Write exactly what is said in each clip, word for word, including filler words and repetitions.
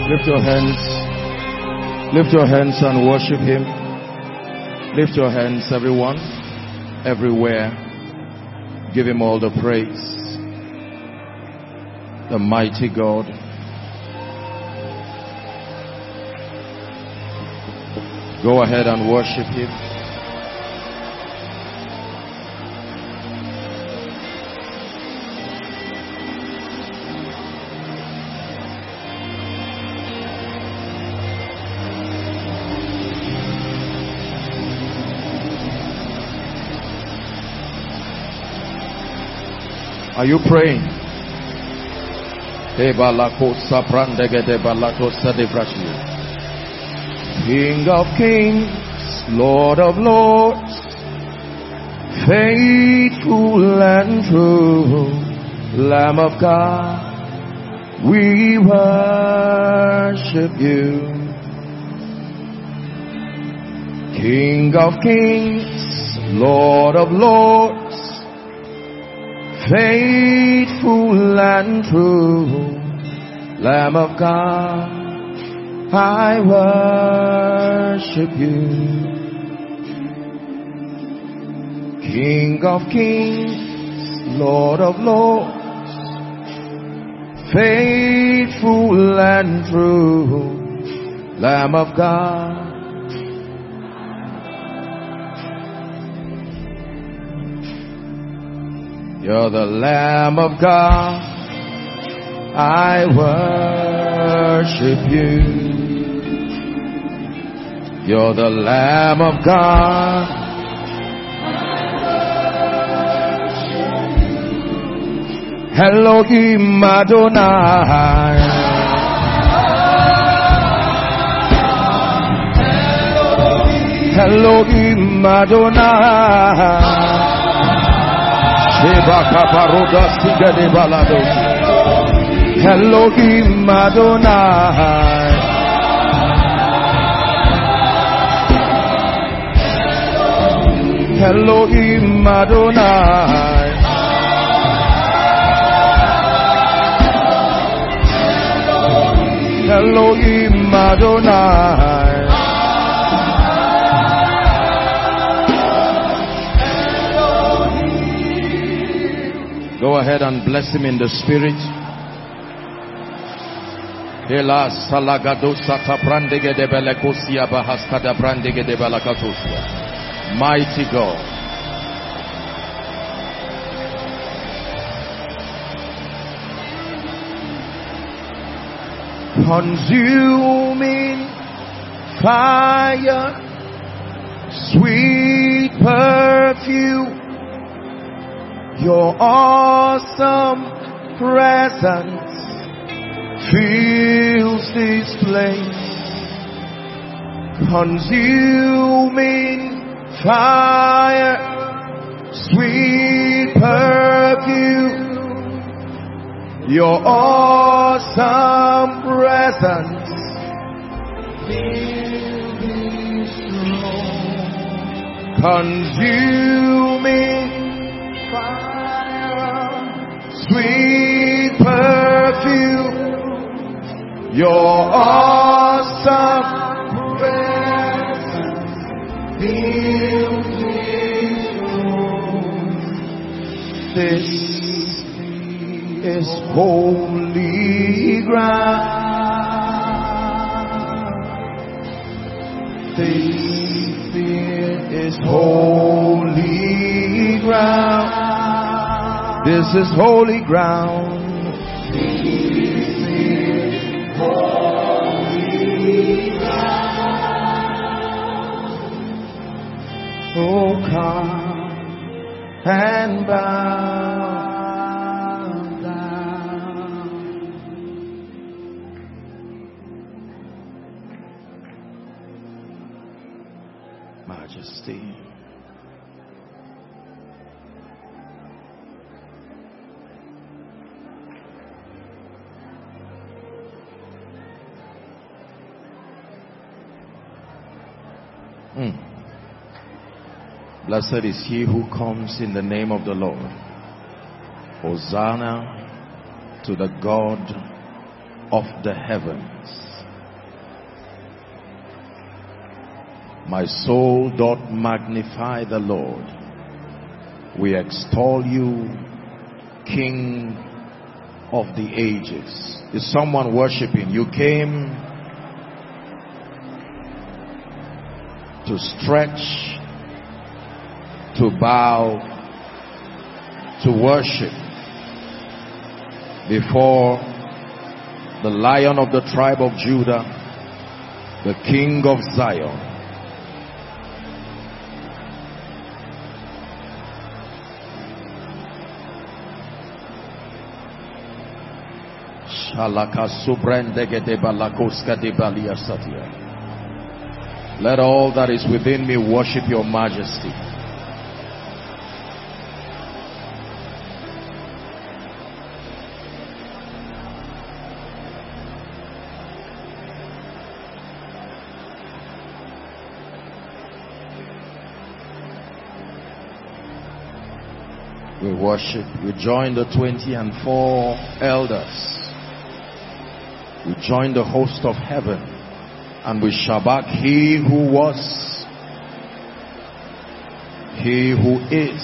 Lift your hands. Lift your hands and worship Him. Lift your hands, everyone, everywhere. Give Him all the praise. The mighty God. Go ahead and worship Him. Are you praying? King of kings, Lord of lords, faithful and true, Lamb of God, we worship you. King of kings, Lord of lords, faithful and true, Lamb of God, I worship you. King of kings, Lord of lords, faithful and true, Lamb of God. You're the Lamb of God, I worship you. You're the Lamb of God, Elohim Adonai, Elohim Adonai. Elohim Adonai, Elohim Adonai, Elohim Adonai. Go ahead and bless Him in the Spirit. Mighty God. Consuming fire, sweet perfume, your awesome presence fills this place. Consuming fire, sweet perfume, your awesome presence fills this room. Consuming fire, sweet perfume, your awesome presence fills this room. This is holy ground. This is holy ground. This is holy ground. This is holy ground. Oh, come and bow down. Majesty. Mm. Blessed is he who comes in the name of the Lord. Hosanna to the God of the heavens. My soul doth magnify the Lord. We extol you, King of the ages. Is someone worshiping? You came to stretch, to bow, to worship before the Lion of the tribe of Judah, the King of Zion. Let all that is within me worship your majesty. We worship. We join the twenty and four elders. We join the host of heaven and we shabak he who was, he who is,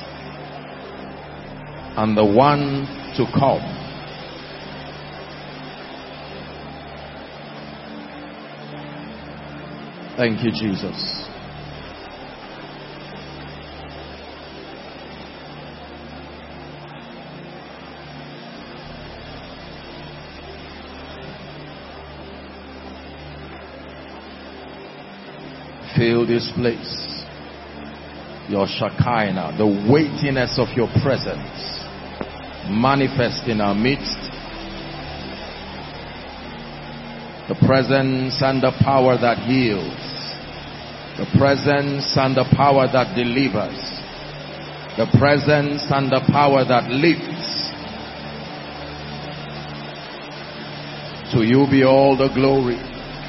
and the one to come. Thank you, Jesus. Fill this place. Your Shekinah, the weightiness of your presence, manifest in our midst. The presence and the power that heals. The presence and the power that delivers. The presence and the power that lifts. To you be all the glory.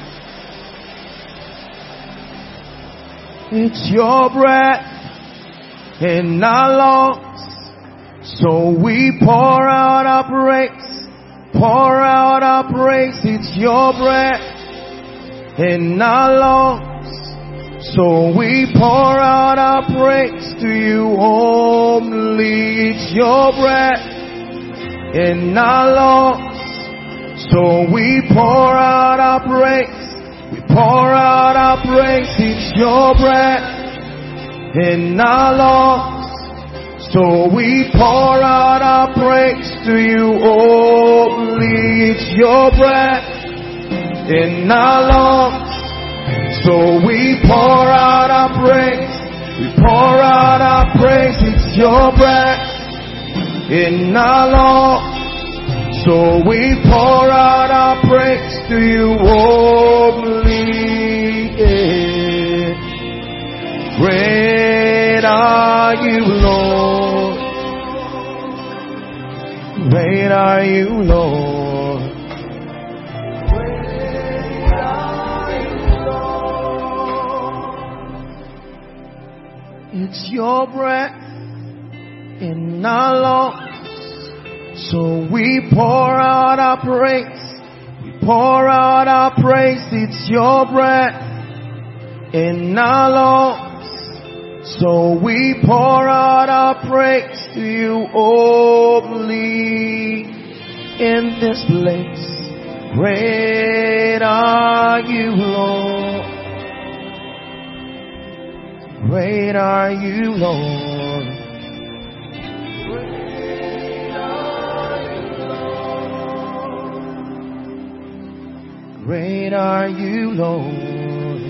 It's your breath in our lungs, so we pour out our praise, pour out our praise. It's your breath in our lungs, so we pour out our praise to you only. It's your breath in our lungs, so we pour out our praise. We pour out our praise. It's your breath in our lungs, so we pour out our praise to you only. It's your breath in our lungs, so we pour out our praise. We pour out our praise. It's your breath in our lungs, so we pour out our praise to you only. Yeah. Great are you, Lord. Great are you, Lord. Great are you, Lord. It's your breath in our lungs, so we pour out our praise. We pour out our praise. It's your breath in our lungs, so we pour out our praise to you only. In this place, great are you, Lord. Great are you, Lord. Great are you, Lord. Great are you, Lord.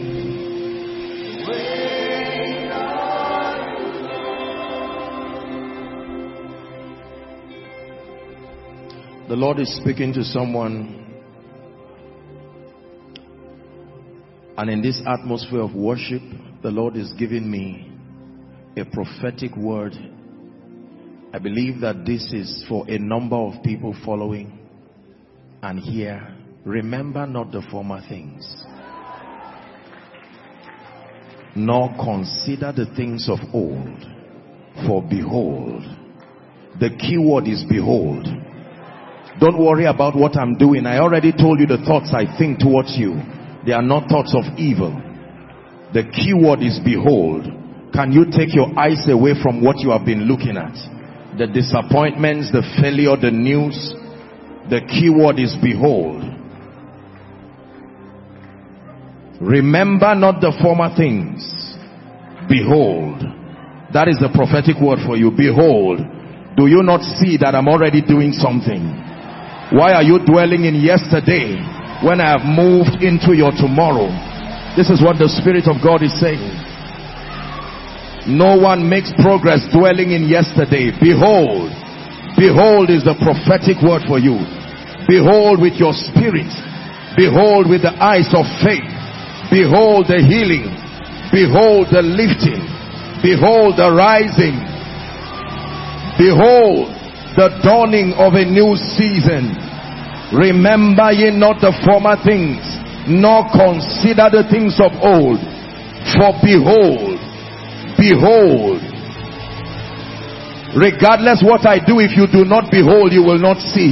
The Lord is speaking to someone, and in this atmosphere of worship, the Lord is giving me a prophetic word. I believe that this is for a number of people following and here. Remember not the former things, nor consider the things of old, for behold. The key word is behold. Don't worry about what I'm doing. I already told you the thoughts I think towards you. They are not thoughts of evil. The key word is behold. Can you take your eyes away from what you have been looking at? The disappointments, the failure, the news. The key word is behold. Remember not the former things. Behold. That is the prophetic word for you. Behold. Do you not see that I'm already doing something? Why are you dwelling in yesterday when I have moved into your tomorrow? This is what the Spirit of God is saying. No one makes progress dwelling in yesterday. Behold. Behold is the prophetic word for you. Behold with your spirit. Behold with the eyes of faith. Behold the healing. Behold the lifting. Behold the rising. Behold the dawning of a new season. Remember ye not the former things, nor consider the things of old. For behold, behold. Regardless what I do, if you do not behold, you will not see.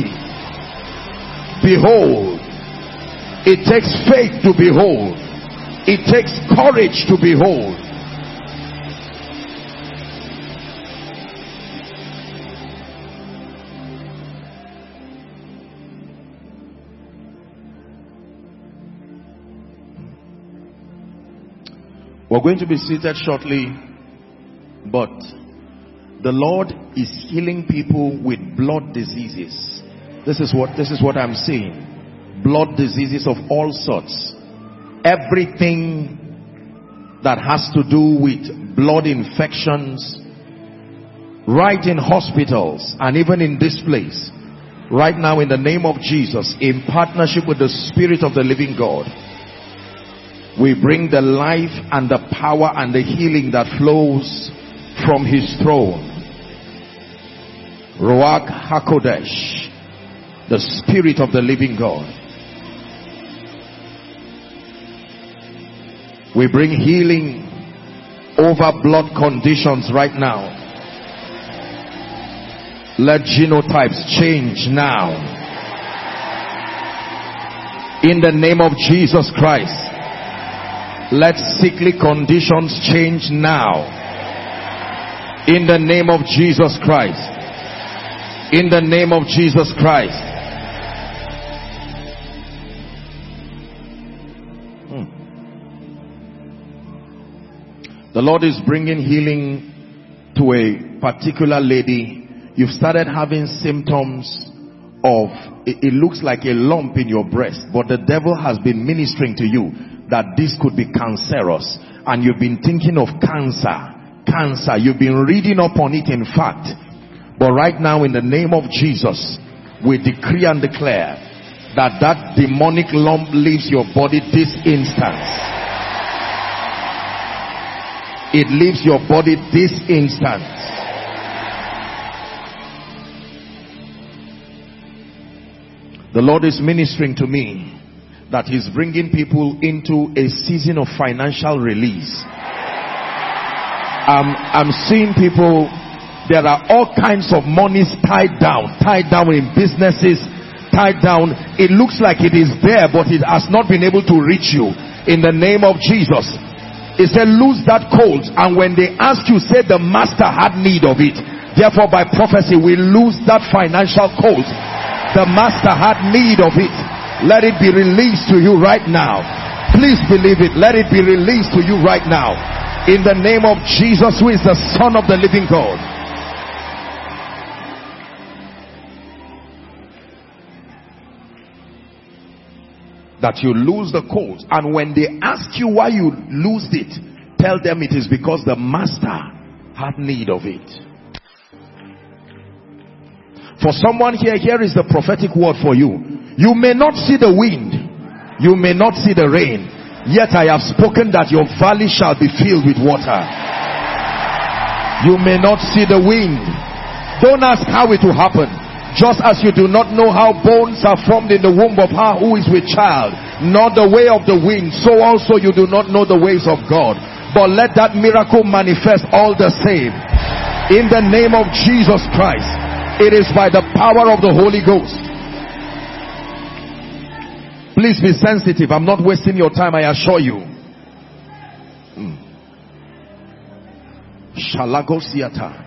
Behold. It takes faith to behold. It takes courage to behold. We're going to be seated shortly, but the Lord is healing people with blood diseases. This is what this is what I'm saying. Blood diseases of all sorts. Everything that has to do with blood infections, right in hospitals and even in this place. Right now, in the name of Jesus, in partnership with the Spirit of the living God, we bring the life and the power and the healing that flows from his throne. Ruach HaKodesh, the Spirit of the living God. We bring healing over blood conditions right now. Let genotypes change now. In the name of Jesus Christ. Let sickly conditions change now. In the name of Jesus Christ. In the name of Jesus Christ. Hmm. The Lord is bringing healing to a particular lady. You've started having symptoms of, it, it looks like a lump in your breast, but the devil has been ministering to you that this could be cancerous, and you've been thinking of cancer, cancer, you've been reading up on it in fact, but right now in the name of Jesus, we decree and declare that that demonic lump leaves your body this instant. It leaves your body this instant. The Lord is ministering to me that he's bringing people into a season of financial release. Um, I'm seeing people, there are all kinds of monies tied down, tied down in businesses, tied down. It looks like it is there, but it has not been able to reach you. In the name of Jesus. It said, lose that colt. And when they ask you, say the master had need of it. Therefore, by prophecy, we lose that financial colt. The master had need of it. Let it be released to you right now. Please believe it. Let it be released to you right now. In the name of Jesus, who is the Son of the living God. That you lose the colt. And when they ask you why you lose it, tell them it is because the master had need of it. For someone here, here is the prophetic word for you. You may not see the wind, you may not see the rain, yet I have spoken that your valley shall be filled with water. You may not see the wind. Don't ask how it will happen. Just as you do not know how bones are formed in the womb of her who is with child, nor the way of the wind, so also you do not know the ways of God. But let that miracle manifest all the same. In the name of Jesus Christ. It is by the power of the Holy Ghost. Please be sensitive. I'm not wasting your time, I assure you. Shalagosiata.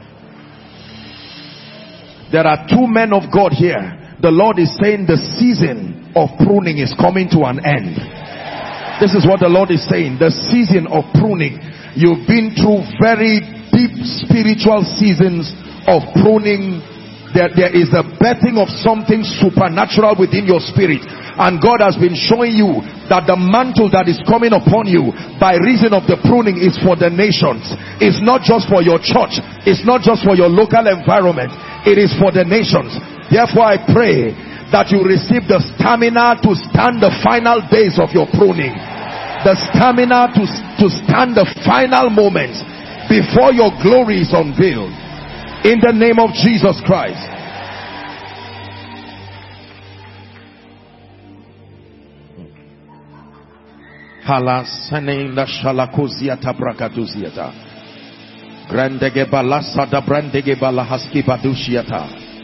There are two men of God here. The Lord is saying the season of pruning is coming to an end. This is what the Lord is saying. The season of pruning. You've been through very deep spiritual seasons of pruning. There, there is a birthing of something supernatural within your spirit. And God has been showing you that the mantle that is coming upon you by reason of the pruning is for the nations. It's not just for your church. It's not just for your local environment. It is for the nations. Therefore I pray that you receive the stamina to stand the final days of your pruning. The stamina to, to stand the final moments before your glory is unveiled. In the name of Jesus Christ. Halasanenda shalakuziata brakatuziata. Grandege balasa da brandege balahaski badushiata.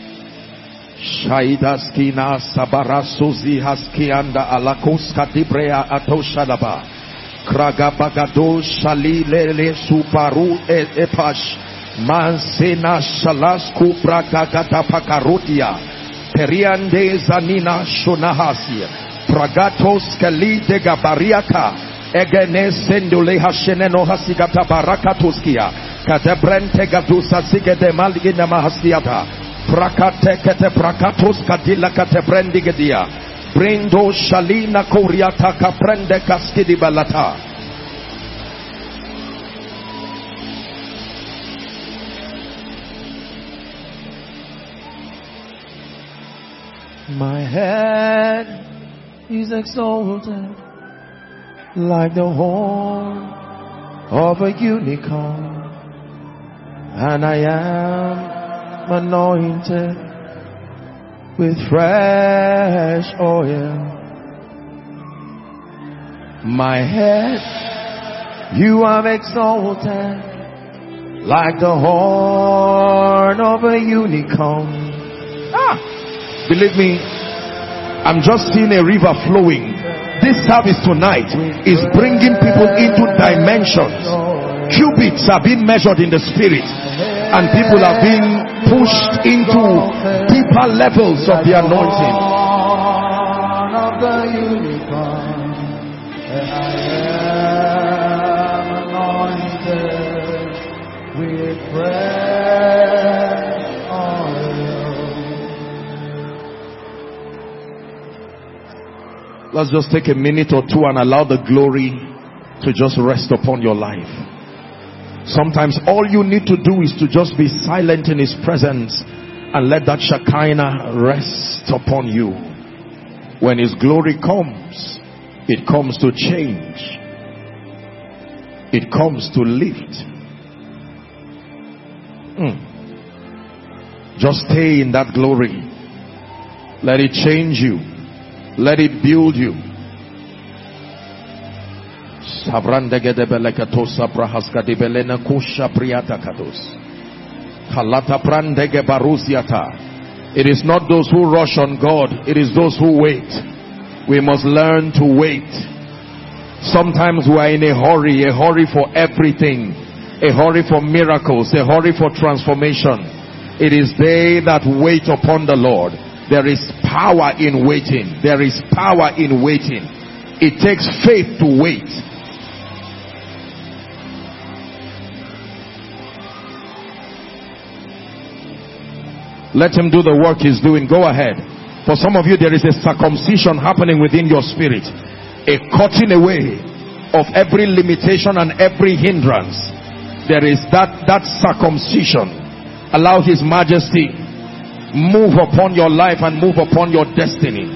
Shaidaskina sabarasuzi haskianda alakuska dibrea atoshadaba. Kragabagado shalilele suparu e epash. Mansena shalasku brakagata pakarutia. Periande zanina shonahasia. Pragatos kali de gabariaka. Egene sendule hasheneno hasigata barakatoskia. Kadebrente gadusa sigede maligina mahastiata. Prakate kete prakatos kadila kate brendigedia. Brindo shalina koriata kaprende kaskidi balata. My head is exalted like the horn of a unicorn, and I am anointed with fresh oil. My head you have exalted like the horn of a unicorn. Ah, believe me, I'm just seeing a river flowing. This service tonight is bringing people into dimensions. Cubits are being measured in the spirit, and people are being pushed into deeper levels of the anointing. Of the unicorn, and I am anointed with fresh oil. Let's just take a minute or two and allow the glory to just rest upon your life. Sometimes all you need to do is to just be silent in His presence and let that Shekinah rest upon you. When His glory comes, it comes to change. It comes to lift. Mm. Just stay in that glory. Let it change you. Let it build you. It is not those who rush on God, it is those who wait. We must learn to wait. Sometimes we are in a hurry, a hurry for everything, a hurry for miracles, a hurry for transformation. It is they that wait upon the Lord. There is power in waiting. There is power in waiting. It takes faith to wait. Let Him do the work He's doing. Go ahead. For some of you, there is a circumcision happening within your spirit. A cutting away of every limitation and every hindrance. There is that, that circumcision. Allow His majesty move upon your life and move upon your destiny.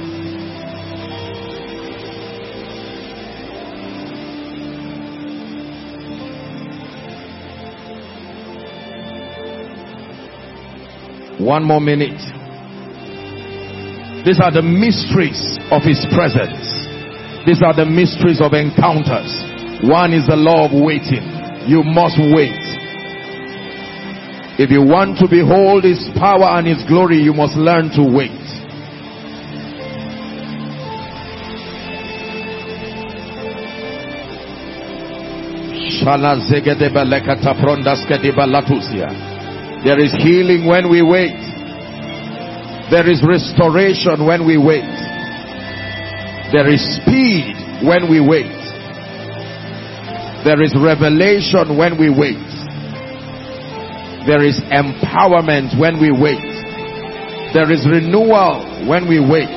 One more minute. These are the mysteries of His presence. These are the mysteries of encounters. One is the law of waiting. You must wait. If you want to behold His power and His glory, you must learn to wait. There is healing when we wait. There is restoration when we wait. There is speed when we wait. There is revelation when we wait. There is empowerment when we wait. There is renewal when we wait.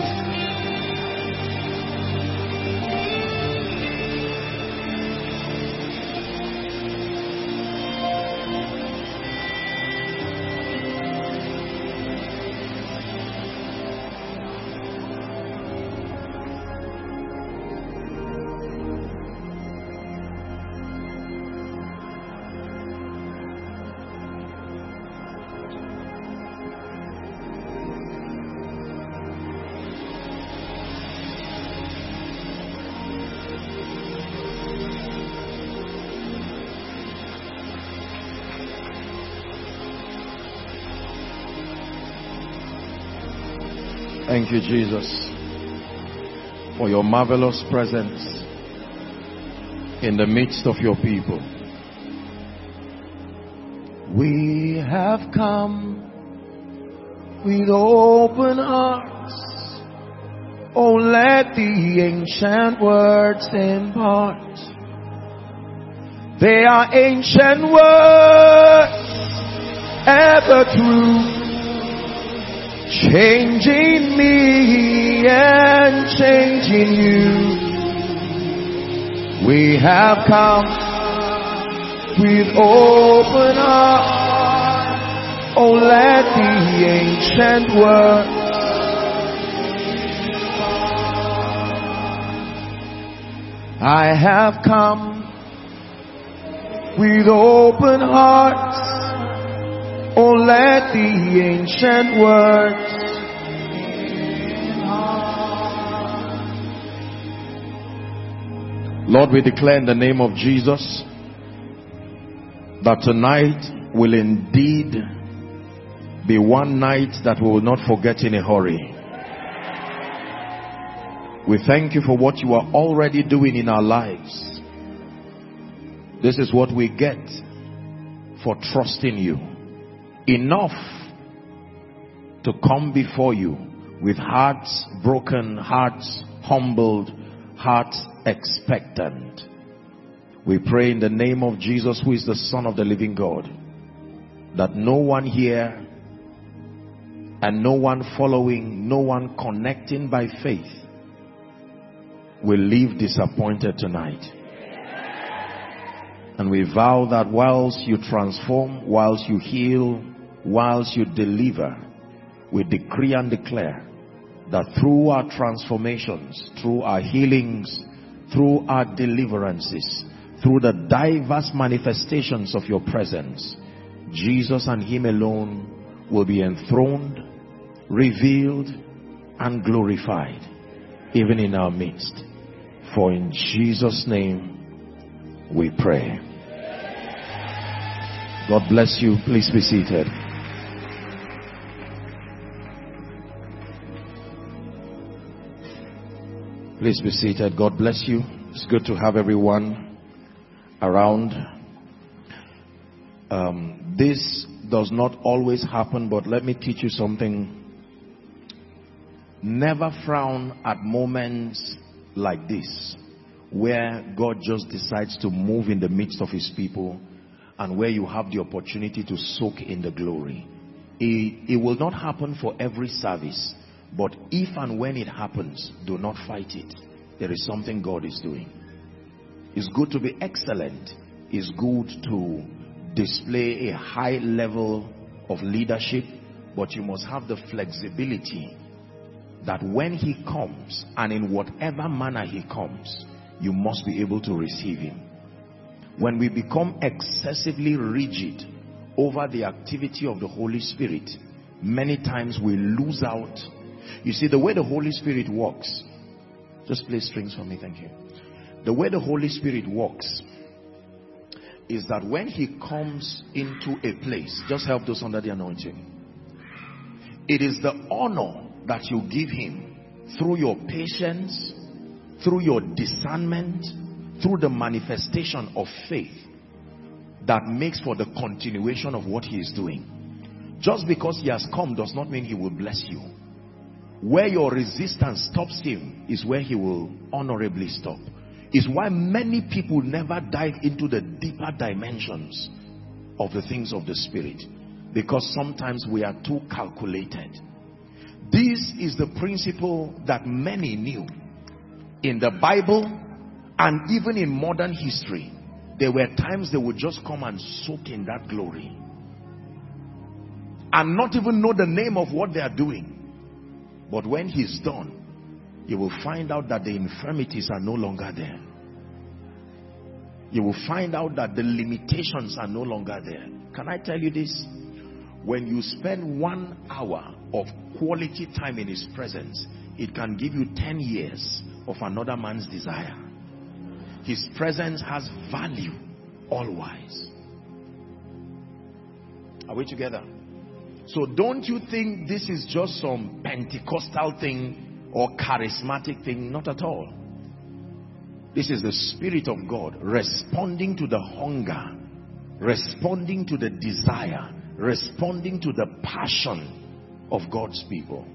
Thank you, Jesus, for your marvelous presence in the midst of your people. We have come with open hearts. Oh, let the ancient words impart. They are ancient words, ever true, changing me and changing you. We have come with open hearts. Oh, let the ancient word I have come with open hearts. Oh, let the ancient words Lord, we declare in the name of Jesus that tonight will indeed be one night that we will not forget in a hurry. We thank you for what you are already doing in our lives. This is what we get for trusting you. Enough to come before you with hearts broken, hearts humbled, hearts expectant. We pray in the name of Jesus, who is the Son of the living God, that no one here and no one following, no one connecting by faith will leave disappointed tonight. And we vow that whilst you transform, whilst you heal, whilst you deliver, we decree and declare that through our transformations, through our healings, through our deliverances, through the diverse manifestations of your presence, Jesus and him alone will be enthroned, revealed, and glorified, even in our midst. For in Jesus' name we pray. God bless you. Please be seated. Please be seated. God bless you. It's good to have everyone around. Um, this does not always happen, but let me teach you something. Never frown at moments like this, where God just decides to move in the midst of his people, and where you have the opportunity to soak in the glory. It, it will not happen for every service, but if and when it happens, do not fight it. There is something God is doing. It's good to be excellent. It's good to display a high level of leadership, but you must have the flexibility that when he comes, and in whatever manner he comes, you must be able to receive him. When we become excessively rigid over the activity of the Holy Spirit, many times we lose out. You see, the way the Holy Spirit works, just play strings for me, thank you. The way the Holy Spirit works is that when he comes into a place, just help those under the anointing. It is the honor that you give him through your patience, through your discernment, through the manifestation of faith, that makes for the continuation of what he is doing. Just because he has come does not mean he will bless you. Where your resistance stops him is where he will honorably stop. Is why many people never dive into the deeper dimensions of the things of the spirit, because sometimes we are too calculated. This is the principle that many knew. In the Bible and even in modern history, there were times they would just come and soak in that glory and not even know the name of what they are doing. But when he's done, you will find out that the infirmities are no longer there. You will find out that the limitations are no longer there. Can I tell you this? When you spend one hour of quality time in his presence, it can give you ten years of another man's desire. His presence has value always. Are we together? So don't you think this is just some Pentecostal thing or charismatic thing? Not at all. This is the Spirit of God responding to the hunger, responding to the desire, responding to the passion of God's people.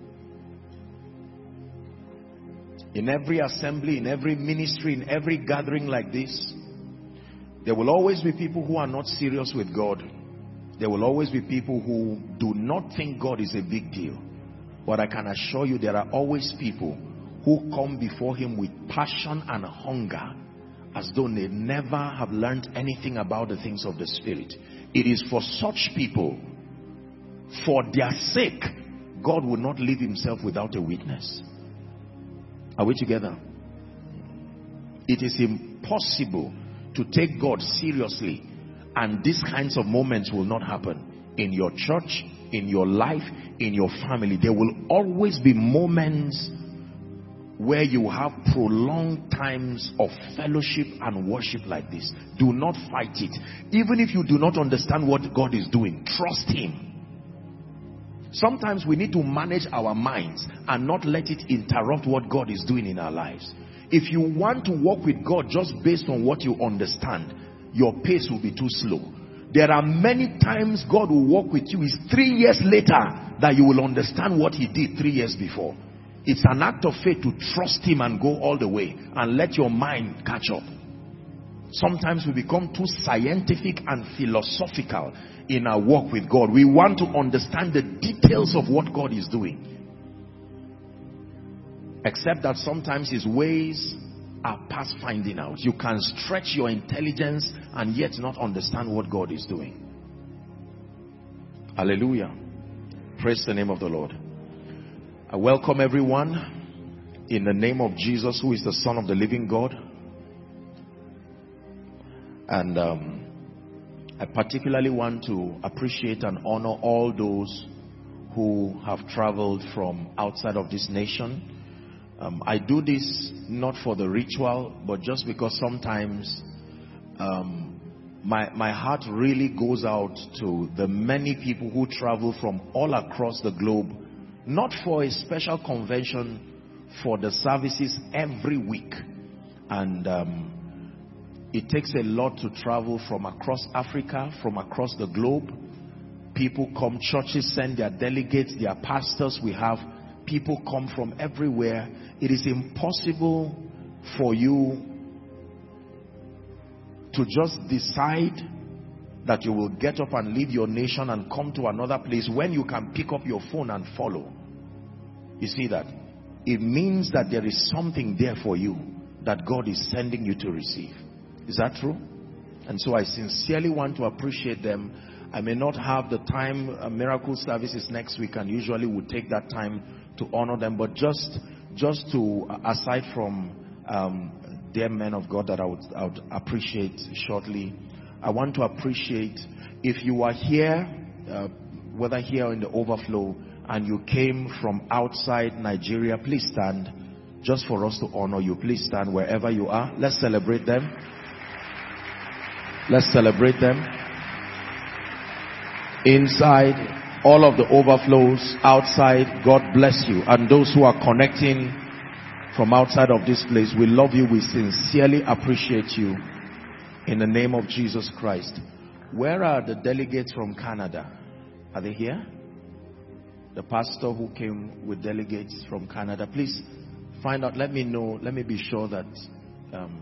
In every assembly, in every ministry, in every gathering like this, there will always be people who are not serious with God. There will always be people who do not think God is a big deal. But I can assure you there are always people who come before him with passion and hunger, as though they never have learned anything about the things of the Spirit. It is for such people, for their sake, God will not leave himself without a witness. Are we together? It is impossible to take God seriously and these kinds of moments will not happen in your church, in your life, in your family. There will always be moments where you have prolonged times of fellowship and worship like this. Do not fight it. Even if you do not understand what God is doing, trust him. Sometimes we need to manage our minds and not let it interrupt what God is doing in our lives. If you want to walk with God just based on what you understand, your pace will be too slow. There are many times God will walk with you. It's three years later that you will understand what he did three years before. It's an act of faith to trust him and go all the way and let your mind catch up. Sometimes we become too scientific and philosophical in our walk with God. We want to understand the details of what God is doing. Except that sometimes his ways are past finding out. You can stretch your intelligence and yet not understand what God is doing. Hallelujah. Praise the name of the Lord. I welcome everyone in the name of Jesus, who is the Son of the living God. And um, I particularly want to appreciate and honor all those who have traveled from outside of this nation. Um, I do this not for the ritual, but just because sometimes um, my, my heart really goes out to the many people who travel from all across the globe, not for a special convention, for the services every week. And um, it takes a lot to travel from across Africa, from across the globe. People come, churches send their delegates, their pastors. We have people come from everywhere. It is impossible for you to just decide that you will get up and leave your nation and come to another place when you can pick up your phone and follow. You see that? It means that there is something there for you that God is sending you to receive. Is that true? And so I sincerely want to appreciate them. I may not have the time. uh, miracle services next week, and usually would take that time to honor them, but just just to uh, aside from um, dear men of God that I would, I would appreciate shortly, I want to appreciate if you are here, uh, whether here or in the overflow, and you came from outside Nigeria, please stand just for us to honor you. Please stand wherever you are. Let's celebrate them. Let's celebrate them. Inside, all of the overflows, outside, God bless you. And those who are connecting from outside of this place, we love you. We sincerely appreciate you in the name of Jesus Christ. Where are the delegates from Canada? Are they here? The pastor who came with delegates from Canada. Please find out. Let me know. Let me be sure that... Um,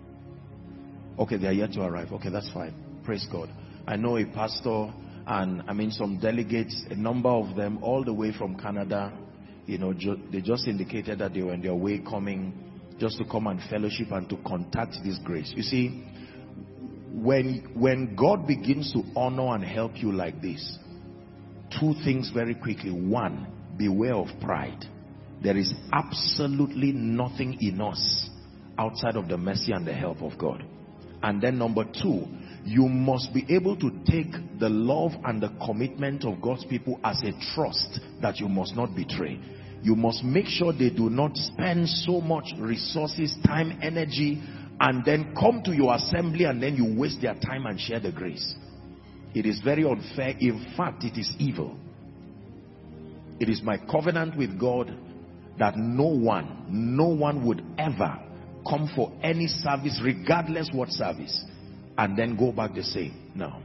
okay, they are yet to arrive. Okay, that's fine. Praise God. I know a pastor and I mean some delegates, a number of them all the way from Canada. You know, ju they just indicated that they were on their way coming just to come and fellowship and to contact this grace. You see, when when God begins to honor and help you like this, two things very quickly. One, beware of pride. There is absolutely nothing in us outside of the mercy and the help of God. And then number two, you must be able to take the love and the commitment of God's people as a trust that you must not betray. You must make sure they do not spend so much resources, time, energy, and then come to your assembly and then you waste their time and share the grace. It is very unfair. In fact, it is evil. It is my covenant with God that no one, no one would ever come for any service, regardless what service, and then go back the same. No.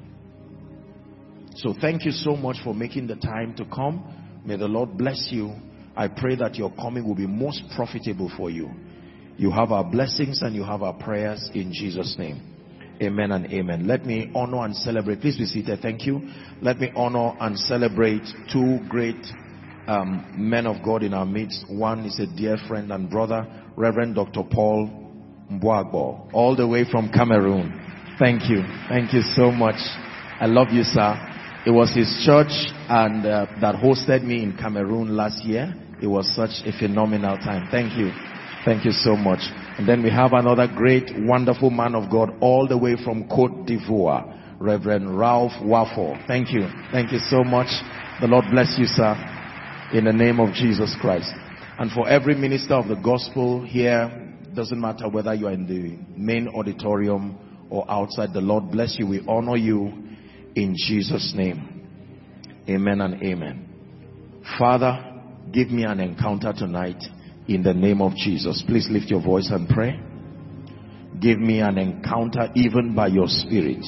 So thank you so much for making the time to come. May the Lord bless you. I pray that your coming will be most profitable for you. You have our blessings and you have our prayers in Jesus' name. Amen and amen. Let me honor and celebrate. Please be seated. Thank you. Let me honor and celebrate two great um, men of God in our midst. One is a dear friend and brother, Reverend Doctor Paul Mbwagbo, all the way from Cameroon. Thank you. Thank you so much. I love you, sir. It was his church and uh, that hosted me in Cameroon last year. It was such a phenomenal time. Thank you. Thank you so much. And then we have another great, wonderful man of God all the way from Cote d'Ivoire, Reverend Ralph Wafo. Thank you. Thank you so much. The Lord bless you, sir, in the name of Jesus Christ. And for every minister of the gospel here, doesn't matter whether you are in the main auditorium or outside, the Lord bless you. We honor you in Jesus' name. Amen and amen. Father, give me an encounter tonight in the name of Jesus. Please lift your voice and pray. Give me an encounter even by your Spirit.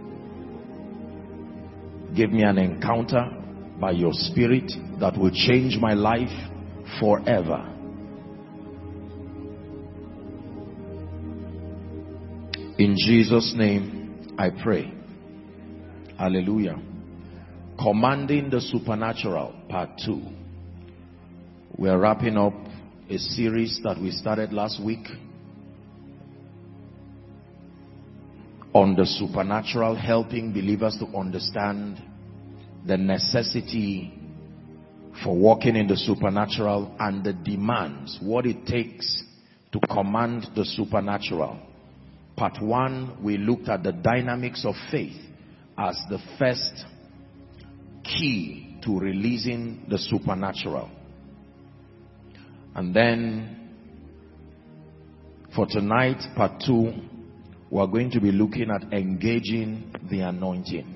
Give me an encounter by your Spirit that will change my life forever. In Jesus' name I pray. Hallelujah. Commanding the Supernatural, part two. We are wrapping up a series that we started last week on the supernatural, helping believers to understand the necessity for walking in the supernatural and the demands, what it takes to command the supernatural. Part one, we looked at the dynamics of faith as the first key to releasing the supernatural. And then for tonight, part two, we're going to be looking at engaging the anointing.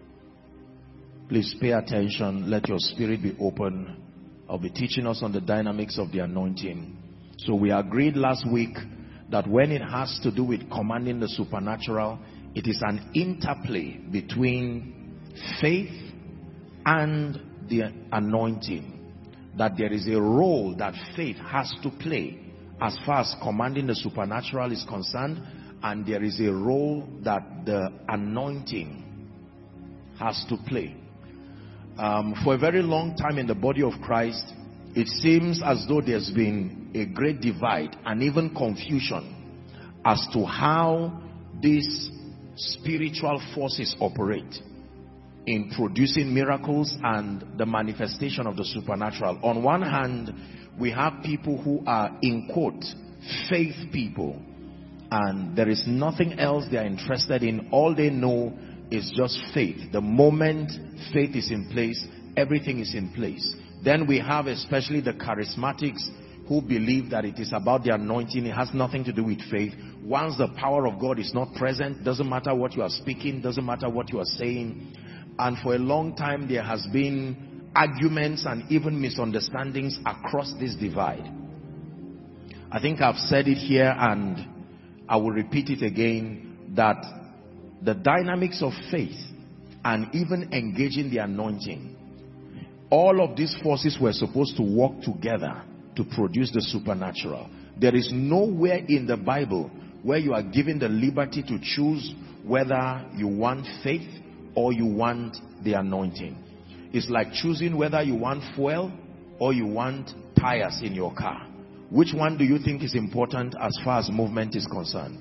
Please pay attention. Let your spirit be open. I'll be teaching us on the dynamics of the anointing. So we agreed last week that when it has to do with commanding the supernatural, it is an interplay between faith and the anointing. That there is a role that faith has to play as far as commanding the supernatural is concerned, and there is a role that the anointing has to play. Um, for a very long time in the body of Christ, it seems as though there's been a great divide and even confusion as to how these spiritual forces operate in producing miracles and the manifestation of the supernatural. On one hand, we have people who are, in quote, faith people, and there is nothing else they are interested in. All they know is just faith. The moment faith is in place, everything is in place. Then we have especially the charismatics who believe that it is about the anointing. It has nothing to do with faith. Once the power of God is not present, doesn't matter what you are speaking, doesn't matter what you are saying. And for a long time there has been arguments and even misunderstandings across this divide. I think I've said it here and I will repeat it again, that the dynamics of faith, and even engaging the anointing. All of these forces were supposed to work together to produce the supernatural. There is nowhere in the Bible where you are given the liberty to choose whether you want faith or you want the anointing. It's like choosing whether you want fuel or you want tires in your car. Which one do you think is important as far as movement is concerned?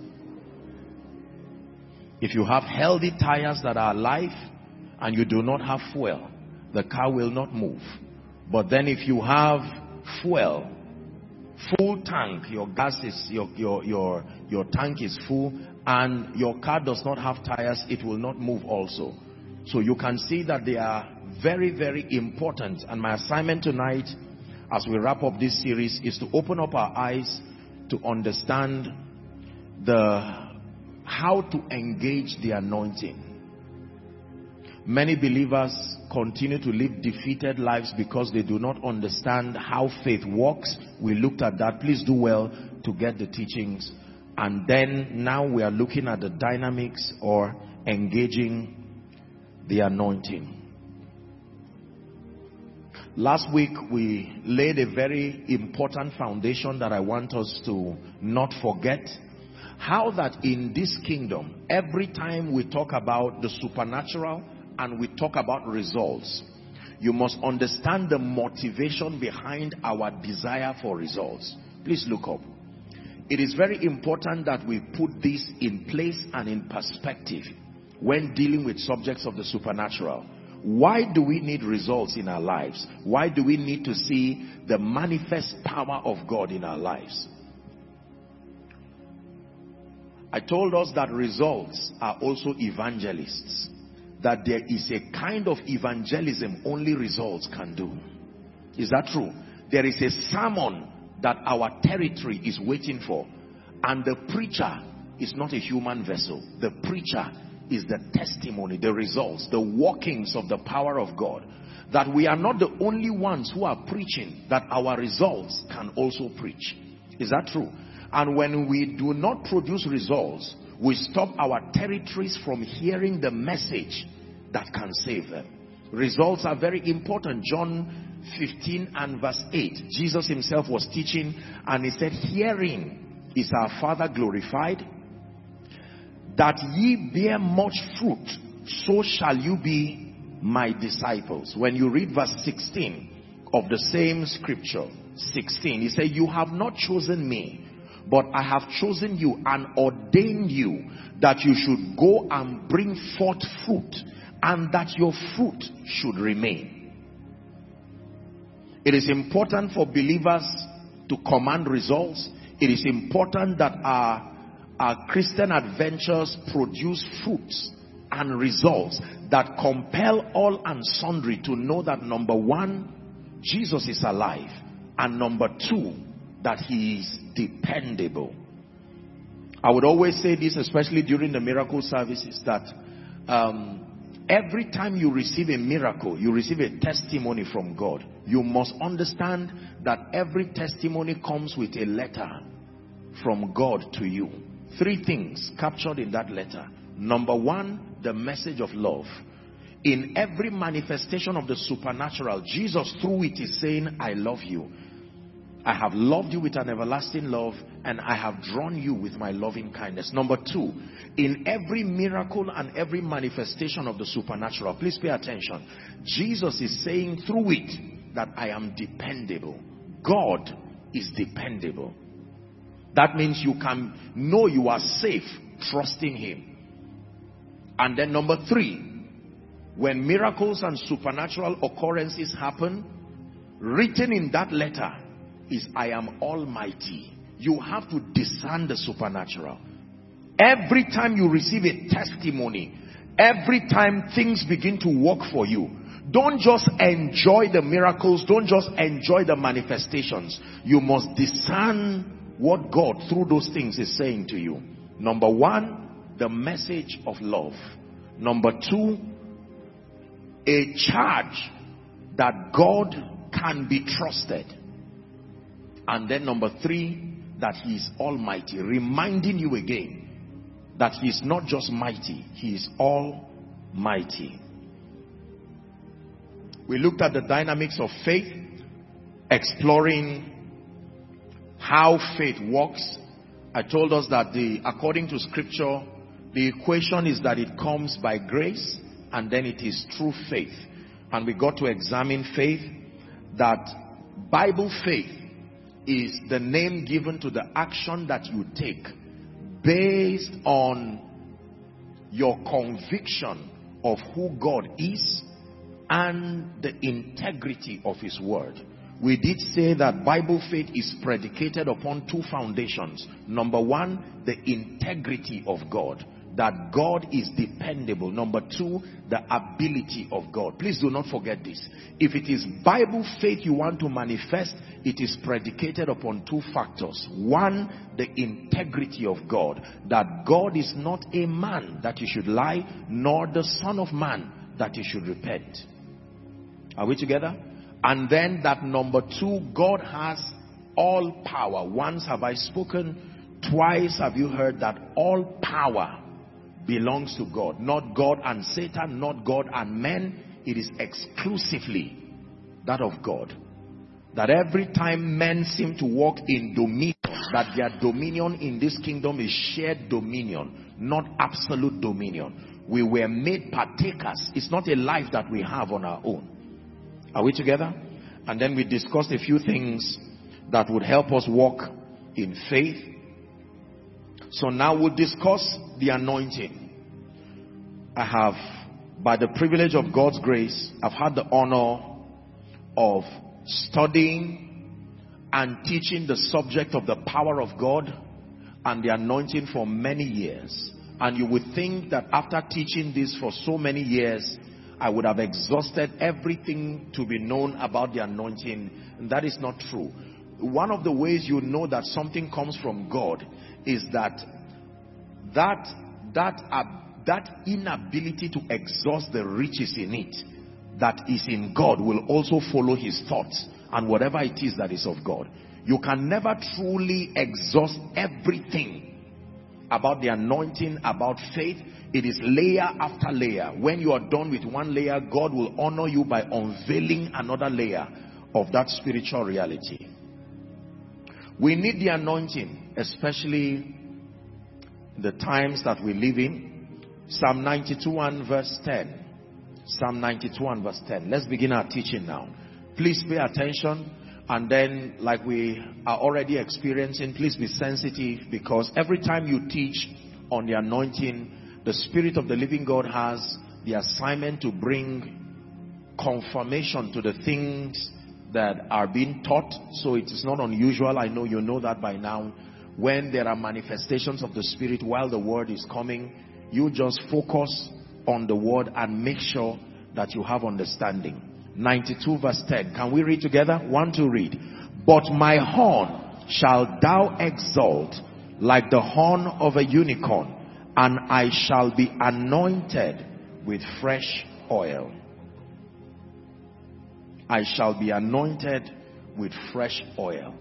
If you have healthy tires that are alive and you do not have fuel, the car will not move. But then if you have fuel, full tank, your gas is, your, your, your, your tank is full, and your car does not have tires, it will not move also. So you can see that they are very, very important. And my assignment tonight, as we wrap up this series, is to open up our eyes to understand the how to engage the anointing. Many believers continue to live defeated lives because they do not understand how faith works. We looked at that. Please do well to get the teachings. And then now we are looking at the dynamics or engaging the anointing. Last week we laid a very important foundation that I want us to not forget. How that in this kingdom, every time we talk about the supernatural and we talk about results, you must understand the motivation behind our desire for results. Please look up. It is very important that we put this in place and in perspective when dealing with subjects of the supernatural. Why do we need results in our lives? Why do we need to see the manifest power of God in our lives? I told us that results are also evangelists. That there is a kind of evangelism only results can do. Is that true? There is a sermon that our territory is waiting for. And the preacher is not a human vessel. The preacher is the testimony, the results, the workings of the power of God. That we are not the only ones who are preaching, that our results can also preach. Is that true? And when we do not produce results, we stop our territories from hearing the message that can save them. Results are very important. John fifteen and verse eight. Jesus himself was teaching and he said, herein is our Father glorified, that ye bear much fruit, so shall you be my disciples. When you read verse sixteen of the same scripture, sixteen, he said, you have not chosen me, but I have chosen you and ordained you that you should go and bring forth fruit, and that your fruit should remain. It is important for believers to command results. It is important that our, our Christian adventures produce fruits and results that compel all and sundry to know that, number one, Jesus is alive, and number two, that he is dependable. I would always say this, especially during the miracle services, that um, every time you receive a miracle, you receive a testimony from God. You must understand that every testimony comes with a letter from God to you. Three things captured in that letter. Number one, the message of love. In every manifestation of the supernatural, Jesus through it is saying, I love you. I have loved you with an everlasting love, and I have drawn you with my loving kindness. Number two, in every miracle and every manifestation of the supernatural, please pay attention, Jesus is saying through it that I am dependable. God is dependable. That means you can know you are safe trusting him. And then number three, when miracles and supernatural occurrences happen, written in that letter is I am almighty. You have to discern the supernatural. Every time you receive a testimony, every time things begin to work for you, don't just enjoy the miracles, don't just enjoy the manifestations. You must discern what God through those things is saying to you. Number one, the message of love. Number two, a charge that God can be trusted. And then number three, that he is almighty, reminding you again that he is not just mighty, he is almighty. We looked at the dynamics of faith, exploring how faith works. I told us that the according to scripture, the equation is that it comes by grace and then it is through faith. And we got to examine faith, that Bible faith is the name given to the action that you take based on your conviction of who God is and the integrity of his word. We did say that Bible faith is predicated upon two foundations. Number one, the integrity of God, that God is dependable. Number two, the ability of God. Please do not forget this. If it is Bible faith you want to manifest, it is predicated upon two factors. One, the integrity of God, that God is not a man that he should lie, nor the son of man that he should repent. Are we together? And then that number two, God has all power. Once have I spoken, twice have you heard that all power belongs to God. Not God and Satan, not God and men. It is exclusively that of God. That every time men seem to walk in dominion, that their dominion in this kingdom is shared dominion, not absolute dominion. We were made partakers. It's not a life that we have on our own. Are we together? And then we discussed a few things that would help us walk in faith. So now we'll discuss the anointing. I have, by the privilege of God's grace, I've had the honor of studying and teaching the subject of the power of God and the anointing for many years. And you would think that after teaching this for so many years, I would have exhausted everything to be known about the anointing. And that is not true. One of the ways you know that something comes from God is that that that uh, that inability to exhaust the riches in it that is in God will also follow his thoughts and whatever it is that is of God. You can never truly exhaust everything about the anointing, about faith. It is layer after layer. When you are done with one layer, God will honor you by unveiling another layer of that spiritual reality. We need the anointing, especially the times that we live in. Psalm ninety-two and verse ten. Psalm ninety-two and verse ten. Let's begin our teaching now. Please pay attention. And then, like we are already experiencing, please be sensitive, because every time you teach on the anointing, the Spirit of the living God has the assignment to bring confirmation to the things that are being taught. So it is not unusual. I know you know that by now. When there are manifestations of the Spirit while the word is coming, you just focus on the word and make sure that you have understanding. ninety-two verse ten. Can we read together? One, two, read. But my horn shalt thou exalt like the horn of a unicorn, and I shall be anointed with fresh oil. I shall be anointed with fresh oil.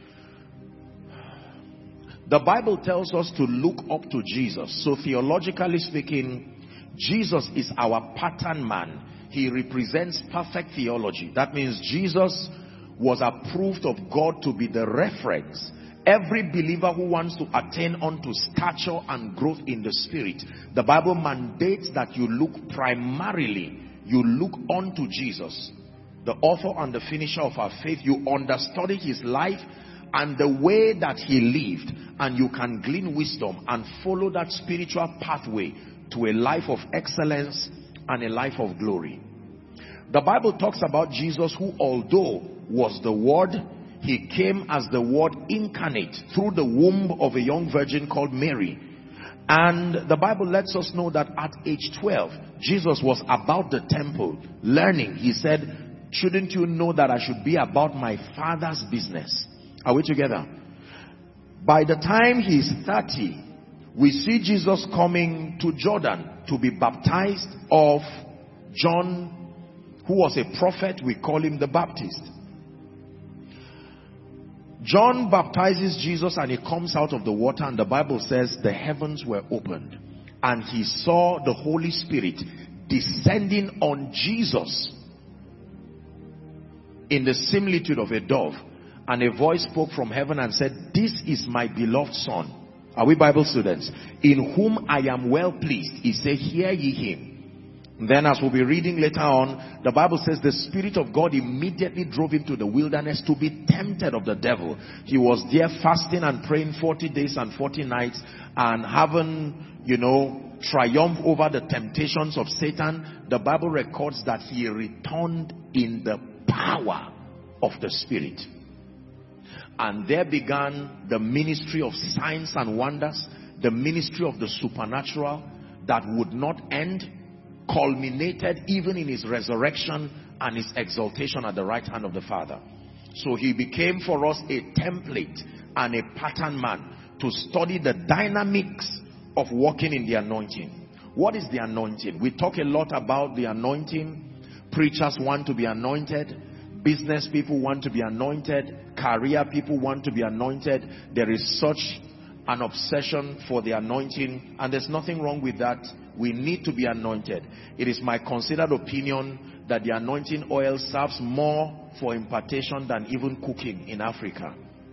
The Bible tells us to look up to Jesus. So theologically speaking, Jesus is our pattern man. He represents perfect theology. That means Jesus was approved of God to be the reference. Every believer who wants to attain unto stature and growth in the Spirit, the Bible mandates that you look primarily, you look unto Jesus, the author and the finisher of our faith. You understudy his life and the way that he lived, and you can glean wisdom and follow that spiritual pathway to a life of excellence and a life of glory. The Bible talks about Jesus, who although was the Word, he came as the Word incarnate through the womb of a young virgin called Mary. And the Bible lets us know that at age twelve, Jesus was about the temple learning. He said, shouldn't you know that I should be about my Father's business? Are we together? By the time he's thirty, we see Jesus coming to Jordan to be baptized of John, who was a prophet. We call him the Baptist. John baptizes Jesus and he comes out of the water, and the Bible says the heavens were opened and he saw the Holy Spirit descending on Jesus in the similitude of a dove, and a voice spoke from heaven and said, "This is my beloved Son." Are we Bible students? "In whom I am well pleased." He said, "Hear ye him." Then, as we'll be reading later on, the Bible says the Spirit of God immediately drove him to the wilderness to be tempted of the devil. He was there fasting and praying forty days and forty nights, and having, you know, triumph over the temptations of Satan. The Bible records that he returned in the power of the Spirit. And there began the ministry of signs and wonders, the ministry of the supernatural that would not end, culminated even in his resurrection and his exaltation at the right hand of the Father. So he became for us a template and a pattern man to study the dynamics of walking in the anointing. What is the anointing? We talk a lot about the anointing. Preachers want to be anointed. Business people want to be anointed. Career people want to be anointed. There is such an obsession for the anointing, and there's nothing wrong with that. We need to be anointed. It is my considered opinion that the anointing oil serves more for impartation than even cooking in Africa.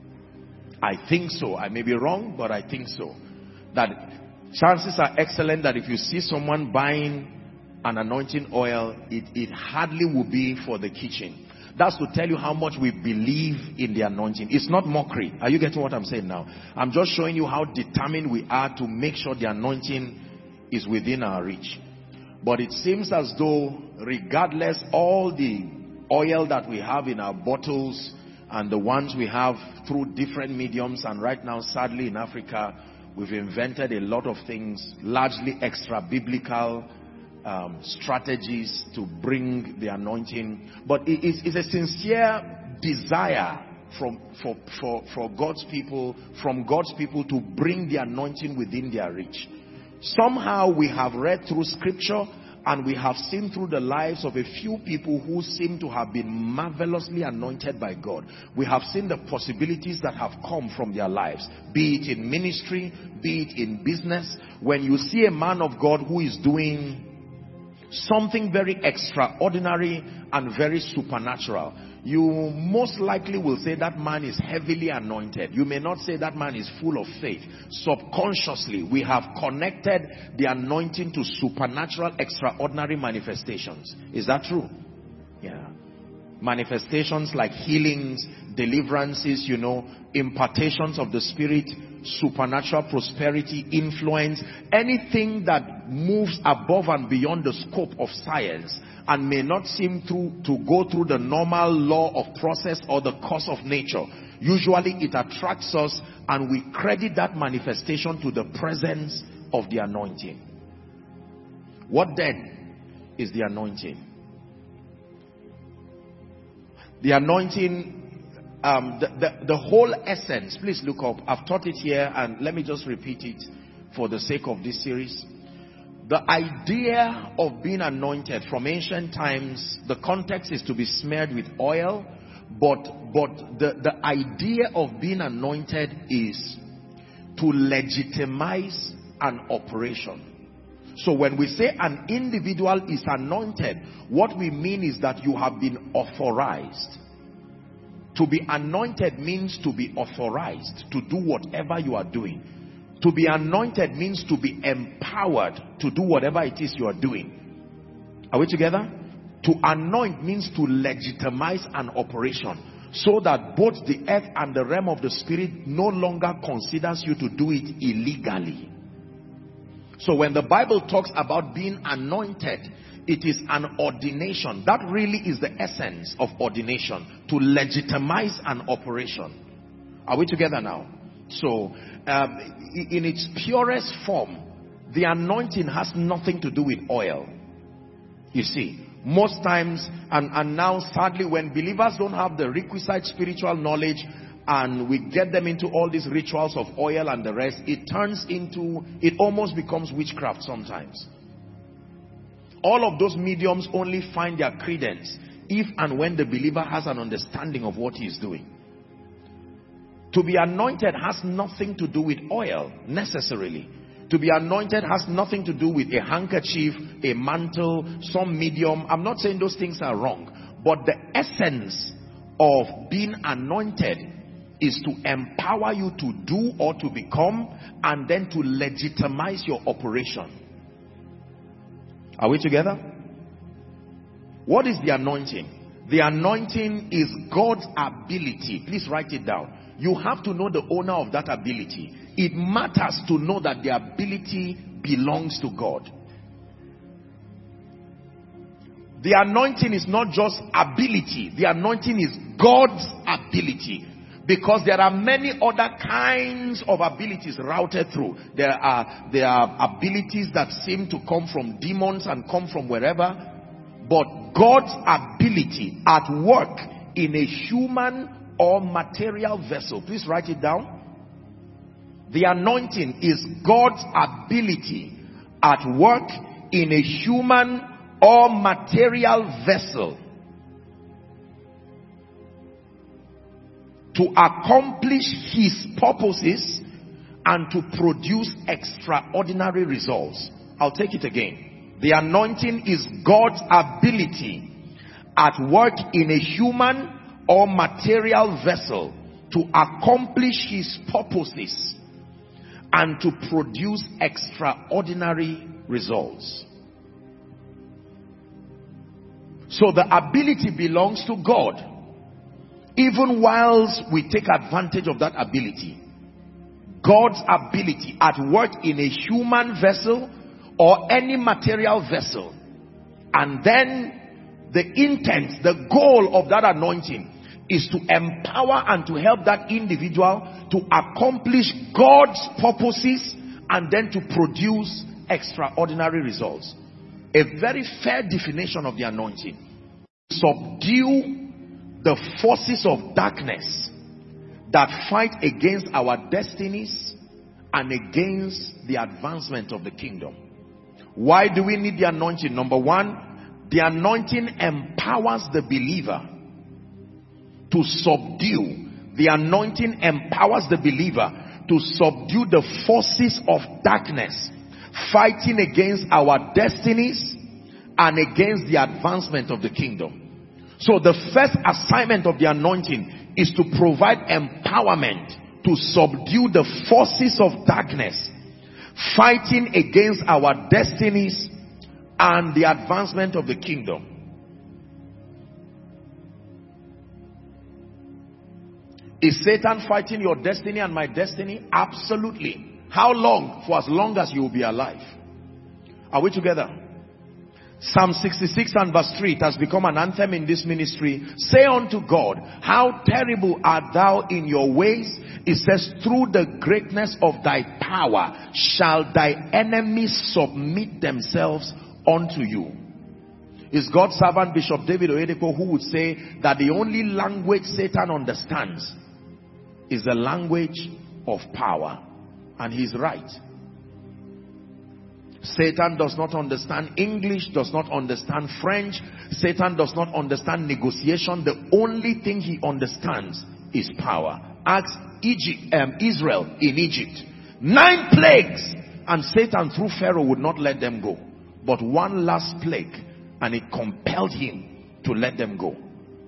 I think so. I may be wrong, but I think so. That chances are excellent that if you see someone buying an anointing oil, it, it hardly will be for the kitchen. That's to tell you how much we believe in the anointing. It's not mockery. Are you getting what I'm saying now? I'm just showing you how determined we are to make sure the anointing is within our reach. But it seems as though, regardless all the oil that we have in our bottles and the ones we have through different mediums, and right now sadly in Africa we've invented a lot of things, largely extra biblical um, strategies to bring the anointing. But it is it's a sincere desire from for, for, for God's people, from God's people to bring the anointing within their reach. Somehow we have read through scripture and we have seen through the lives of a few people who seem to have been marvelously anointed by God. We have seen the possibilities that have come from their lives, be it in ministry, be it in business. When you see a man of God who is doing something very extraordinary and very supernatural, you most likely will say that man is heavily anointed. You may not say that man is full of faith. Subconsciously, we have connected the anointing to supernatural, extraordinary manifestations. Is that true? Yeah. Manifestations like healings, deliverances, you know, impartations of the Spirit, supernatural prosperity, influence, anything that moves above and beyond the scope of science and may not seem through to go through the normal law of process or the course of nature. Usually it attracts us and we credit that manifestation to the presence of the anointing. What then is the anointing? The anointing, um, the, the, the whole essence, please look up. I've taught it here and let me just repeat it for the sake of this series. The idea of being anointed from ancient times, the context is to be smeared with oil, but, but the, the idea of being anointed is to legitimize an operation. So when we say an individual is anointed, what we mean is that you have been authorized. To be anointed means to be authorized to do whatever you are doing. To be anointed means to be empowered to do whatever it is you are doing. Are we together? To anoint means to legitimize an operation so that both the earth and the realm of the Spirit no longer considers you to do it illegally. So when the Bible talks about being anointed, it is an ordination. That really is the essence of ordination, to legitimize an operation. Are we together now? So, um, in its purest form, the anointing has nothing to do with oil. You see, most times, and, and now sadly, when believers don't have the requisite spiritual knowledge and we get them into all these rituals of oil and the rest, it turns into, it almost becomes witchcraft sometimes. All of those mediums only find their credence if and when the believer has an understanding of what he is doing. To be anointed has nothing to do with oil, necessarily. To be anointed has nothing to do with a handkerchief, a mantle, some medium. I'm not saying those things are wrong. But the essence of being anointed is to empower you to do or to become, and then to legitimize your operation. Are we together? What is the anointing? The anointing is God's ability. Please write it down. You have to know the owner of that ability. It matters to know that the ability belongs to God. The anointing is not just ability. The anointing is God's ability. Because there are many other kinds of abilities routed through. There are, there are abilities that seem to come from demons and come from wherever. But God's ability at work in a human or material vessel. Please write it down. The anointing is God's ability at work in a human or material vessel to accomplish his purposes and to produce extraordinary results. I'll take it again. The anointing is God's ability at work in a human or material vessel to accomplish his purposes and to produce extraordinary results. So the ability belongs to God, even whilst we take advantage of that ability. God's ability at work in a human vessel or any material vessel. And then the intent, the goal of that anointing is to empower and to help that individual to accomplish God's purposes and then to produce extraordinary results. A very fair definition of the anointing. Subdue the forces of darkness that fight against our destinies and against the advancement of the kingdom. Why do we need the anointing? Number one, the anointing empowers the believer to subdue. The anointing empowers the believer to subdue the forces of darkness fighting against our destinies and against the advancement of the kingdom. So the first assignment of the anointing is to provide empowerment to subdue the forces of darkness fighting against our destinies and the advancement of the kingdom. Is Satan fighting your destiny and my destiny? Absolutely. How long? For as long as you will be alive. Are we together? Psalm sixty-six and verse three, it has become an anthem in this ministry. Say unto God, how terrible art thou in your ways. It says, through the greatness of thy power shall thy enemies submit themselves unto you. Is God's servant Bishop David Oyedepo who would say that the only language Satan understands is the language of power. And he's right. Satan does not understand English, does not understand French. Satan does not understand negotiation. The only thing he understands is power. Ask Egypt, um, Israel in Egypt. Nine plagues, and Satan through Pharaoh would not let them go. But one last plague, and it compelled him to let them go.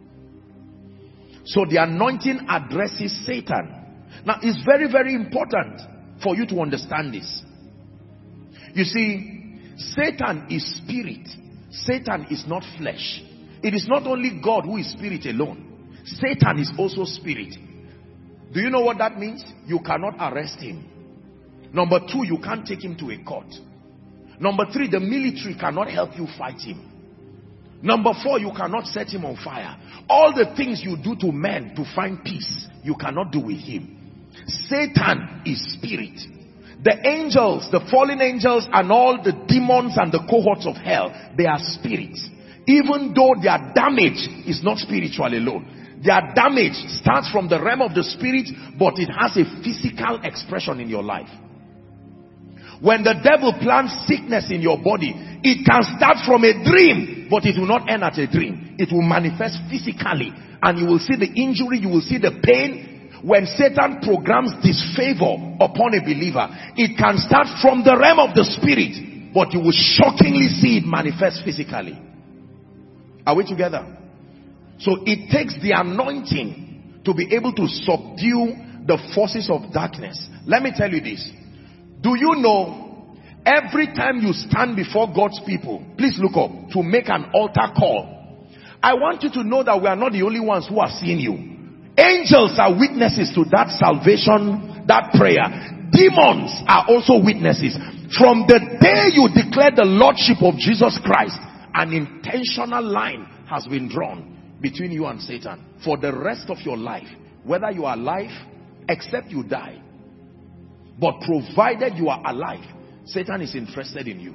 So the anointing addresses Satan. Now it's very, very important for you to understand this. You see, Satan is spirit. Satan is not flesh. It is not only God who is spirit alone. Satan is also spirit. Do you know what that means? You cannot arrest him. Number two, you can't take him to a court. Number three, the military cannot help you fight him. Number four, you cannot set him on fire. All the things you do to men to find peace, you cannot do with him. Satan is spirit. The angels, the fallen angels and all the demons and the cohorts of hell, they are spirits. Even though their damage is not spiritual alone. Their damage starts from the realm of the spirit, but it has a physical expression in your life. When the devil plants sickness in your body, it can start from a dream, but it will not end at a dream. It will manifest physically, and you will see the injury, you will see the pain. when Satan programs disfavor upon a believer, it can start from the realm of the spirit, but you will shockingly see it manifest physically. Are we together? So it takes the anointing to be able to subdue the forces of darkness. Let me tell you this. Do you know, every time you stand before God's people, please look up, to make an altar call, I want you to know that we are not the only ones who are seeing you. Angels are witnesses to that salvation, that prayer. Demons are also witnesses. From the day you declare the Lordship of Jesus Christ, an intentional line has been drawn between you and Satan for the rest of your life, whether you are alive, except you die. But provided you are alive, Satan is interested in you.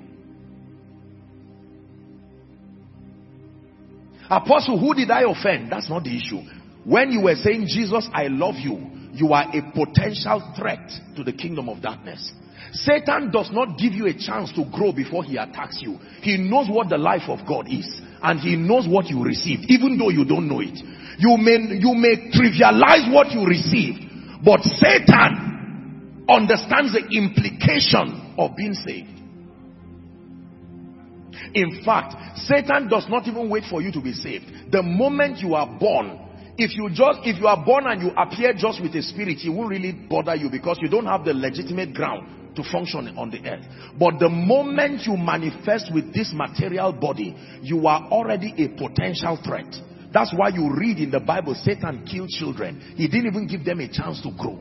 Apostle, who did I offend? That's not the issue. When you were saying, Jesus, I love you, you are a potential threat to the kingdom of darkness. Satan does not give you a chance to grow before he attacks you. He knows what the life of God is, and he knows what you received, even though you don't know it. You may, you may trivialize what you received, but Satan understands the implication of being saved. In fact, Satan does not even wait for you to be saved. The moment you are born, if you just if you are born and you appear just with a spirit, he won't really bother you because you don't have the legitimate ground to function on the earth. But the moment you manifest with this material body, you are already a potential threat. That's why you read in the Bible, Satan killed children. He didn't even give them a chance to grow.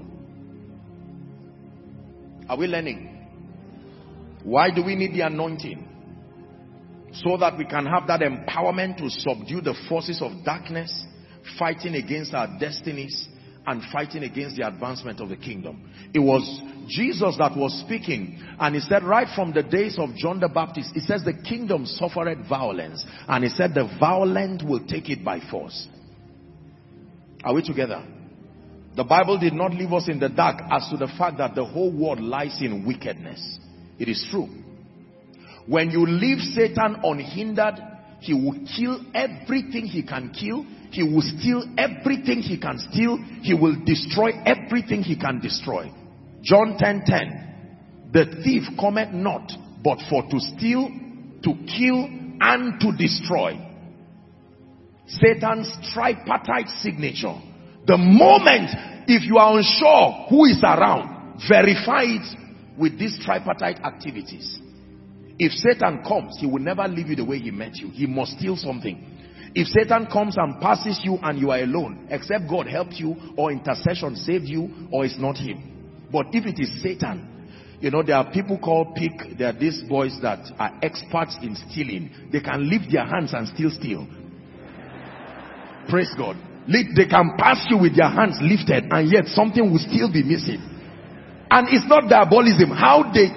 Are we learning? Why do we need the anointing? So that we can have that empowerment to subdue the forces of darkness, fighting against our destinies and fighting against the advancement of the kingdom. It was Jesus that was speaking, and he said right from the days of John the Baptist, he says the kingdom suffered violence, and he said the violent will take it by force. Are we together? The Bible did not leave us in the dark as to the fact that the whole world lies in wickedness. It is true. When you leave Satan unhindered, he will kill everything he can kill. He will steal everything he can steal. He will destroy everything he can destroy. John ten ten. The thief cometh not, but for to steal, to kill, and to destroy. Satan's tripartite signature. The moment, if you are unsure who is around, verify it with these tripartite activities. If Satan comes, he will never leave you the way he met you. He must steal something. If Satan comes and passes you and you are alone, except God helped you or intercession saved you, or it's not him. But if it is Satan, you know, there are people called pick. There are these boys that are experts in stealing. They can lift their hands and still steal. Praise God. They can pass you with their hands lifted and yet something will still be missing. And it's not diabolism. How they...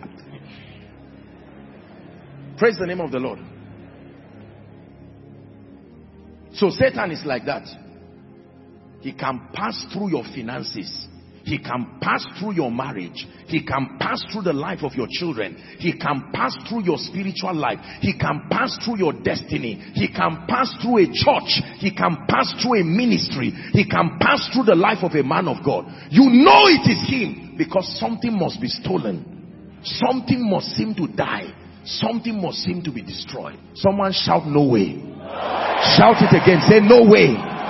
Praise the name of the Lord. So Satan is like that. He can pass through your finances. He can pass through your marriage. He can pass through the life of your children. He can pass through your spiritual life. He can pass through your destiny. He can pass through a church. He can pass through a ministry. He can pass through the life of a man of God. You know it is him because something must be stolen. Something must seem to die. Something must seem to be destroyed. Someone shout no way. Shout it again. Say no way.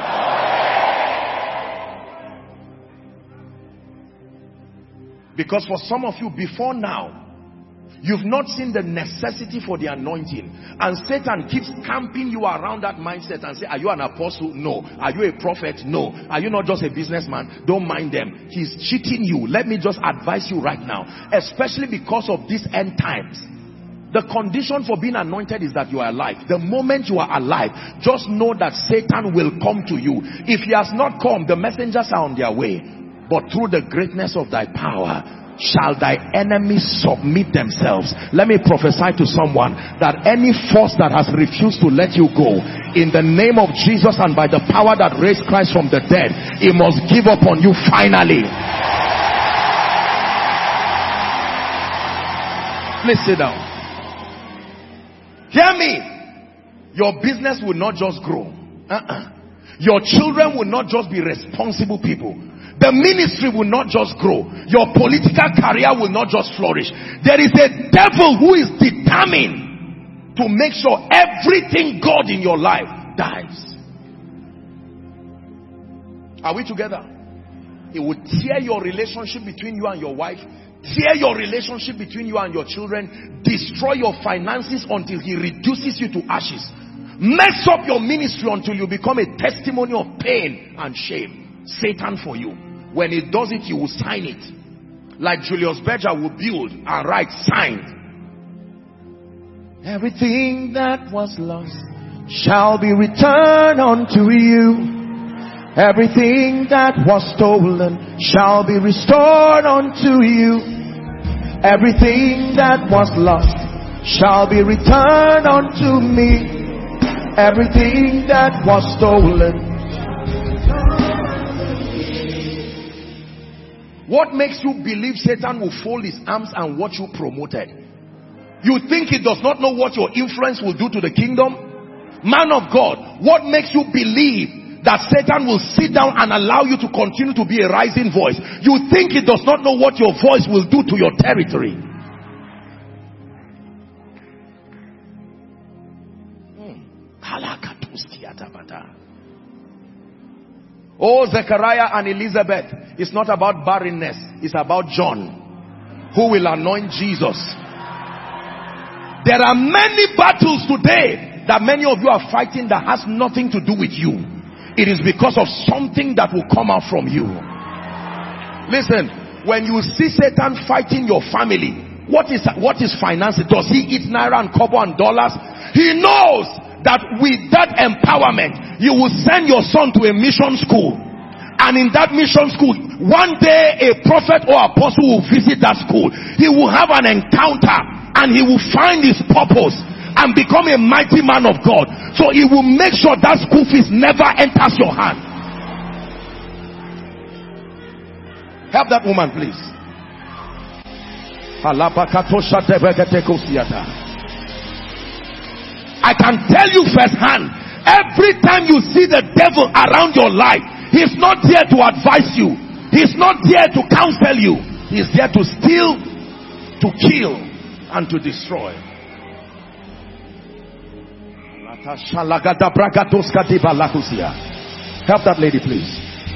Because for some of you before now, you've not seen the necessity for the anointing. And Satan keeps camping you around that mindset and say, are you an apostle? No. Are you a prophet? No. Are you not just a businessman? Don't mind them. He's cheating you. Let me just advise you right now. Especially because of these end times. The condition for being anointed is that you are alive. The moment you are alive, just know that Satan will come to you. If he has not come, the messengers are on their way. But through the greatness of thy power, shall thy enemies submit themselves. Let me prophesy to someone that any force that has refused to let you go, in the name of Jesus and by the power that raised Christ from the dead, it must give up on you finally. Please sit down. Hear me. Your business will not just grow. Uh-uh. Your children will not just be responsible people. The ministry will not just grow. Your political career will not just flourish. There is a devil who is determined to make sure everything God in your life dies. Are we together? He will tear your relationship between you and your wife, tear your relationship between you and your children, destroy your finances until he reduces you to ashes, mess up your ministry until you become a testimony of pain and shame. Satan for you. When he does it, he will sign it. Like Julius Berger will build and write signed. Everything that was lost shall be returned unto you. Everything that was stolen shall be restored unto you. Everything that was lost shall be returned unto me. Everything that was stolen. What makes you believe Satan will fold his arms and watch you promoted? You think he does not know what your influence will do to the kingdom? Man of God, what makes you believe that Satan will sit down and allow you to continue to be a rising voice? You think he does not know what your voice will do to your territory. Hmm. Oh, Zechariah and Elizabeth, it's not about barrenness, it's about John, who will anoint Jesus. There are many battles today that many of you are fighting that has nothing to do with you. It is because of something that will come out from you. Listen, when you see Satan fighting your family, what is what is finance? Does he eat naira and kobo and dollars? He knows that with that empowerment, you will send your son to a mission school. And in that mission school, one day a prophet or apostle will visit that school. He will have an encounter and he will find his purpose and become a mighty man of God. So he will make sure that school fees never enters your hand. Help that woman, please. I can tell you firsthand, every time you see the devil around your life, he's not there to advise you. He's not there to counsel you. He's there to steal, to kill, and to destroy. Help that lady, please.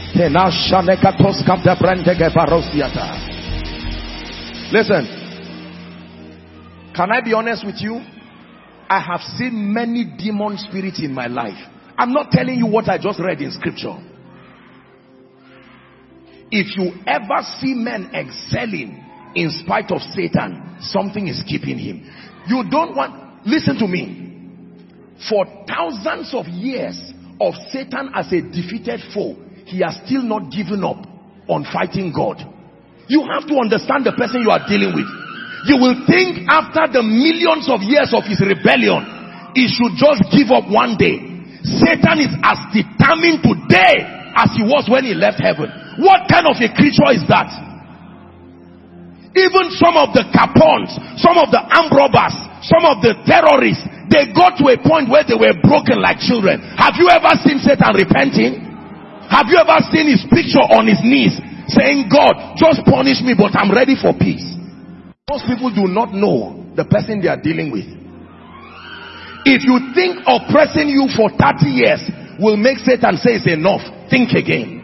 Listen, can I be honest with you? I have seen many demon spirits in my life. I'm not telling you what I just read in scripture. If you ever see men excelling in spite of Satan, something is keeping him. You don't want, listen to me. For thousands of years of Satan as a defeated foe, he has still not given up on fighting God. You have to understand the person you are dealing with. You will think after the millions of years of his rebellion, he should just give up one day. Satan is as determined today as he was when he left heaven. What kind of a creature is that? Even some of the Capons, some of the armed robbers, some of the terrorists, they got to a point where they were broken like children. Have you ever seen Satan repenting? Have you ever seen his picture on his knees saying, God, just punish me, but I'm ready for peace? Most people do not know the person they are dealing with. If you think oppressing you for thirty years will make Satan say it's enough, think again.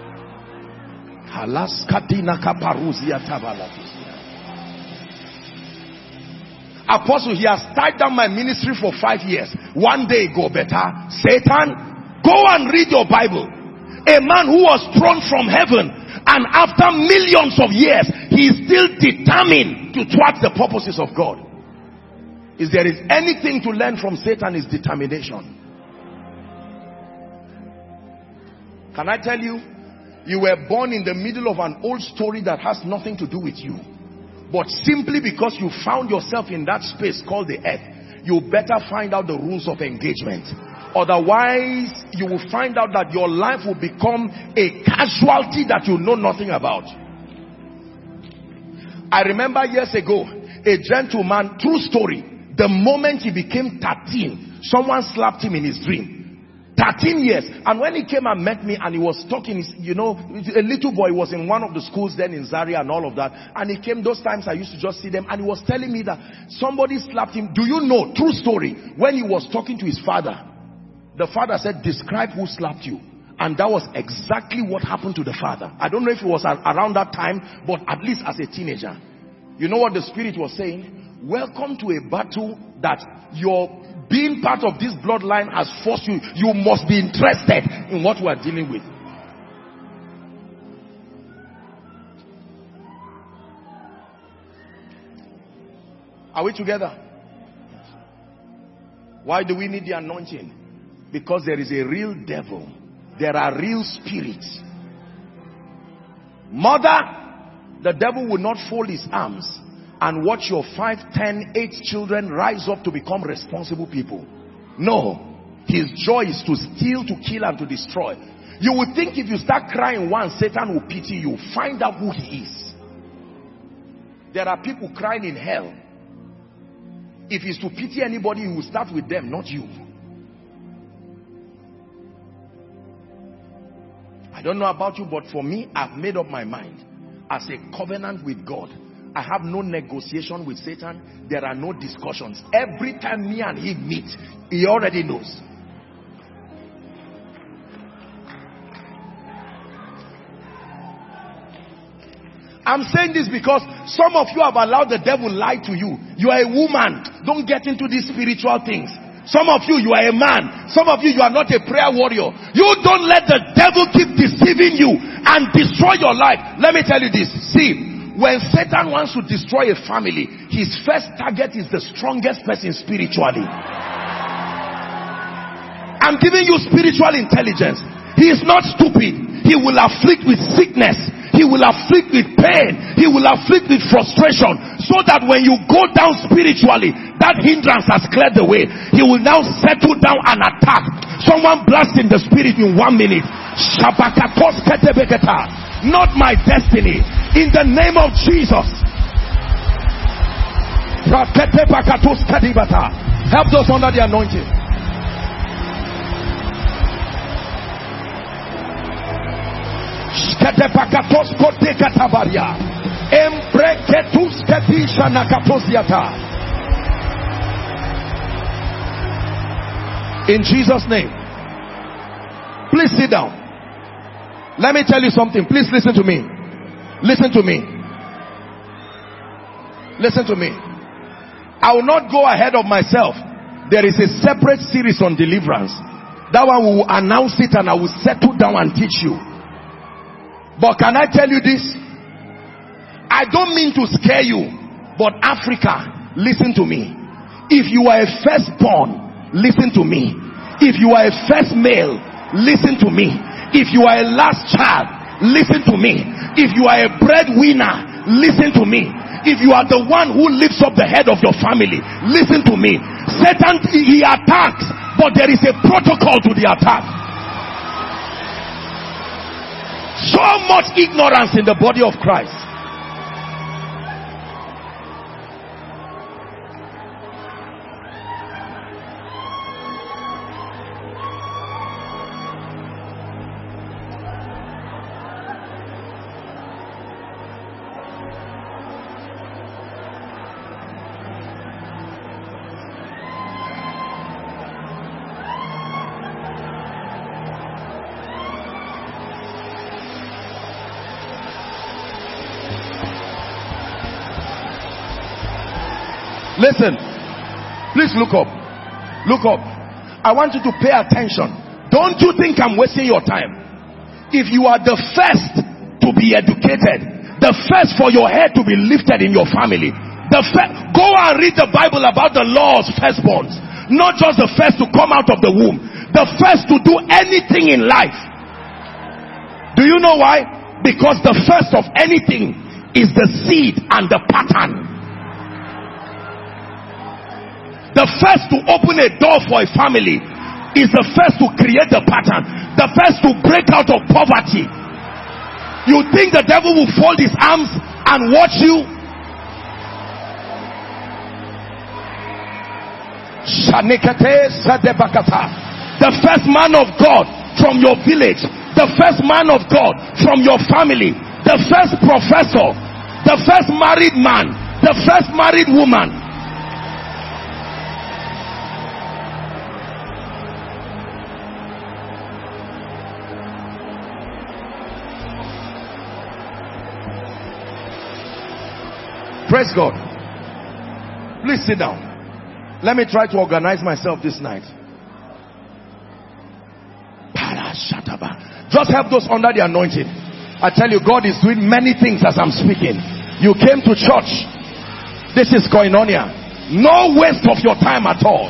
Apostle, he has tied down my ministry for five years. One day go better. Satan, go and read your Bible. A man who was thrown from heaven, and after millions of years, he is still determined to thwart the purposes of God. If there is anything to learn from Satan, is determination. Can I tell you, you were born in the middle of an old story that has nothing to do with you. But simply because you found yourself in that space called the earth, you better find out the rules of engagement. Otherwise, you will find out that your life will become a casualty that you know nothing about. I remember years ago, a gentleman, true story, the moment he became thirteen, someone slapped him in his dream. thirteen years. And when he came and met me and he was talking, you know, a little boy was in one of the schools then in Zaria and all of that. And he came those times I used to just see them, and he was telling me that somebody slapped him. Do you know, true story, when he was talking to his father, the father said, describe who slapped you. And that was exactly what happened to the father. I don't know if it was around that time, but at least as a teenager. You know what the spirit was saying? Welcome to a battle that your being part of this bloodline has forced you. You must be interested in what we are dealing with. Are we together? Why do we need the anointing? Because there is a real devil. There are real spirits. Mother, the devil will not fold his arms and watch your five, ten, eight children rise up to become responsible people. No. His joy is to steal, to kill, and to destroy. You would think if you start crying once, Satan will pity you. Find out who he is. There are people crying in hell. If he's to pity anybody, he will start with them, not you. I don't know about you, but for me, I've made up my mind. As a covenant with God, I have no negotiation with Satan. There are no discussions. Every time me and him meet, he already knows. I'm saying this because some of you have allowed the devil lie to you. You are a woman. Don't get into these spiritual things. Some of you, you are a man. Some of you, you are not a prayer warrior. You don't let the devil keep deceiving you and destroy your life. Let me tell you this. See, when Satan wants to destroy a family, his first target is the strongest person spiritually. I'm giving you spiritual intelligence. He is not stupid. He will afflict with sickness. He will afflict with pain. He will afflict with frustration. So that when you go down spiritually, that hindrance has cleared the way. He will now settle down and attack. Someone blast in the spirit in one minute. Not my destiny. In the name of Jesus. Help those under the anointing. In Jesus' name. Please sit down. Let me tell you something. Please listen to me. Listen to me. Listen to me. I will not go ahead of myself. There is a separate series on deliverance. That one we will announce it and I will settle down and teach you. But can I tell you this? I don't mean to scare you, but Africa, listen to me. If you are a firstborn, listen to me. If you are a first male, listen to me. If you are a last child, listen to me. If you are a breadwinner, listen to me. If you are the one who lifts up the head of your family, listen to me. Satan, he attacks, but there is a protocol to the attack. So much ignorance in the body of Christ. Listen, please look up. Look up. I want you to pay attention. Don't you think I'm wasting your time? If you are the first to be educated, the first for your head to be lifted in your family, the first, go and read the Bible about the laws firstborns. Not just the first to come out of the womb, the first to do anything in life. Do you know why? Because the first of anything is the seed and the pattern. The first to open a door for a family is the first to create the pattern. The first to break out of poverty. You think the devil will fold his arms and watch you? The first man of God from your village. The first man of God from your family. The first professor. The first married man. The first married woman. Praise God. Please sit down. Let me try to organize myself this night. Just help those under the anointing. I tell you, God is doing many things as I'm speaking. You came to church. This is koinonia. No waste of your time at all.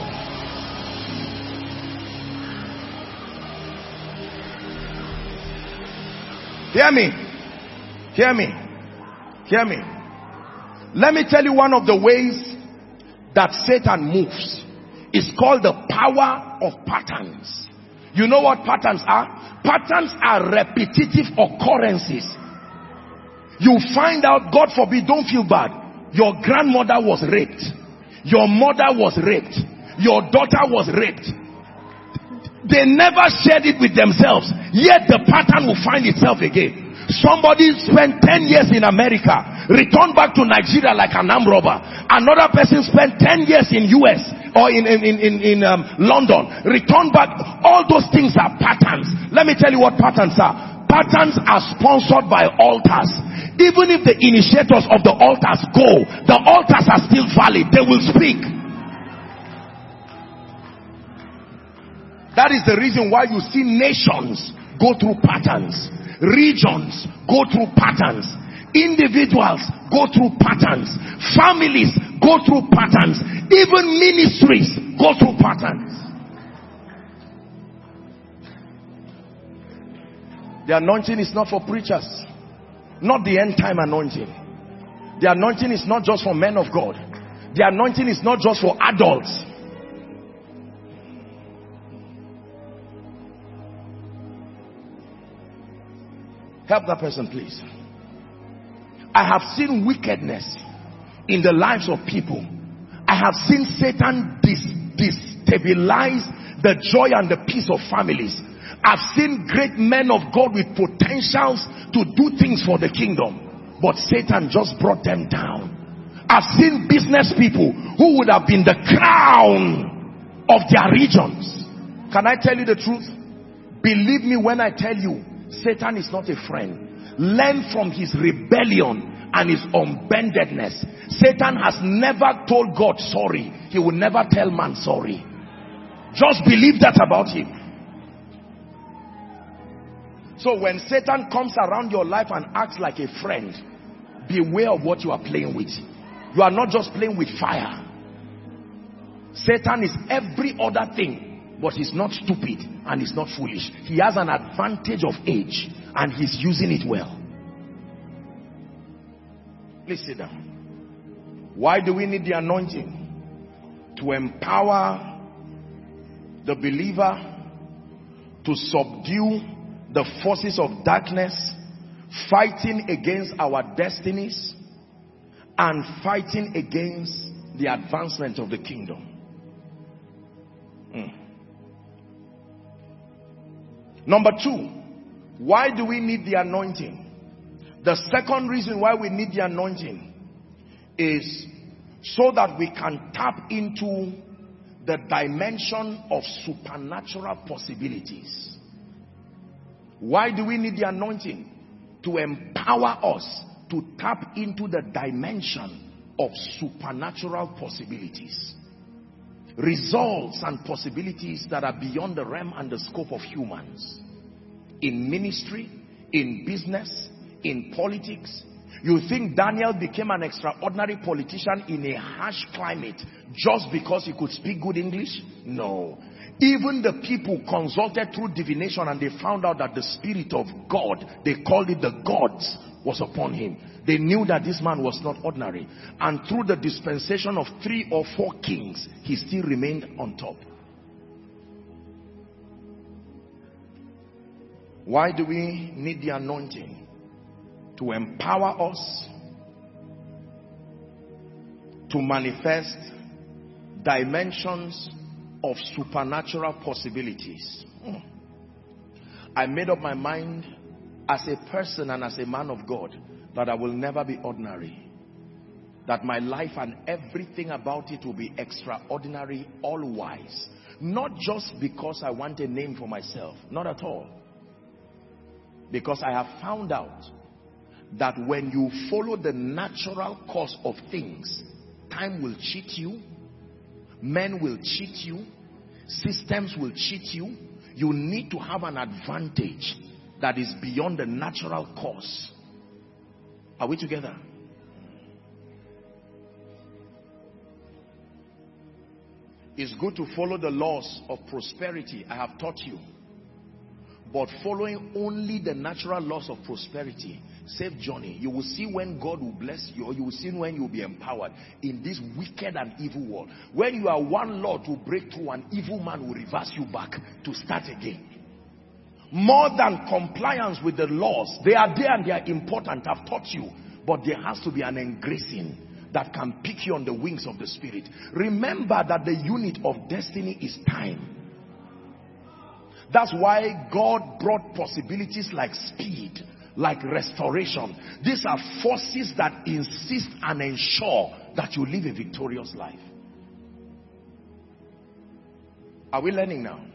Hear me. Hear me. Hear me. Let me tell you one of the ways that Satan moves. It's called the power of patterns. You know what patterns are? Patterns are repetitive occurrences. You find out, God forbid, don't feel bad. Your grandmother was raped. Your mother was raped. Your daughter was raped. They never shared it with themselves. Yet the pattern will find itself again. Somebody spent ten years in America, returned back to Nigeria like an armed robber. Another person spent ten years in U S or in, in, in, in, in um, London, returned back. All those things are patterns. Let me tell you what patterns are. Patterns are sponsored by altars. Even if the initiators of the altars go, the altars are still valid. They will speak. That is the reason why you see nations go through patterns. Regions go through patterns. Individuals go through patterns. Families go through patterns. Even ministries go through patterns. The anointing is not for preachers. Not the end time anointing. The anointing is not just for men of God. The anointing is not just for adults. Help that person, please. I have seen wickedness in the lives of people. I have seen Satan dis destabilize the joy and the peace of families. I've seen great men of God with potentials to do things for the kingdom, but Satan just brought them down. I've seen business people who would have been the crown of their regions. Can I tell you the truth? Believe me when I tell you, Satan is not a friend. Learn from his rebellion and his unbendedness. Satan has never told God sorry. He will never tell man sorry. Just believe that about him. So when Satan comes around your life and acts like a friend, beware of what you are playing with. You are not just playing with fire. Satan is every other thing. But he's not stupid and he's not foolish. He has an advantage of age and he's using it well. Please sit down. Why do we need the anointing? To empower the believer to subdue the forces of darkness, fighting against our destinies and fighting against the advancement of the kingdom. Mm. Number two, why do we need the anointing? The second reason why we need the anointing is so that we can tap into the dimension of supernatural possibilities. Why do we need the anointing? To empower us to tap into the dimension of supernatural possibilities. Results and possibilities that are beyond the realm and the scope of humans. In ministry, in business, in politics. You think Daniel became an extraordinary politician in a harsh climate just because he could speak good English? No. Even the people consulted through divination and they found out that the Spirit of God, they called it the gods, was upon him. They knew that this man was not ordinary. And through the dispensation of three or four kings, he still remained on top. Why do we need the anointing? To empower us to manifest dimensions of supernatural possibilities. Hmm. I made up my mind as a person and as a man of God that I will never be ordinary. That my life and everything about it will be extraordinary, all wise. Not just because I want a name for myself. Not at all. Because I have found out that when you follow the natural course of things, time will cheat you, men will cheat you, systems will cheat you. You need to have an advantage that is beyond the natural course. Are we together? It's good to follow the laws of prosperity. I have taught you. But following only the natural laws of prosperity, safe journey. You will see when God will bless you, or you will see when you will be empowered in this wicked and evil world. When you are one law to break through, an evil man will reverse you back to start again. More than compliance with the laws, they are there and they are important. I've taught you. But there has to be an engracing that can pick you on the wings of the Spirit. Remember that the unit of destiny is time. That's why God brought possibilities like speed, like restoration. These are forces that insist and ensure that you live a victorious life. Are we learning now?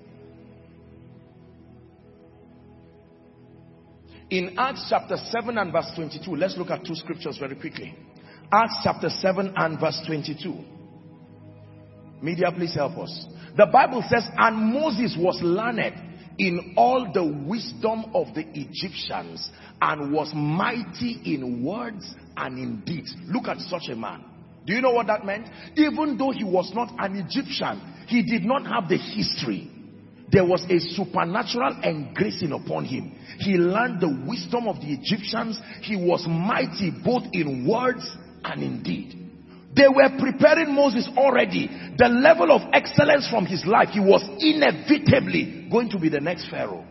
In Acts chapter seven and verse twenty-two, let's look at two scriptures very quickly. Acts chapter seven and verse twenty-two. Media, please help us. The Bible says, and Moses was learned in all the wisdom of the Egyptians and was mighty in words and in deeds. Look at such a man. Do you know what that meant? Even though he was not an Egyptian, he did not have the history. There was a supernatural engracing upon him. He learned the wisdom of the Egyptians. He was mighty both in words and in deed. They were preparing Moses already. The level of excellence from his life, he was inevitably going to be the next Pharaoh.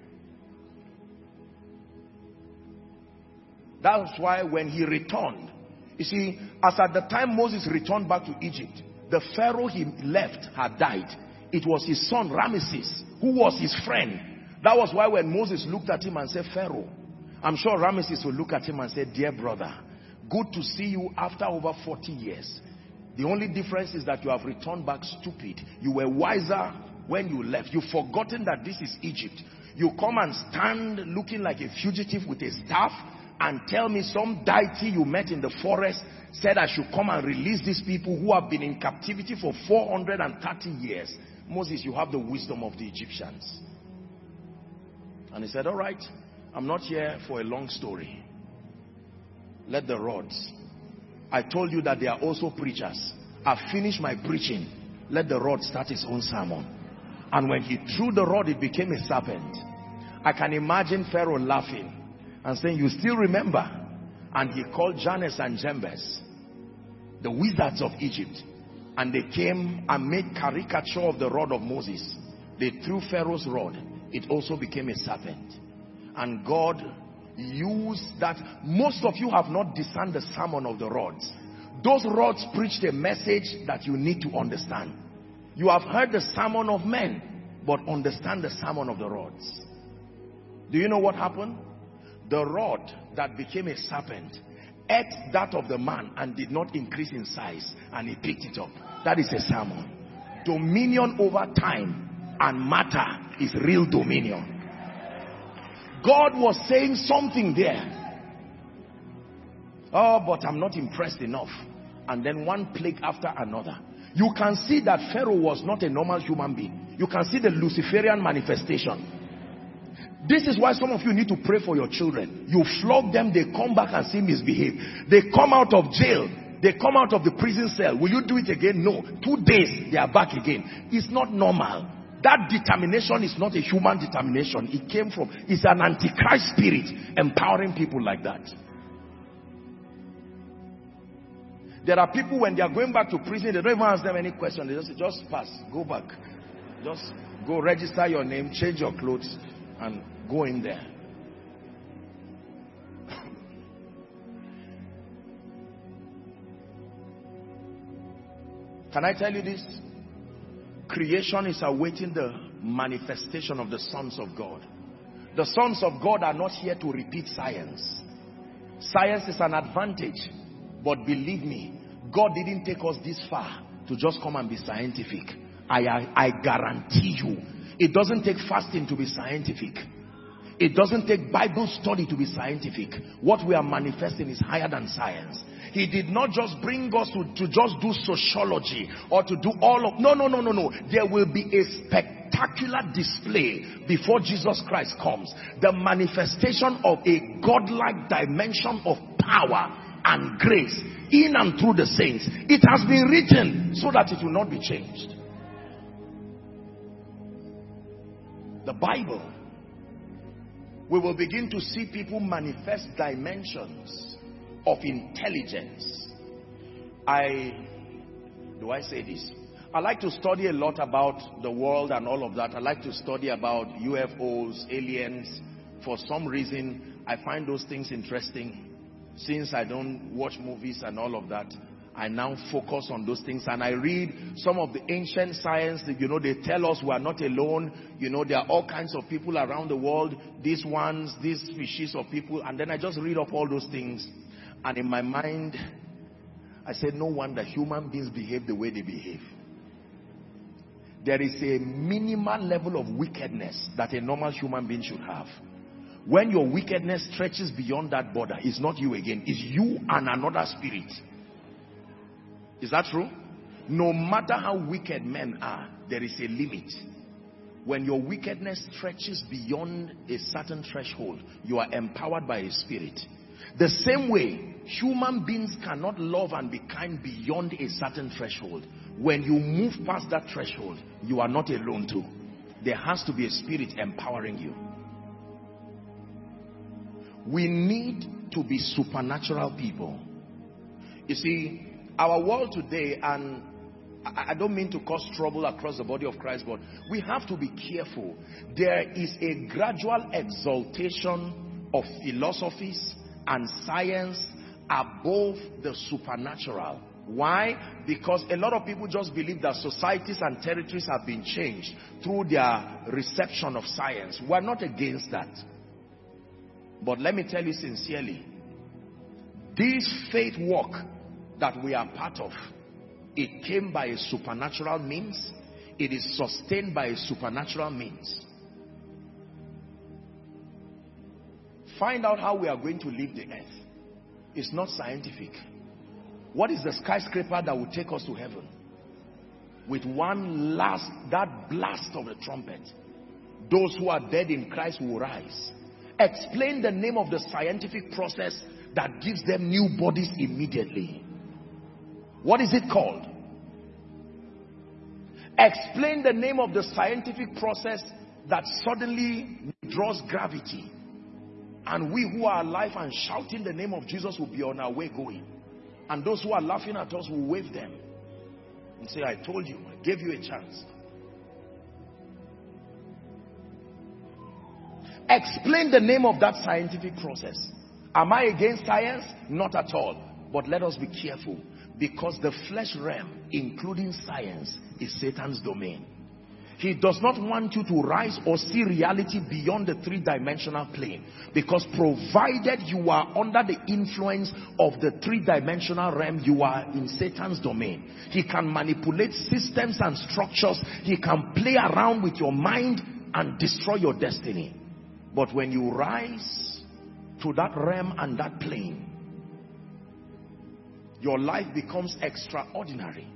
That's why when he returned, you see, as at the time Moses returned back to Egypt, the Pharaoh he left had died. It was his son Ramesses, who was his friend. That was why when Moses looked at him and said, Pharaoh, I'm sure Ramesses will look at him and say, dear brother, good to see you after over forty years. The only difference is that you have returned back stupid. You were wiser when you left. You've forgotten that this is Egypt. You come and stand looking like a fugitive with a staff and tell me some deity you met in the forest said I should come and release these people who have been in captivity for four hundred thirty years. Moses, you have the wisdom of the Egyptians. And he said, all right, I'm not here for a long story. Let the rods. I told you that they are also preachers. I've finished my preaching. Let the rod start his own sermon. And when he threw the rod, it became a serpent. I can imagine Pharaoh laughing and saying, you still remember? And he called Jannes and Jambres, the wizards of Egypt. And they came and made caricature of the rod of Moses. They threw Pharaoh's rod. It also became a serpent. And God used that. Most of you have not discerned the sermon of the rods. Those rods preached a message that you need to understand. You have heard the sermon of men, but understand the sermon of the rods. Do you know what happened? The rod that became a serpent ate that of the man and did not increase in size, and he picked it up. That is a sermon. Dominion over time and matter is real dominion. God was saying something there. Oh, but I'm not impressed enough. And then one plague after another. You can see that Pharaoh was not a normal human being. You can see the Luciferian manifestation. This is why some of you need to pray for your children. You flog them, they come back and still misbehave. They come out of jail. They come out of the prison cell. Will you do it again? No. Two days, they are back again. It's not normal. That determination is not a human determination. It came from, it's an antichrist spirit empowering people like that. There are people, when they are going back to prison, they don't even ask them any question. They just say, just pass, go back. Just go register your name, change your clothes, and go in there. Can I tell you this? Creation is awaiting the manifestation of the sons of God. The sons of God are not here to repeat science. Science is an advantage, but believe me, God didn't take us this far to just come and be scientific. I, I, I guarantee you, it doesn't take fasting to be scientific. It doesn't take Bible study to be scientific. What we are manifesting is higher than science. He did not just bring us to, to just do sociology or to do all of... No, no, no, no, no. There will be a spectacular display before Jesus Christ comes. The manifestation of a godlike dimension of power and grace in and through the saints. It has been written so that it will not be changed. The Bible. We will begin to see people manifest dimensions of intelligence. I, do I say this? I like to study a lot about the world and all of that. I like to study about U F Os, aliens. For some reason, I find those things interesting. Since I don't watch movies and all of that, I now focus on those things, and I read some of the ancient science. You know, they tell us we are not alone. You know, there are all kinds of people around the world, these ones, these species of people, and then I just read up all those things, and in my mind I said, no wonder human beings behave the way they behave. There is a minimal level of wickedness that a normal human being should have. When your wickedness stretches beyond that border, it's not you again, it's you and another spirit. Is that true? No matter how wicked men are, there is a limit. When your wickedness stretches beyond a certain threshold, you are empowered by a spirit. The same way, human beings cannot love and be kind beyond a certain threshold. When you move past that threshold, you are not alone too. There has to be a spirit empowering you. We need to be supernatural people. You see, our world today, and I don't mean to cause trouble across the body of Christ, but we have to be careful. There is a gradual exaltation of philosophies and science above the supernatural. Why? Because a lot of people just believe that societies and territories have been changed through their reception of science. We're not against that. But let me tell you sincerely, this faith walk that we are part of, it came by a supernatural means. It is sustained by a supernatural means. Find out how we are going to leave the earth. It's not scientific. What is the skyscraper that will take us to heaven? With one last, that blast of the trumpet, those who are dead in Christ will rise. Explain the name of the scientific process that gives them new bodies immediately. What is it called? Explain the name of the scientific process that suddenly draws gravity. And we who are alive and shouting the name of Jesus will be on our way going. And those who are laughing at us will wave them and say, I told you, I gave you a chance. Explain the name of that scientific process. Am I against science? Not at all. But let us be careful, because the flesh realm, including science, is Satan's domain. He does not want you to rise or see reality beyond the three-dimensional plane, because provided you are under the influence of the three-dimensional realm, you are in Satan's domain. He can manipulate systems and structures. He can play around with your mind and destroy your destiny. But when you rise to that realm and that plane, your life becomes extraordinary.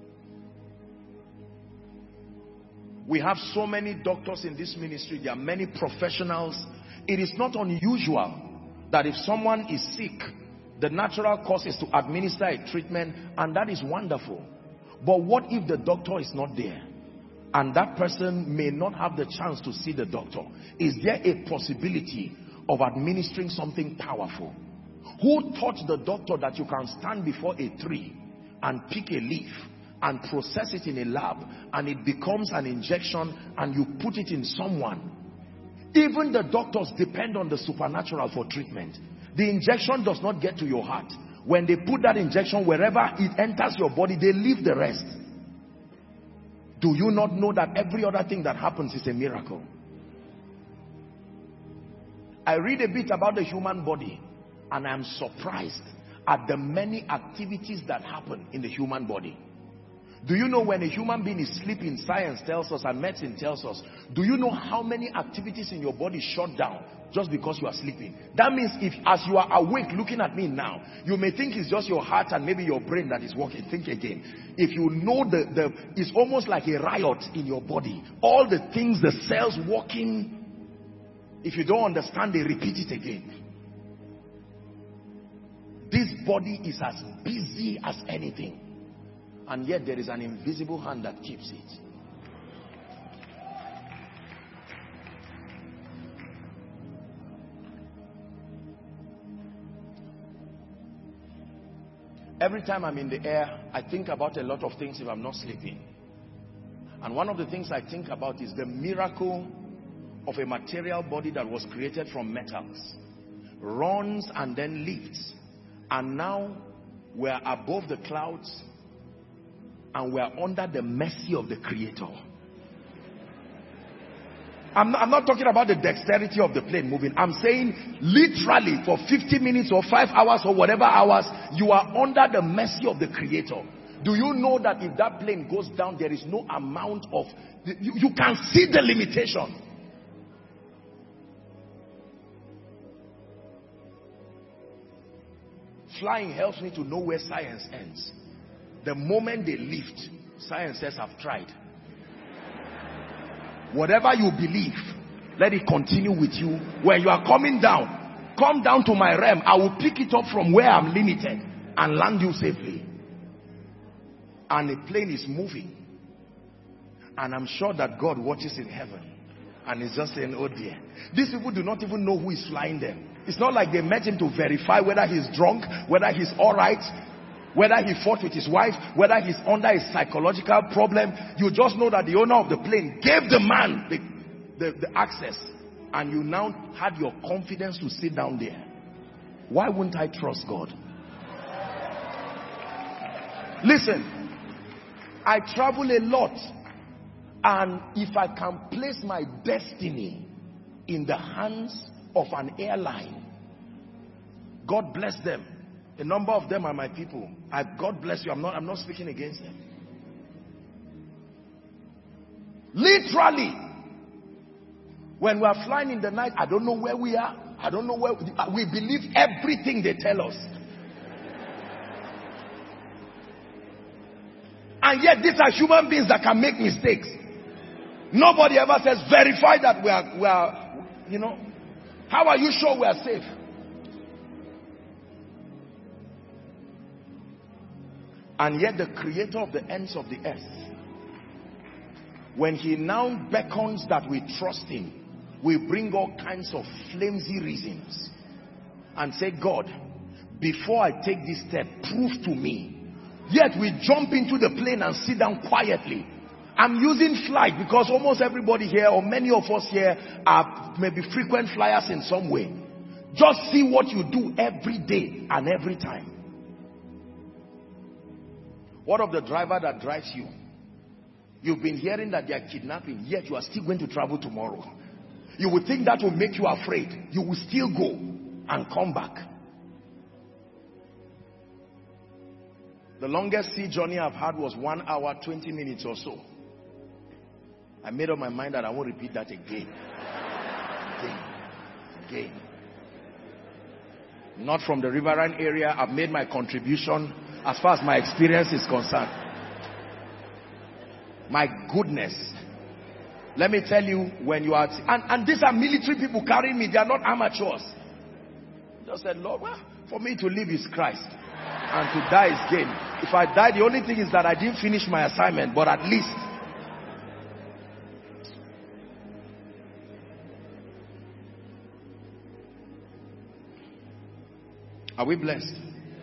We have so many doctors in this ministry. There are many professionals. It is not unusual that if someone is sick, the natural course is to administer a treatment, and that is wonderful. But what if the doctor is not there? And that person may not have the chance to see the doctor. Is there a possibility of administering something powerful? Who taught the doctor that you can stand before a tree and pick a leaf and process it in a lab and it becomes an injection and you put it in someone? Even the doctors depend on the supernatural for treatment. The injection does not get to your heart. When they put that injection, wherever it enters your body, they leave the rest. Do you not know that every other thing that happens is a miracle? I read a bit about the human body and I'm surprised at the many activities that happen in the human body. Do you know when a human being is sleeping, science tells us and medicine tells us, do you know how many activities in your body shut down just because you are sleeping? That means if as you are awake looking at me now, you may think it's just your heart and maybe your brain that is working. Think again. If you know the, the it's almost like a riot in your body. All the things, the cells working, if you don't understand, they repeat it again. This body is as busy as anything. And yet there is an invisible hand that keeps it. Every time I'm in the air, I think about a lot of things if I'm not sleeping. And one of the things I think about is the miracle of a material body that was created from metals, runs and then lifts. And now we're above the clouds and we're under the mercy of the Creator. I'm not, I'm not talking about the dexterity of the plane moving. I'm saying literally for fifty minutes or five hours or whatever hours, you are under the mercy of the Creator. Do you know that if that plane goes down, there is no amount of... You, you can see the limitation. Flying helps me to know where science ends. The moment they lift, science says, I've tried. Whatever you believe, let it continue with you. When you are coming down, come down to my realm. I will pick it up from where I'm limited and land you safely. And the plane is moving. And I'm sure that God watches in heaven. And is just saying, oh dear. These people do not even know who is flying them. It's not like they met him to verify whether he's drunk, whether he's alright, whether he fought with his wife, whether he's under a psychological problem. You just know that the owner of the plane gave the man the, the, the access. And you now had your confidence to sit down there. Why wouldn't I trust God? Listen, I travel a lot. And if I can place my destiny in the hands of an airline, God bless them. A number of them are my people. I, God bless you. I'm not, I'm not speaking against them. Literally, when we are flying in the night, I don't know where we are. I don't know where we believe everything they tell us. And yet these are human beings that can make mistakes. Nobody ever says, verify that we are, we are, you know. How are you sure we are safe? And yet the Creator of the ends of the earth, when he now beckons that we trust him, we bring all kinds of flimsy reasons and say, God, before I take this step, prove to me. Yet we jump into the plane and sit down quietly. I'm using flight because almost everybody here, or many of us here, are maybe frequent flyers in some way. Just see what you do every day and every time. What of the driver that drives you? You've been hearing that they are kidnapping, yet you are still going to travel tomorrow. You would think that will make you afraid. You will still go and come back. The longest sea journey I've had was one hour, twenty minutes or so. I made up my mind that I won't repeat that again. Again. Again. Not from the riverine area. I've made my contribution as far as my experience is concerned. My goodness. Let me tell you, when you are... And, and these are military people carrying me. They are not amateurs. I just said, Lord, well, for me to live is Christ. And to die is gain. If I die, the only thing is that I didn't finish my assignment. But at least... Are we blessed?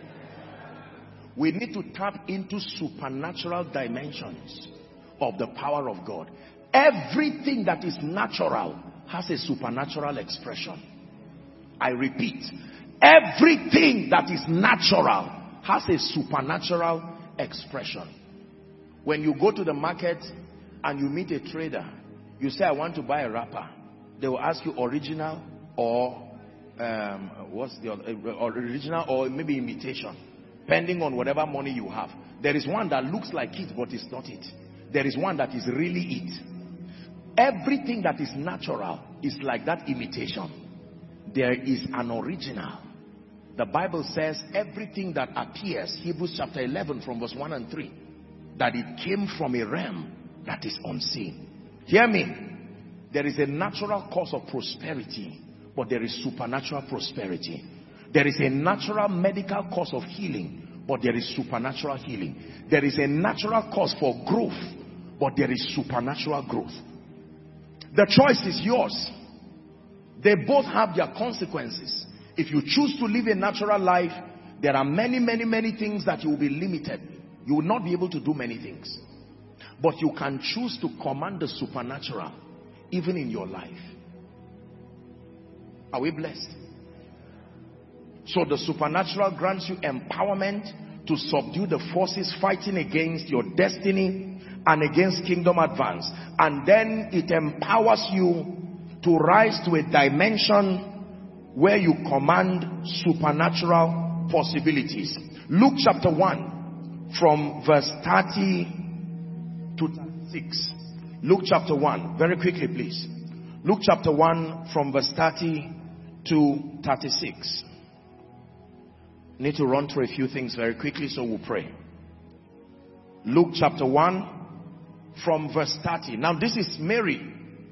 We need to tap into supernatural dimensions of the power of God. Everything that is natural has a supernatural expression. I repeat, everything that is natural has a supernatural expression. When you go to the market and you meet a trader, you say, I want to buy a wrapper. They will ask you original or um, what's the other, or original or maybe imitation, depending on whatever money you have. There is one that looks like it, but it's not it. There is one that is really it. Everything that is natural is like that imitation. There is an original. The Bible says everything that appears, Hebrews chapter eleven from verse one and three, that it came from a realm that is unseen. Hear me. There is a natural cause of prosperity, but there is supernatural prosperity. There is a natural medical cause of healing, but there is supernatural healing. There is a natural cause for growth, but there is supernatural growth. The choice is yours. They both have their consequences. If you choose to live a natural life, there are many, many, many things that you will be limited. You will not be able to do many things. But you can choose to command the supernatural, even in your life. Are we blessed? So the supernatural grants you empowerment to subdue the forces fighting against your destiny and against kingdom advance. And then it empowers you to rise to a dimension where you command supernatural possibilities. Luke chapter one from verse thirty to thirty-six. Luke chapter one, very quickly please. Luke chapter one from verse thirty to thirty-six. Need to run through a few things very quickly, so we'll pray. Luke chapter one from verse thirty. Now this is Mary.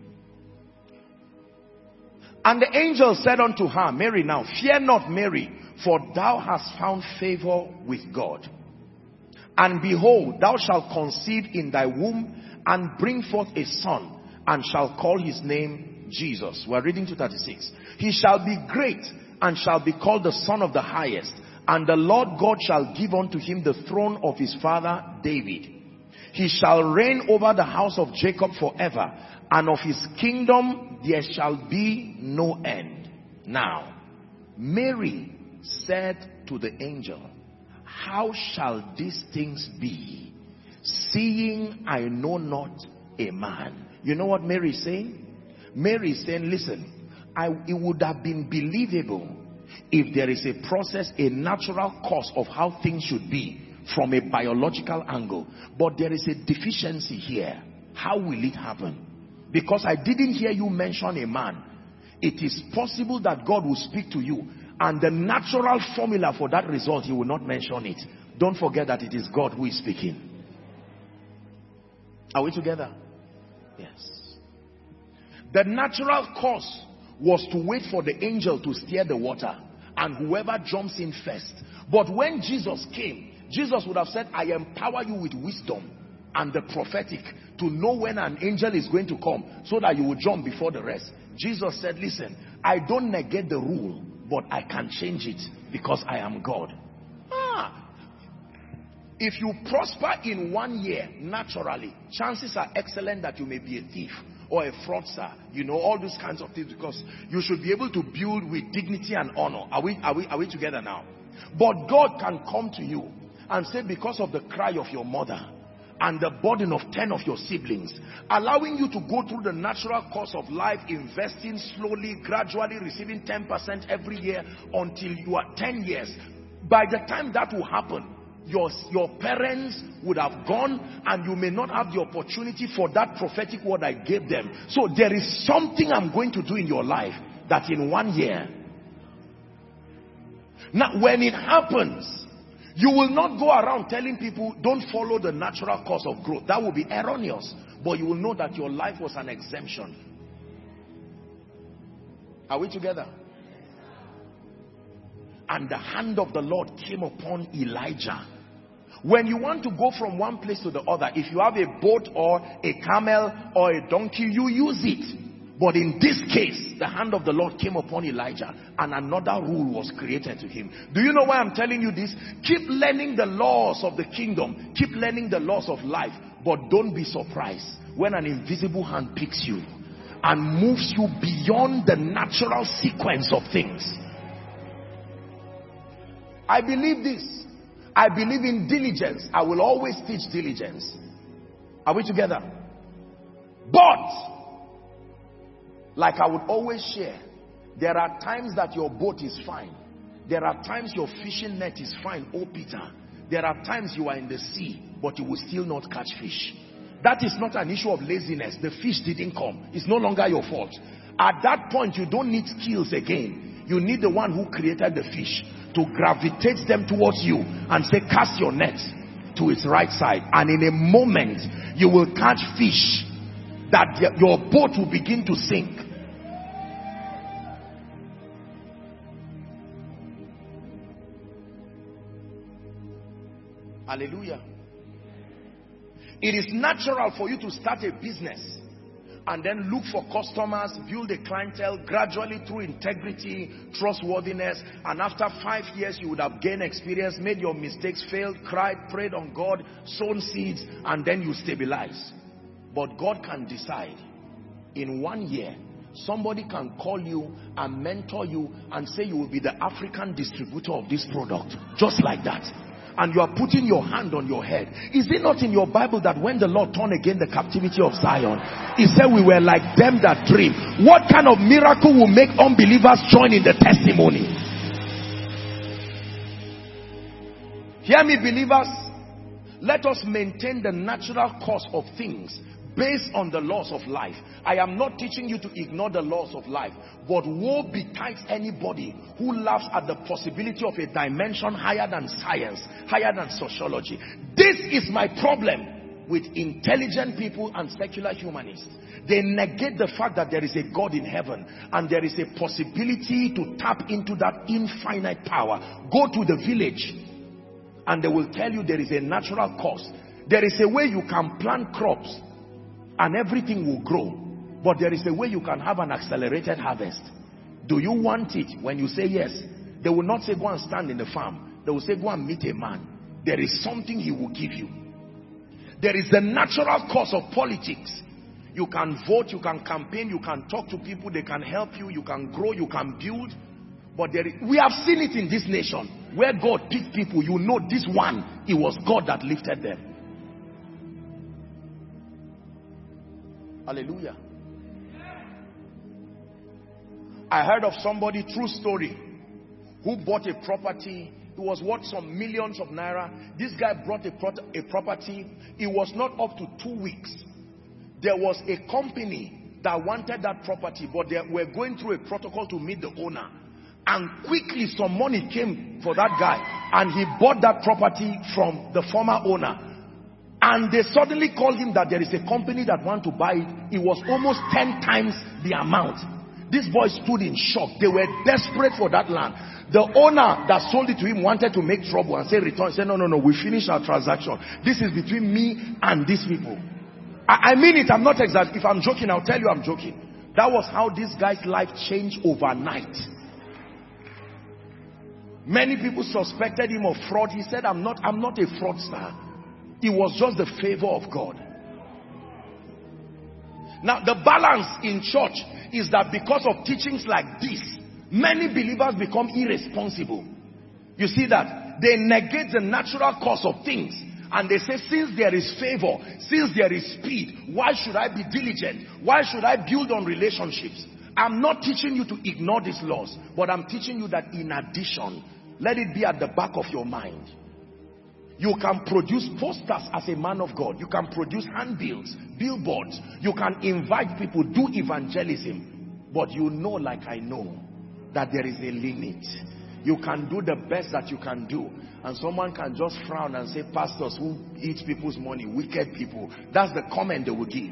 And the angel said unto her, Mary, now fear not, Mary, for thou hast found favor with God. And behold, thou shalt conceive in thy womb and bring forth a son, and shall call his name Jesus. We're reading to thirty-six. He shall be great and shall be called the Son of the Highest. And the Lord God shall give unto him the throne of his father David. He shall reign over the house of Jacob forever, and of his kingdom there shall be no end. Now, Mary said to the angel, how shall these things be, seeing I know not a man? You know what Mary is saying? Mary is saying, listen, I, it would have been believable if there is a process, a natural cause of how things should be from a biological angle. But there is a deficiency here. How will it happen? Because I didn't hear you mention a man. It is possible that God will speak to you, and the natural formula for that result, he will not mention it. Don't forget that it is God who is speaking. Are we together? Yes. The natural cause was to wait for the angel to stir the water, and whoever jumps in first. But when Jesus came, Jesus would have said, I empower you with wisdom and the prophetic to know when an angel is going to come, so that you will jump before the rest. Jesus said, listen, I don't negate the rule, but I can change it because I am God. Ah. If you prosper in one year naturally, chances are excellent that you may be a thief or a fraudster, you know, all those kinds of things, because you should be able to build with dignity and honor. Are we, are we, are we together now? But God can come to you and say, because of the cry of your mother and the burden of ten of your siblings, allowing you to go through the natural course of life, investing slowly, gradually, receiving ten percent every year until you are ten years. By the time that will happen, your, your parents would have gone, and you may not have the opportunity for that prophetic word I gave them. So there is something I'm going to do in your life that in one year. Now when it happens, you will not go around telling people, don't follow the natural course of growth. That will be erroneous. But you will know that your life was an exemption. Are we together? And the hand of the Lord came upon Elijah. When you want to go from one place to the other, if you have a boat or a camel or a donkey, you use it. But in this case, the hand of the Lord came upon Elijah, and another rule was created to him. Do you know why I'm telling you this? Keep learning the laws of the kingdom. Keep learning the laws of life. But don't be surprised when an invisible hand picks you and moves you beyond the natural sequence of things. I believe this. I believe in diligence. I will always teach diligence. Are we together? But, like I would always share, there are times that your boat is fine. There are times your fishing net is fine, oh Peter. There are times you are in the sea, but you will still not catch fish. That is not an issue of laziness. The fish didn't come. It's no longer your fault. At that point, you don't need skills again. You need the one who created the fish to gravitate them towards you and say, cast your net to its right side. And in a moment, you will catch fish that your boat will begin to sink. Hallelujah. It is natural for you to start a business and then look for customers, build a clientele gradually through integrity, trustworthiness, and after five years you would have gained experience, made your mistakes, failed, cried, prayed on God, sown seeds, and then you stabilize. But God can decide in one year, somebody can call you and mentor you and say you will be the African distributor of this product, just like that. And you are putting your hand on your head. Is it not in your Bible that when the Lord turned again the captivity of Zion, he said we were like them that dream? What kind of miracle will make unbelievers join in the testimony? Hear me, believers. Let us maintain the natural course of things based on the laws of life. I am not teaching you to ignore the laws of life, but woe betides anybody who laughs at the possibility of a dimension higher than science, higher than sociology. This is my problem with intelligent people and secular humanists. They negate the fact that there is a God in heaven and there is a possibility to tap into that infinite power. Go to the village and they will tell you there is a natural cause. There is a way you can plant crops and everything will grow. But there is a way you can have an accelerated harvest. Do you want it? When you say yes, they will not say go and stand in the farm. They will say go and meet a man. There is something he will give you. There is the natural course of politics. You can vote, you can campaign, you can talk to people, they can help you, you can grow, you can build. But there is, we have seen it in this nation where God picked people. You know this one, it was God that lifted them. Hallelujah. I heard of somebody, true story, who bought a property. It was worth some millions of naira. This guy brought a, pro a property. It was not up to two weeks. There was a company that wanted that property, but they were going through a protocol to meet the owner. And quickly some money came for that guy. And he bought that property from the former owner. And they suddenly called him that there is a company that wants to buy it. It was almost ten times the amount. This boy stood in shock. They were desperate for that land. The owner that sold it to him wanted to make trouble and say return. He said, no, no, no, we finished our transaction. This is between me and these people. I, I mean it, I'm not exaggerating. If I'm joking, I'll tell you I'm joking. That was how this guy's life changed overnight. Many people suspected him of fraud. He said, I'm not, I'm not a fraudster. It was just the favor of God. Now, the balance in church is that because of teachings like this, many believers become irresponsible. You see that? They negate the natural course of things. And they say, since there is favor, since there is speed, why should I be diligent? Why should I build on relationships? I'm not teaching you to ignore these laws, but I'm teaching you that in addition, let it be at the back of your mind. You can produce posters as a man of God. You can produce handbills, billboards. You can invite people, do evangelism. But you know, like I know, that there is a limit. You can do the best that you can do. And someone can just frown and say, pastors who eat people's money, wicked people. That's the comment they will give.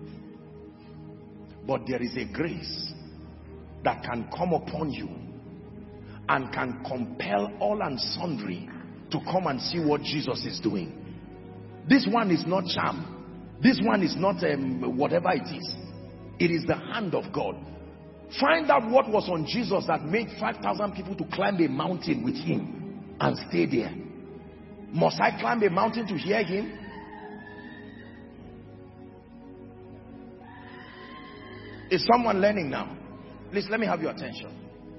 But there is a grace that can come upon you and can compel all and sundry to come and see what Jesus is doing. This one is not charm. This one is not um, whatever it is. It is the hand of God. Find out what was on Jesus that made five thousand people to climb a mountain with him and stay there. Must I climb a mountain to hear him? Is someone learning now? Please, let me have your attention.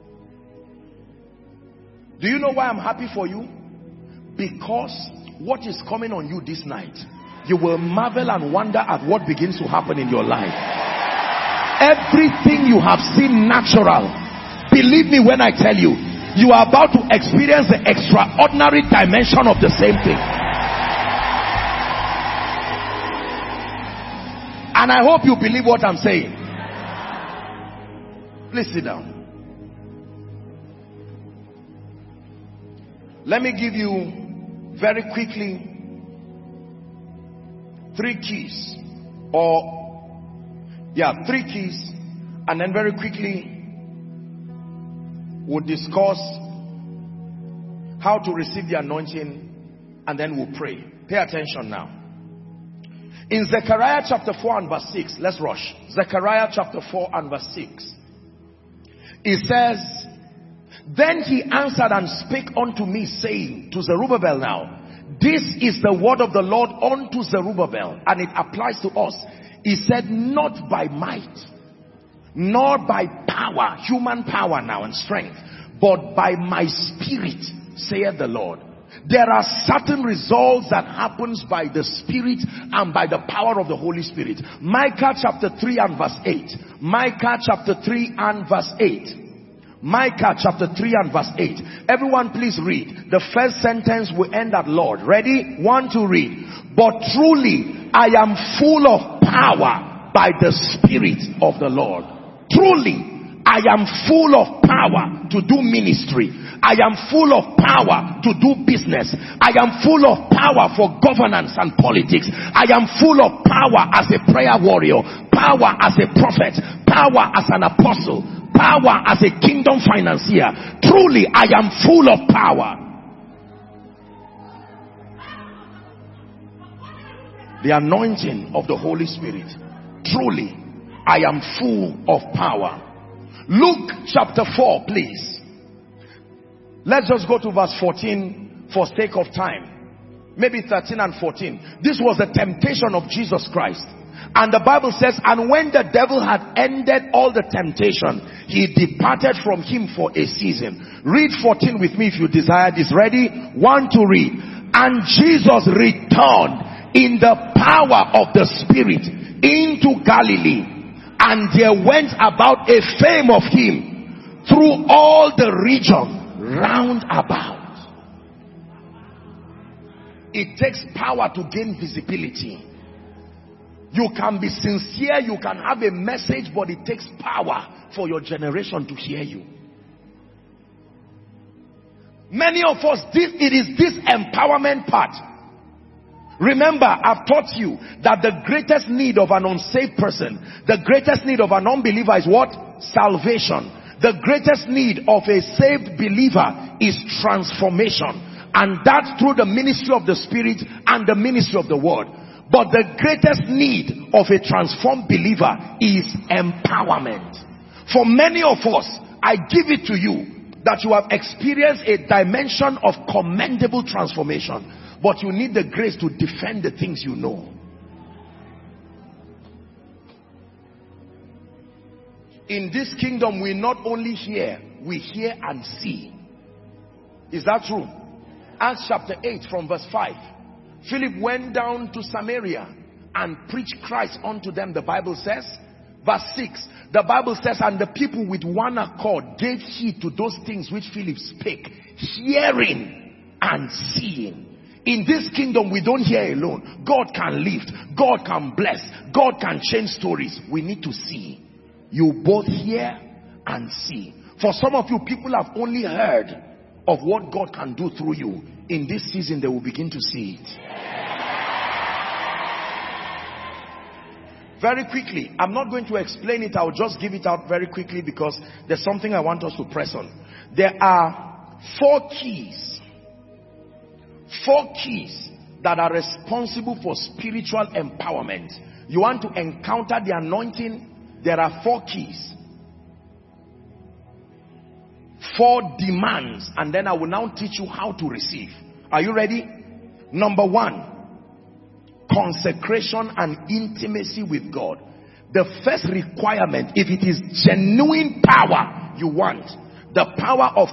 Do you know why I'm happy for you? Because what is coming on you this night you will marvel and wonder at what begins to happen in your life. Everything you have seen natural, believe me when I tell you, you are about to experience the extraordinary dimension of the same thing. And I hope you believe what I'm saying. Please sit down. Let me give you very quickly three keys, or yeah, three keys, and then very quickly we'll discuss how to receive the anointing, and then we'll pray. Pay attention now. In Zechariah chapter four and verse six, let's rush. Zechariah chapter four and verse six. It says, then he answered and spake unto me, saying, to Zerubbabel now, this is the word of the Lord unto Zerubbabel, and it applies to us. He said, not by might, nor by power, human power now and strength, but by my spirit, saith the Lord. There are certain results that happens by the Spirit and by the power of the Holy Spirit. Micah chapter three and verse eight. Micah chapter three and verse eight. Micah chapter three and verse eight. Everyone please read. The first sentence will end at Lord. Ready? One to read. But truly I am full of power by the Spirit of the Lord. Truly I am full of power to do ministry. I am full of power to do business. I am full of power for governance and politics. I am full of power as a prayer warrior, power as a prophet, power as an apostle, power as a kingdom financier. Truly, I am full of power. The anointing of the Holy Spirit. Truly, I am full of power. Luke chapter four, please. Let's just go to verse fourteen for sake of time. Maybe thirteen and fourteen. This was the temptation of Jesus Christ. And the Bible says, and when the devil had ended all the temptation, he departed from him for a season. Read fourteen with me if you desire this. Ready? One to read. And Jesus returned in the power of the Spirit into Galilee. And there went about a fame of him through all the region round about. It takes power to gain visibility. You can be sincere, you can have a message, but it takes power for your generation to hear you. Many of us, this, it is this empowerment part. Remember, I've taught you that the greatest need of an unsaved person, the greatest need of an unbeliever is what? Salvation. The greatest need of a saved believer is transformation. And that's through the ministry of the Spirit and the ministry of the Word. But the greatest need of a transformed believer is empowerment. For many of us, I give it to you that you have experienced a dimension of commendable transformation. But you need the grace to defend the things you know. In this kingdom, we not only hear, we hear and see. Is that true? Acts chapter eight from verse five. Philip went down to Samaria and preached Christ unto them, the Bible says. Verse six, the Bible says, and the people with one accord gave heed to those things which Philip spake, hearing and seeing. In this kingdom, we don't hear alone. God can lift. God can bless. God can change stories. We need to see. You both hear and see. For some of you, people have only heard of what God can do through you. In this season, they will begin to see it. Very quickly, I'm not going to explain it. I'll just give it out very quickly because there's something I want us to press on. There are four keys. Four keys that are responsible for spiritual empowerment. You want to encounter the anointing? There are four keys. Four demands. And then I will now teach you how to receive. Are you ready? Number one, consecration and intimacy with God. The first requirement, if it is genuine power you want, the power of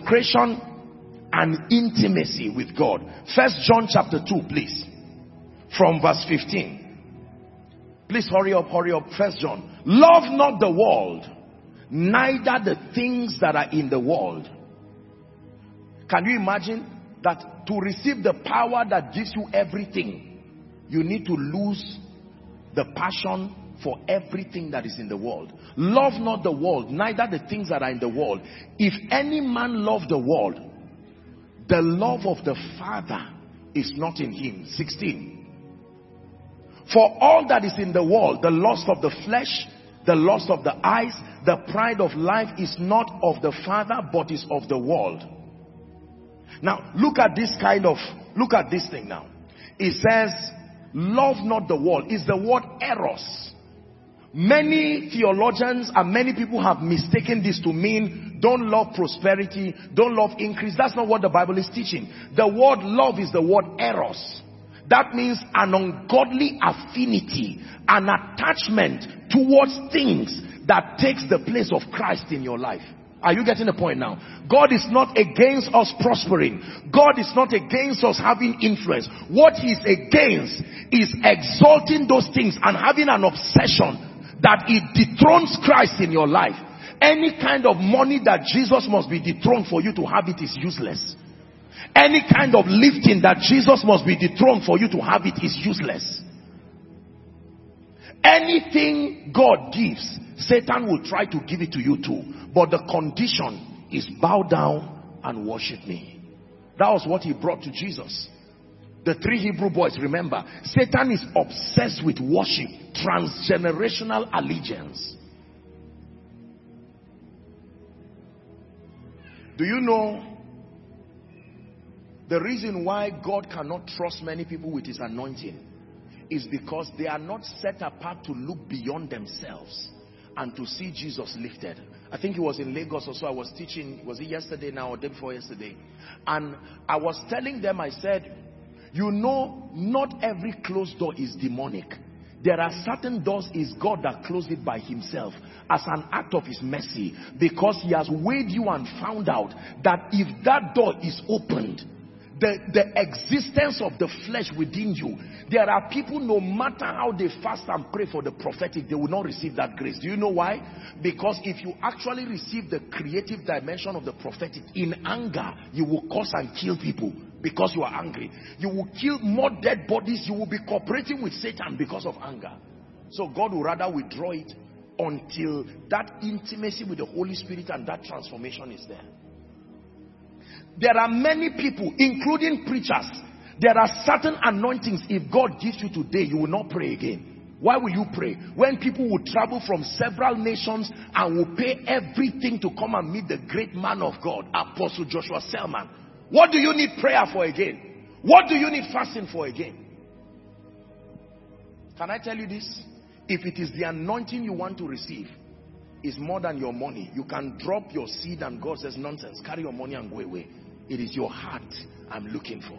consecration and intimacy with God. First John chapter two, please. from verse fifteen. Please hurry up, hurry up. First John. Love not the world, neither the things that are in the world. Can you imagine that to receive the power that gives you everything, you need to lose the passion for everything that is in the world? Love not the world, neither the things that are in the world. If any man love the world, the love of the Father is not in him. sixteen. For all that is in the world, the lust of the flesh, the lust of the eyes, the pride of life is not of the Father, but is of the world. Now, look at this kind of, look at this thing now. It says, love not the world. It's the word eros. Many theologians and many people have mistaken this to mean don't love prosperity, don't love increase. That's not what the Bible is teaching. The word love is the word eros. That means an ungodly affinity, an attachment towards things that takes the place of Christ in your life. Are you getting the point now? God is not against us prospering. God is not against us having influence. What he's against is exalting those things and having an obsession that it dethrones Christ in your life. Any kind of money that Jesus must be dethroned for you to have it is useless. Any kind of lifting that Jesus must be dethroned for you to have it is useless. Anything God gives, Satan will try to give it to you too. But the condition is bow down and worship me. That was what he brought to Jesus. The three Hebrew boys, remember, Satan is obsessed with worship, transgenerational allegiance. Do you know the reason why God cannot trust many people with his anointing is because they are not set apart to look beyond themselves and to see Jesus lifted. I think it was in Lagos or so. I was teaching, was it yesterday now or day before yesterday? And I was telling them, I said, you know, not every closed door is demonic. There are certain doors is God that closed it by himself as an act of his mercy, because he has weighed you and found out that if that door is opened, The, the existence of the flesh within you, there are people, no matter how they fast and pray for the prophetic, they will not receive that grace. Do you know why? Because if you actually receive the creative dimension of the prophetic in anger, you will curse and kill people because you are angry. You will kill more dead bodies. You will be cooperating with Satan because of anger. So God will rather withdraw it until that intimacy with the Holy Spirit and that transformation is there. There are many people, including preachers. There are certain anointings, if God gives you today, you will not pray again. Why will you pray? When people will travel from several nations and will pay everything to come and meet the great man of God, Apostle Joshua Selman. What do you need prayer for again? What do you need fasting for again? Can I tell you this? If it is the anointing you want to receive, it's more than your money. You can drop your seed and God says, nonsense, carry your money and go away. It is your heart I'm looking for.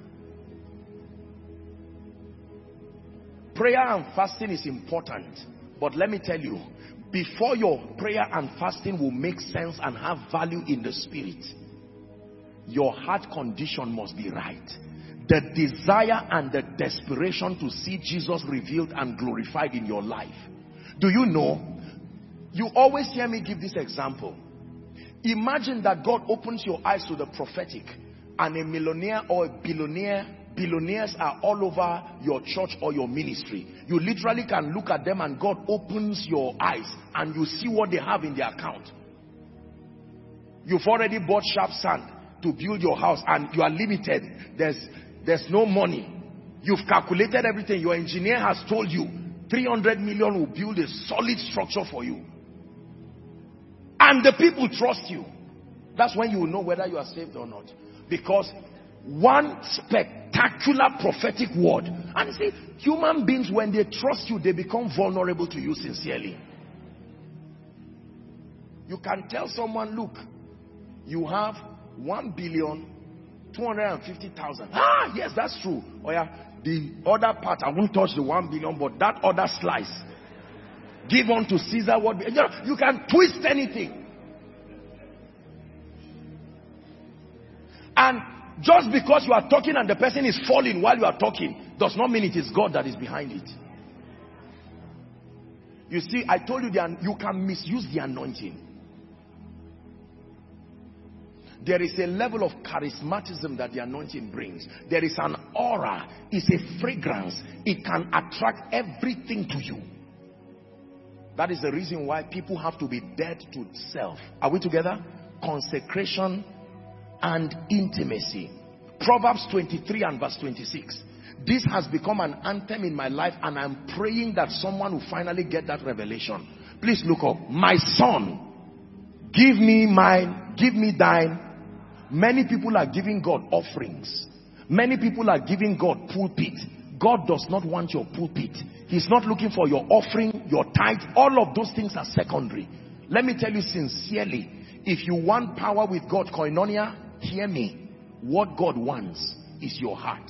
Prayer and fasting is important. But let me tell you, before your prayer and fasting will make sense and have value in the spirit, your heart condition must be right. The desire and the desperation to see Jesus revealed and glorified in your life. Do you know, you always hear me give this example. Imagine that God opens your eyes to the prophetic and a millionaire or a billionaire, billionaires are all over your church or your ministry. You literally can look at them and God opens your eyes and you see what they have in their account. You've already bought sharp sand to build your house and you are limited. There's, there's no money. You've calculated everything. Your engineer has told you three hundred million will build a solid structure for you. And the people trust you. That's when you will know whether you are saved or not. Because one spectacular prophetic word. And see, human beings, when they trust you, they become vulnerable to you sincerely. You can tell someone, look, you have one billion two hundred fifty thousand. Ah, yes, that's true. Oh yeah, the other part, I won't touch the one billion, but that other slice, give unto Caesar what... You know, you can twist anything. And just because you are talking and the person is falling while you are talking, does not mean it is God that is behind it. You see, I told you that you can misuse the anointing. There is a level of charismatism that the anointing brings. There is an aura. It's a fragrance. It can attract everything to you. That is the reason why people have to be dead to self. Are we together? Consecration and intimacy. Proverbs twenty-three and verse twenty-six. This has become an anthem in my life, and I'm praying that someone will finally get that revelation. Please look up. My son, give me mine, give me thine. Many people are giving God offerings. Many people are giving God pulpit. God does not want your pulpit. He's not looking for your offering, your tithe. All of those things are secondary. Let me tell you sincerely, if you want power with God, koinonia, hear me. What God wants is your heart.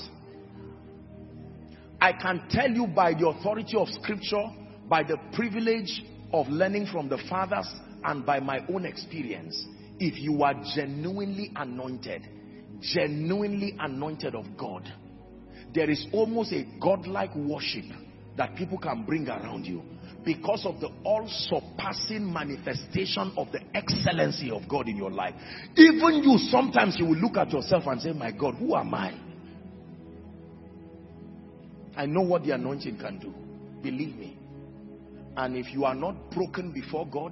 I can tell you by the authority of scripture, by the privilege of learning from the fathers, and by my own experience, if you are genuinely anointed, genuinely anointed of God, there is almost a godlike worship that people can bring around you because of the all-surpassing manifestation of the excellency of God in your life. Even you, sometimes you will look at yourself and say, my God, who am I? I know what the anointing can do. Believe me. And if you are not broken before God,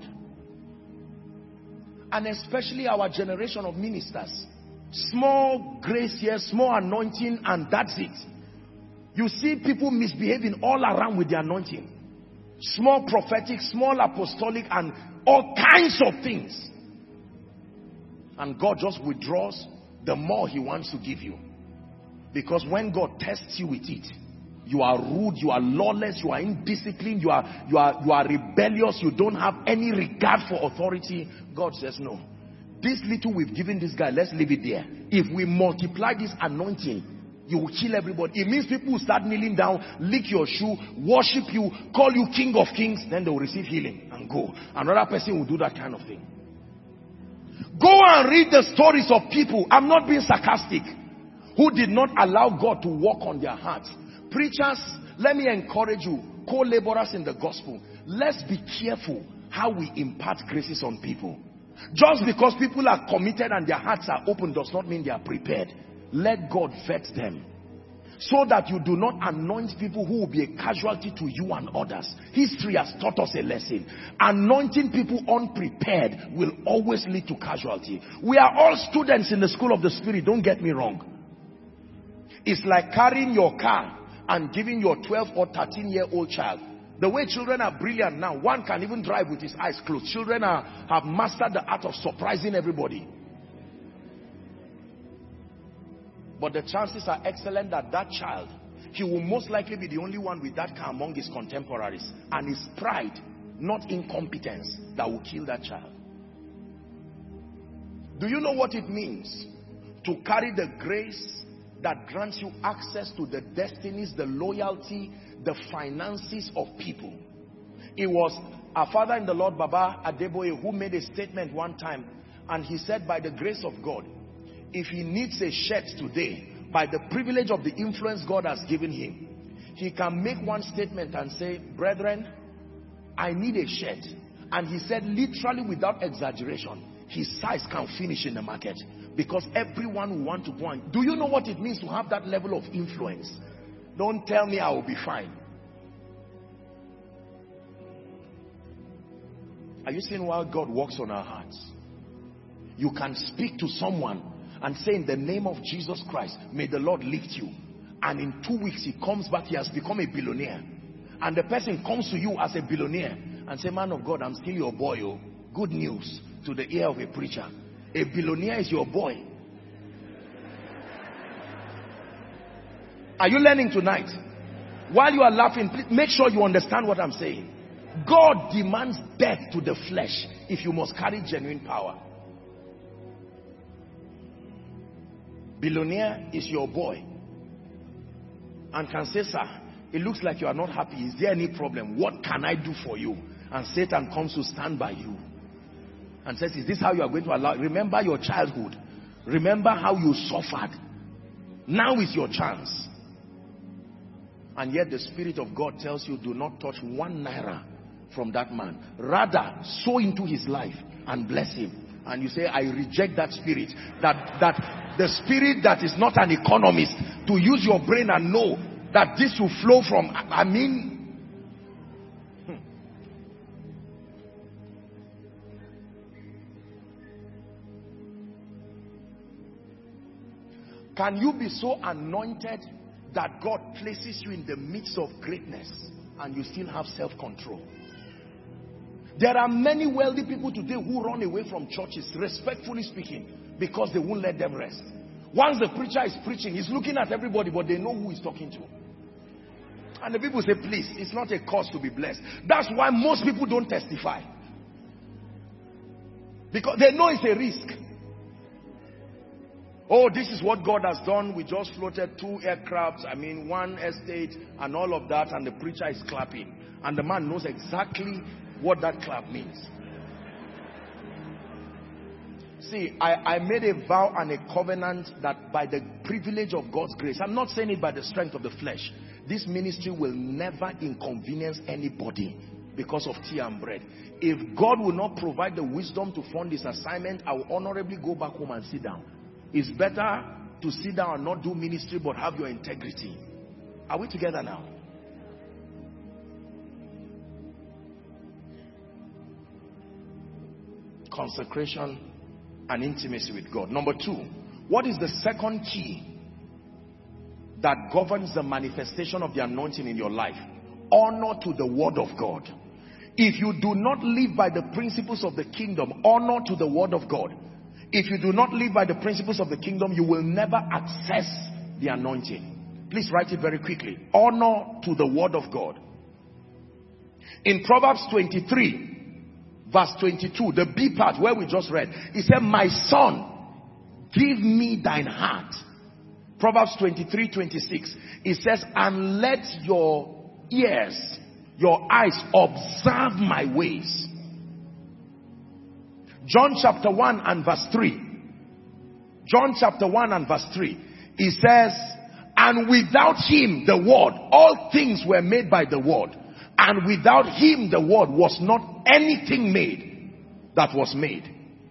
and especially our generation of ministers, small grace here, small anointing, and that's it. You see people misbehaving all around with the anointing. Small prophetic, small apostolic, and all kinds of things. And God just withdraws the more he wants to give you. Because when God tests you with it, you are rude, you are lawless, you are indisciplined, you are, you are, you are rebellious, you don't have any regard for authority. God says, no. This little we've given this guy, let's leave it there. If we multiply this anointing, you will kill everybody. It means people will start kneeling down, lick your shoe, worship you, call you King of Kings, then they will receive healing and go. Another person will do that kind of thing. Go and read the stories of people, I'm not being sarcastic, who did not allow God to work on their hearts. Preachers, let me encourage you, co-laborers in the gospel, let's be careful how we impart graces on people. Just because people are committed and their hearts are open does not mean they are prepared. Let God vet them, so that you do not anoint people who will be a casualty to you and others. History has taught us a lesson. Anointing people unprepared will always lead to casualty. We are all students in the school of the Spirit, don't get me wrong. It's like carrying your car and giving your twelve or thirteen year old child. The way children are brilliant now, one can even drive with his eyes closed. Children are, have mastered the art of surprising everybody. But the chances are excellent that that child, he will most likely be the only one with that car among his contemporaries. And it's pride, not incompetence, that will kill that child. Do you know what it means to carry the grace that grants you access to the destinies, the loyalty, the finances of people? It was our father in the Lord, Baba Adeboye, who made a statement one time, and he said, by the grace of God, if he needs a shirt today, by the privilege of the influence God has given him, he can make one statement and say, brethren, I need a shirt. And he said, literally without exaggeration, his size can finish in the market. Because everyone will want to go and... Do you know what it means to have that level of influence? Don't tell me I will be fine. Are you seeing why God works on our hearts? You can speak to someone and say, in the name of Jesus Christ, may the Lord lift you. And in two weeks he comes back, he has become a billionaire. And the person comes to you as a billionaire and say, man of God, I'm still your boy. Oh. Good news to the ear of a preacher. A billionaire is your boy. Are you learning tonight? While you are laughing, please make sure you understand what I'm saying. God demands death to the flesh if you must carry genuine power. Billionaire is your boy and can say, sir, it looks like you are not happy. Is there any problem? What can I do for you? And Satan comes to stand by you and says, is this how you are going to allow? Remember your childhood. Remember how you suffered. Now is your chance. And yet the Spirit of God tells you, do not touch one naira from that man. Rather, sow into his life and bless him. And you say, I reject that spirit. That, that the spirit that is not an economist, to use your brain and know that this will flow from, I mean, hmm. Can you be so anointed that God places you in the midst of greatness and you still have self-control? There are many wealthy people today who run away from churches, respectfully speaking, because they won't let them rest. Once the preacher is preaching, he's looking at everybody, but they know who he's talking to. And the people say, please, it's not a cause to be blessed. That's why most people don't testify. Because they know it's a risk. Oh, this is what God has done. We just floated two aircrafts, I mean, one estate and all of that, and the preacher is clapping. And the man knows exactly what that clap means. See, I, I made a vow and a covenant that by the privilege of God's grace, I'm not saying it by the strength of the flesh, this ministry will never inconvenience anybody because of tea and bread. If God will not provide the wisdom to fund this assignment, I will honorably go back home and sit down. It's better to sit down and not do ministry but have your integrity. Are we together now? Consecration and intimacy with God. Number two, what is the second key that governs the manifestation of the anointing in your life? Honor to the word of God. If you do not live by the principles of the kingdom, honor to the word of God. If you do not live by the principles of the kingdom, you will never access the anointing. Please write it very quickly. Honor to the word of God. In Proverbs twenty-three, verse twenty-two, the B part where we just read, he said, my son, give me thine heart. Proverbs twenty-three, twenty-six, it says, and let your ears, your eyes observe my ways. John chapter one and verse three. John chapter one and verse three. It says, and without him, the word, all things were made by the word. And without him, the word, was not anything made that was made.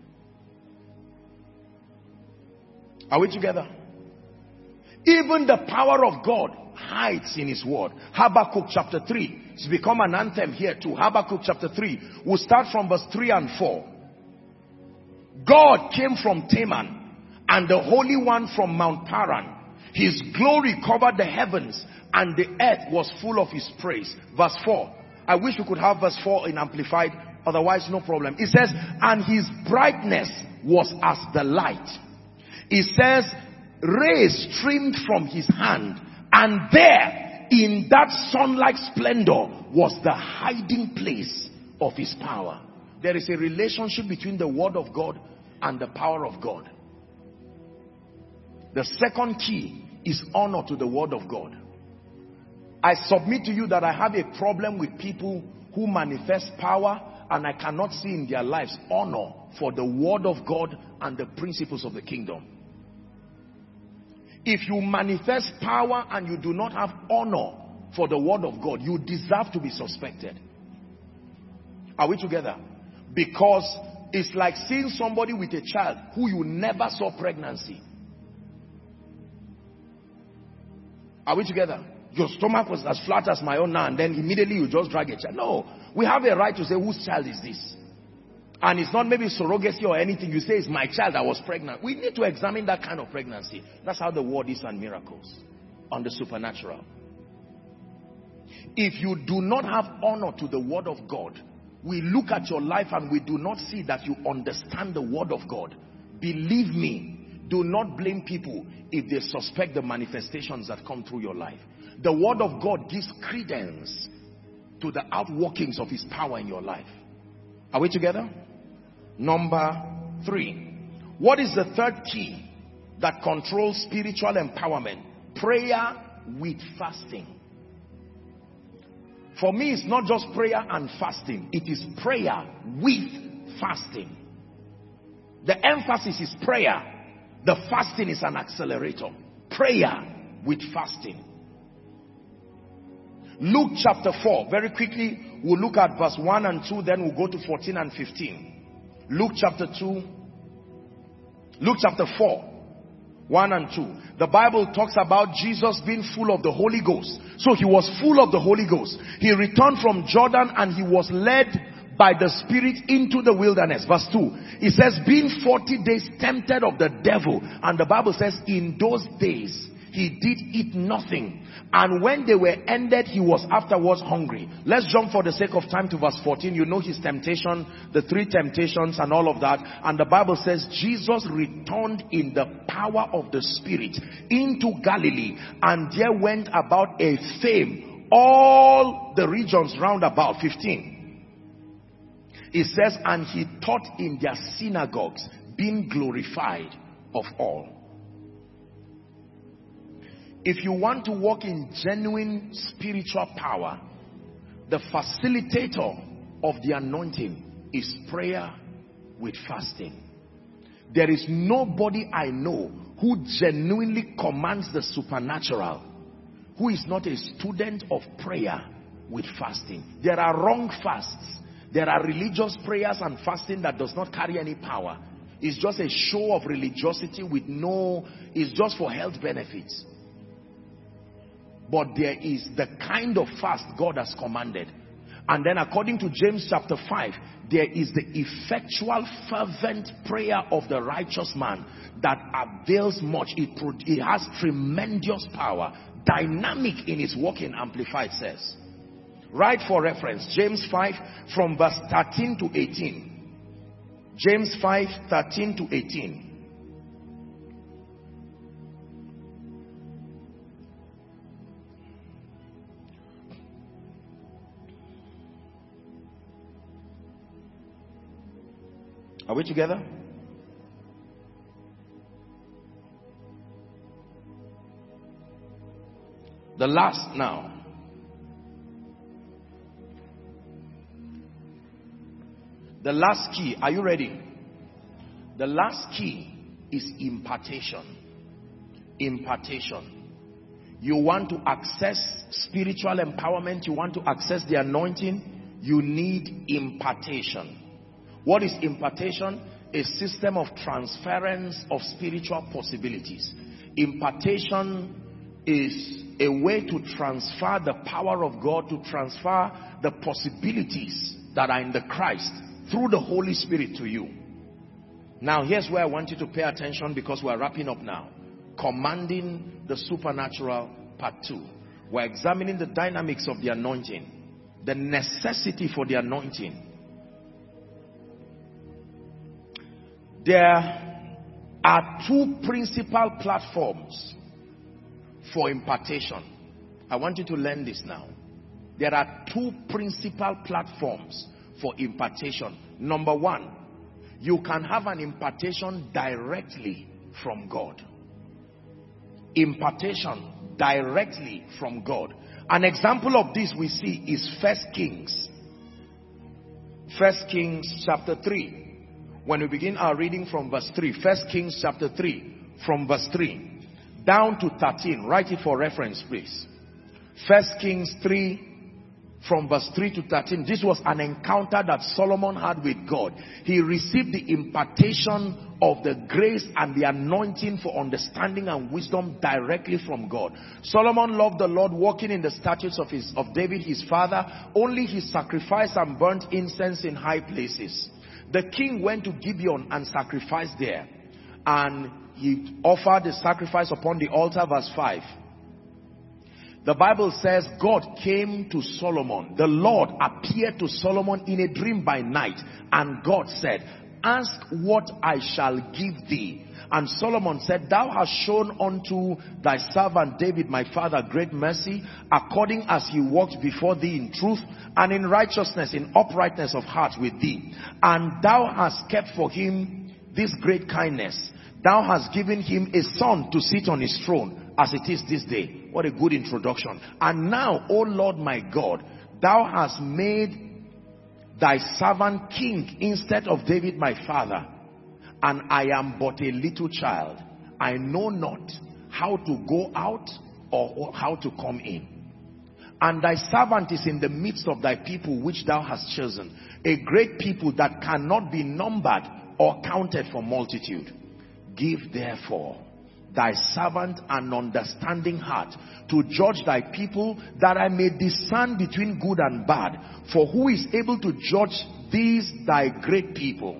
Are we together? Even the power of God hides in his word. Habakkuk chapter three. It's become an anthem here too. Habakkuk chapter three. We'll start from verse three and four. God came from Teman, and the Holy One from Mount Paran. His glory covered the heavens, and the earth was full of his praise. Verse four. I wish we could have verse four in Amplified. Otherwise, no problem. It says, and his brightness was as the light. It says, rays streamed from his hand. And there, in that sunlight splendor, was the hiding place of his power. There is a relationship between the word of God and the power of God. The second key is honor to the word of God. I submit to you that I have a problem with people who manifest power and I cannot see in their lives honor for the word of God and the principles of the kingdom. If you manifest power and you do not have honor for the word of God, you deserve to be suspected. Are we together? Because it's like seeing somebody with a child who you never saw pregnancy. Are we together? Your stomach was as flat as my own now, and then immediately you just drag a child. No, we have a right to say, whose child is this? And it's not maybe surrogacy or anything. You say, it's my child, I was pregnant. We need to examine that kind of pregnancy. That's how the word is on miracles, on the supernatural. If you do not have honor to the word of God, we look at your life and we do not see that you understand the word of God. Believe me, do not blame people if they suspect the manifestations that come through your life. The word of God gives credence to the outworkings of his power in your life. Are we together? Number three. What is the third key that controls spiritual empowerment? Prayer with fasting. For me, it's not just prayer and fasting. It is prayer with fasting. The emphasis is prayer. The fasting is an accelerator. Prayer with fasting. Luke chapter four, very quickly, we'll look at verse one and two, then we'll go to fourteen and fifteen. Luke chapter two, Luke chapter four, one and two. The Bible talks about Jesus being full of the Holy Ghost. So he was full of the Holy Ghost. He returned from Jordan and he was led by the Spirit into the wilderness. Verse two, it says, being forty days tempted of the devil. And the Bible says, in those days he did eat nothing. And when they were ended, he was afterwards hungry. Let's jump for the sake of time to verse fourteen. You know his temptation, the three temptations and all of that. And the Bible says, Jesus returned in the power of the Spirit into Galilee. And there went about a fame all the regions round about. fifteen. It says, and he taught in their synagogues, being glorified of all. If you want to walk in genuine spiritual power, the facilitator of the anointing is prayer with fasting. There is nobody I know who genuinely commands the supernatural who is not a student of prayer with fasting. There are wrong fasts. There are religious prayers and fasting that does not carry any power. It's just a show of religiosity with no, it's just for health benefits. But there is the kind of fast God has commanded. And then according to James chapter five, there is the effectual fervent prayer of the righteous man that avails much. It, it has tremendous power, dynamic in its working, Amplified says. Right, for reference, James five from verse thirteen to eighteen. James five, thirteen to eighteen. Are we together? The last now. The last key. Are you ready? The last key is impartation. Impartation. You want to access spiritual empowerment. You want to access the anointing. You need impartation. What is impartation? A system of transference of spiritual possibilities. Impartation is a way to transfer the power of God, to transfer the possibilities that are in the Christ through the Holy Spirit to you. Now here's where I want you to pay attention, because we're wrapping up now. Commanding the supernatural, part two. We're examining the dynamics of the anointing, the necessity for the anointing. There are two principal platforms for impartation. I want you to learn this now. There are two principal platforms for impartation. Number one, you can have an impartation directly from God. Impartation directly from God. An example of this we see is First Kings. First Kings chapter three. When we begin our reading from verse three, First Kings chapter three, from verse three down to thirteen. Write it for reference, please. First Kings three, from verse three to thirteen. This was an encounter that Solomon had with God. He received the impartation of the grace and the anointing for understanding and wisdom directly from God. Solomon loved the Lord, walking in the statutes of his of David his father. Only he sacrificed and burnt incense in high places. The king went to Gibeon and sacrificed there, and he offered the sacrifice upon the altar. Verse five. The Bible says God came to Solomon. The Lord appeared to Solomon in a dream by night, and God said, ask what I shall give thee. And Solomon said, thou hast shown unto thy servant David my father great mercy, according as he walked before thee in truth and in righteousness, in uprightness of heart with thee. And thou hast kept for him this great kindness. Thou hast given him a son to sit on his throne, as it is this day. What a good introduction. And now, O Lord my God, thou hast made thy servant king instead of David my father. And I am but a little child. I know not how to go out or how to come in. And thy servant is in the midst of thy people which thou hast chosen, a great people that cannot be numbered or counted for multitude. Give therefore thy servant an understanding heart to judge thy people, that I may discern between good and bad. For who is able to judge these thy great people?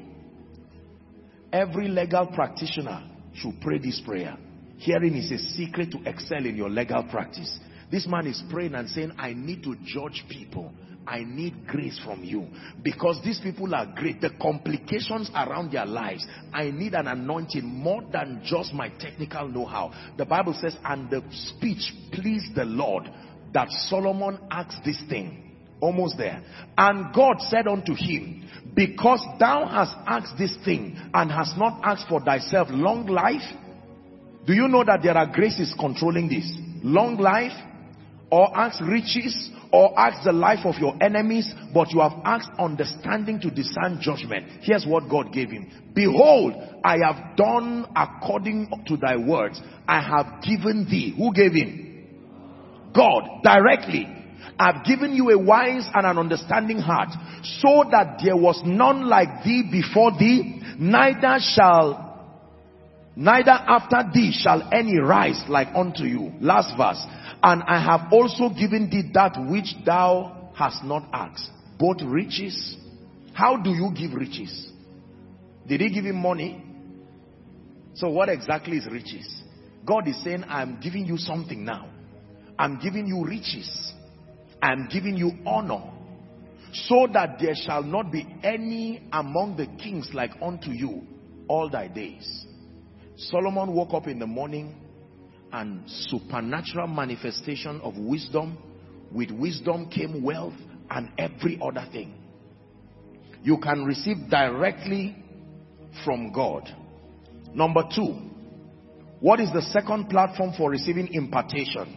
Every legal practitioner should pray this prayer. Hearing is a secret to excel in your legal practice. This man is praying and saying, I need to judge people. I need grace from you. Because these people are great. The complications around their lives, I need an anointing more than just my technical know-how. The Bible says, and the speech pleased the Lord, that Solomon asked this thing. Almost there. And God said unto him, because thou hast asked this thing and hast not asked for thyself long life. Do you know that there are graces controlling this? Long life, or ask riches, or ask the life of your enemies, but you have asked understanding to discern judgment. Here's what God gave him. Behold, I have done according to thy words. I have given thee. Who gave him? God, directly. I've given you a wise and an understanding heart, so that there was none like thee before thee, neither shall Neither after thee shall any rise like unto you. Last verse. And I have also given thee that which thou hast not asked, both riches. How do you give riches? Did he give him money? So what exactly is riches? God is saying, I'm giving you something now. I'm giving you riches. I'm giving you honor, so that there shall not be any among the kings like unto you all thy days. Solomon woke up in the morning, and supernatural manifestation of wisdom. With wisdom came wealth and every other thing. You can receive directly from God. Number two, what is the second platform for receiving impartation?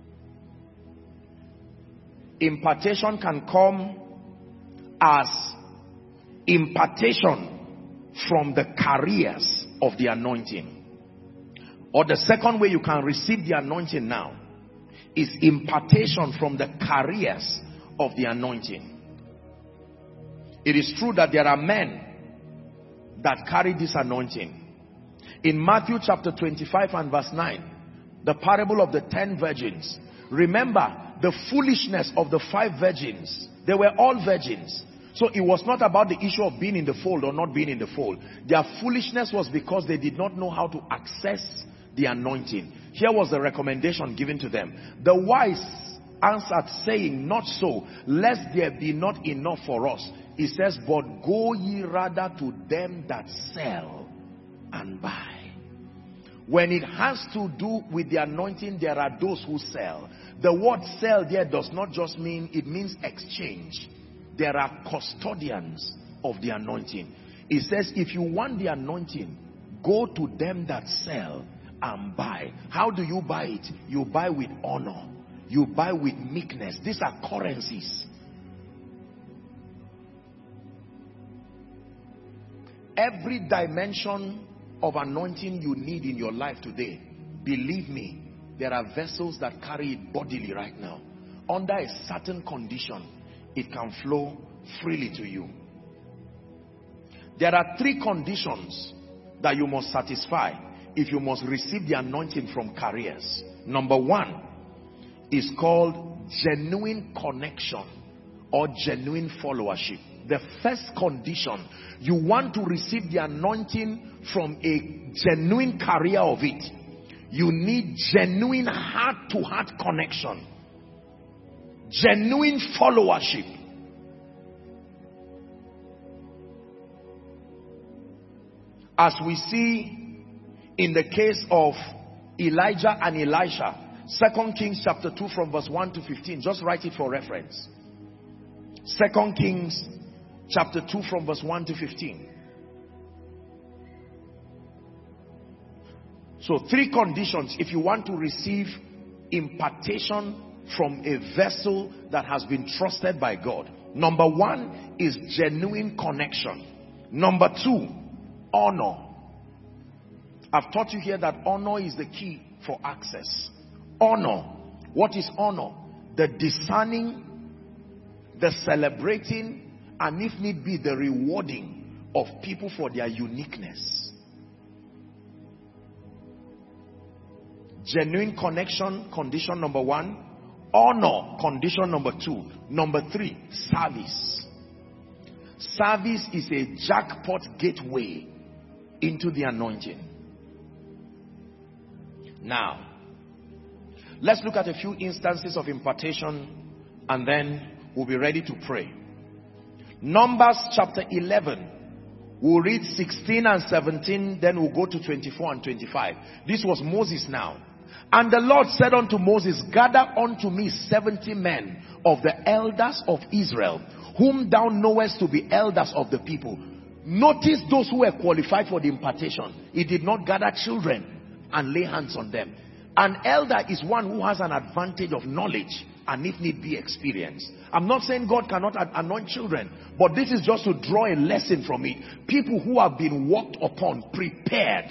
Impartation can come as impartation from the carriers of the anointing. Or the second way you can receive the anointing now is impartation from the carriers of the anointing. It is true that there are men that carry this anointing. In Matthew chapter twenty-five and verse nine, the parable of the ten virgins. Remember the foolishness of the five virgins. They were all virgins. So it was not about the issue of being in the fold or not being in the fold. Their foolishness was because they did not know how to access the anointing. Here was the recommendation given to them. The wise answered, saying, not so, lest there be not enough for us. He says, but go ye rather to them that sell and buy. When it has to do with the anointing, there are those who sell. The word sell there does not just mean, it means exchange. There are custodians of the anointing. It says, if you want the anointing, go to them that sell and buy. How do you buy it? You buy with honor. You buy with meekness. These are currencies. Every dimension of anointing you need in your life today, believe me, there are vessels that carry it bodily right now. Under a certain condition, it can flow freely to you. There are three conditions that you must satisfy if you must receive the anointing from carriers. Number one is called genuine connection or genuine followership. The first condition, you want to receive the anointing from a genuine carrier of it. You need genuine heart-to-heart connection. Genuine followership. As we see in the case of Elijah and Elisha, Second Kings chapter two from verse one to fifteen. Just write it for reference. Second Kings chapter two from verse one to fifteen. So three conditions if you want to receive impartation from a vessel that has been trusted by God. Number one is genuine connection. Number two, honor. I've taught you here that honor is the key for access. Honor. What is honor? the discerning, the celebrating, and if need be, the rewarding of people for their uniqueness. Genuine connection, condition number one. Honor, condition number two. Number three, service. Service is a jackpot gateway into the anointing. Now, let's look at a few instances of impartation and then we'll be ready to pray. Numbers chapter eleven. We'll read sixteen and seventeen, then we'll go to twenty-four and twenty-five. This was Moses now. And the Lord said unto Moses, gather unto me seventy men of the elders of Israel, whom thou knowest to be elders of the people. Notice those who were qualified for the impartation. He did not gather children and lay hands on them. An elder is one who has an advantage of knowledge and if need be experience. I'm not saying God cannot anoint children, but this is just to draw a lesson from it. People who have been worked upon, prepared,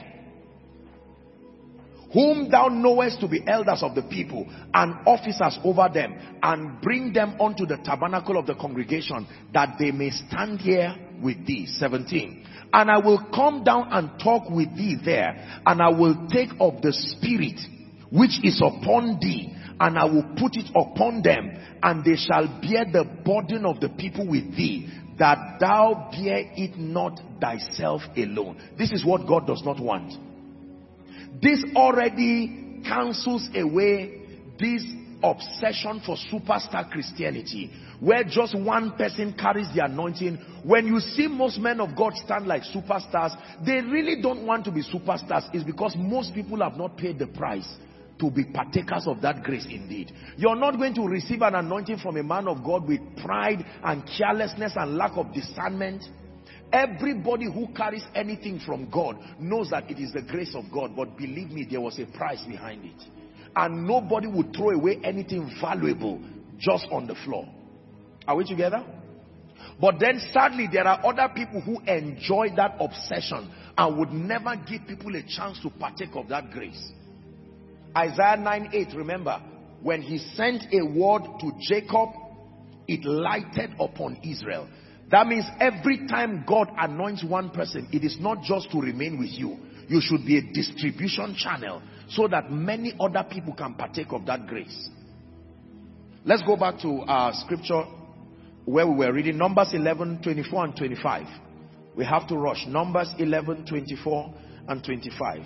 whom thou knowest to be elders of the people and officers over them, and bring them unto the tabernacle of the congregation, that they may stand here with thee. seventeen. And I will come down and talk with thee there, and I will take of the Spirit which is upon thee, and I will put it upon them, and they shall bear the burden of the people with thee, that thou bear it not thyself alone. This is what God does not want. This already cancels away this obsession for superstar Christianity, where just one person carries the anointing. When you see most men of God stand like superstars, they really don't want to be superstars. It's because most people have not paid the price to be partakers of that grace indeed. You're not going to receive an anointing from a man of God with pride and carelessness and lack of discernment. Everybody who carries anything from God knows that it is the grace of God. But believe me, there was a price behind it. And nobody would throw away anything valuable just on the floor. Are we together? But then sadly, there are other people who enjoy that obsession and would never give people a chance to partake of that grace. Isaiah nine eight, remember, when he sent a word to Jacob, it lighted upon Israel. That means every time God anoints one person, it is not just to remain with you. You should be a distribution channel so that many other people can partake of that grace. Let's go back to our scripture where we were reading Numbers eleven, twenty-four and twenty-five. We have to rush. Numbers eleven, twenty-four and twenty-five.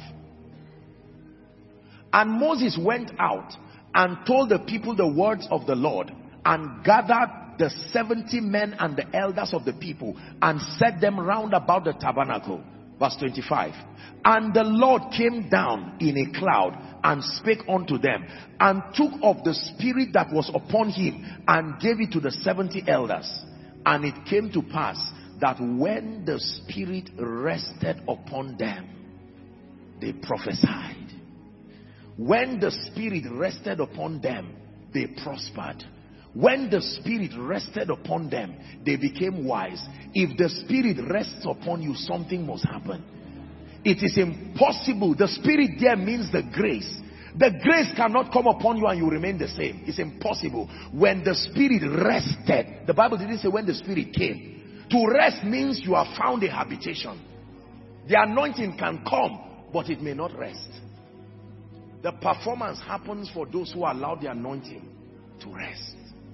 And Moses went out and told the people the words of the Lord, and gathered the seventy men and the elders of the people, and set them round about the tabernacle. Verse twenty-five. And the Lord came down in a cloud and spake unto them, and took of the Spirit that was upon him, and gave it to the seventy elders. And it came to pass that when the Spirit rested upon them, they prophesied. When the Spirit rested upon them, they prospered. When the Spirit rested upon them, they became wise. If the Spirit rests upon you, something must happen. It is impossible. The Spirit there means the grace. The grace cannot come upon you and you remain the same. It's impossible. When the Spirit rested, the Bible didn't say when the Spirit came. To rest means you have found a habitation. The anointing can come, but it may not rest. The performance happens for those who allow the anointing to rest.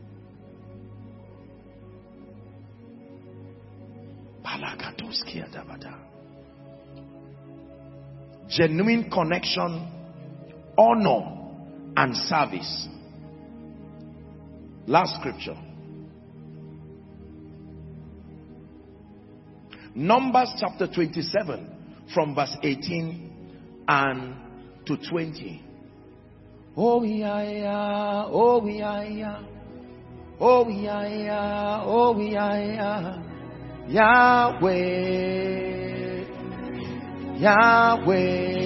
Genuine connection, honor, and service. Last scripture. Numbers chapter twenty-seven from verse eighteen and to twenty. Oh yeah, yeah, oh yeah, yeah, oh yeah, yeah, oh yeah, yeah. Yahweh, Yahweh,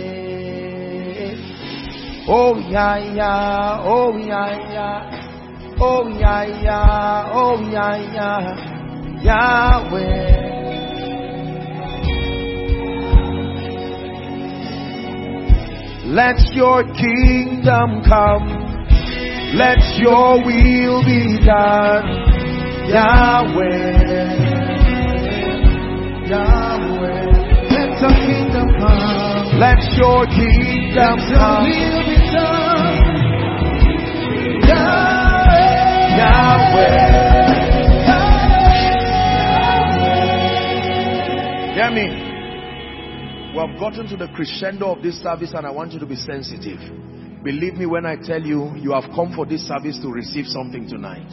oh yeah, yeah, oh yeah, yeah, oh yeah, yeah, oh yeah, yeah, Yahweh. Let your kingdom come. Let your will be done, Yahweh. Yahweh, let your kingdom come. Let your kingdom Let your come. will be done. Yahweh, Yahweh. Hear me. We have gotten to the crescendo of this service and I want you to be sensitive. Believe me when I tell you, you have come for this service to receive something tonight.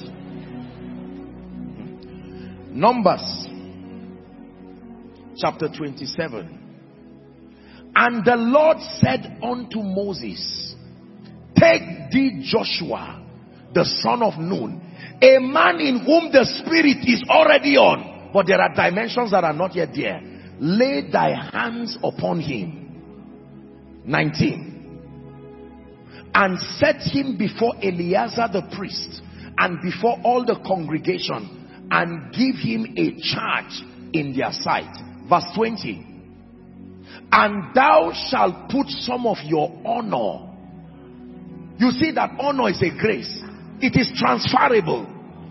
Numbers chapter twenty-seven. And the Lord said unto Moses, take thee Joshua, the son of Nun, a man in whom the Spirit is already on, but there are dimensions that are not yet there. Lay thy hands upon him. nineteen. And set him before Eleazar the priest and before all the congregation, and give him a charge in their sight. Verse twenty. And thou shalt put some of your honor. You see that honor is a grace. It is transferable.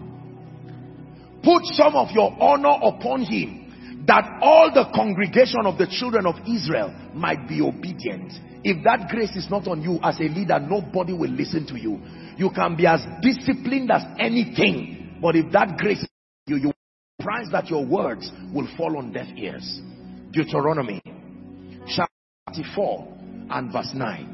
Put some of your honor upon him, that all the congregation of the children of Israel might be obedient. If that grace is not on you as a leader, nobody will listen to you. You can be as disciplined as anything, but if that grace is on you, you will be surprised that your words will fall on deaf ears. Deuteronomy chapter thirty-four and verse nine.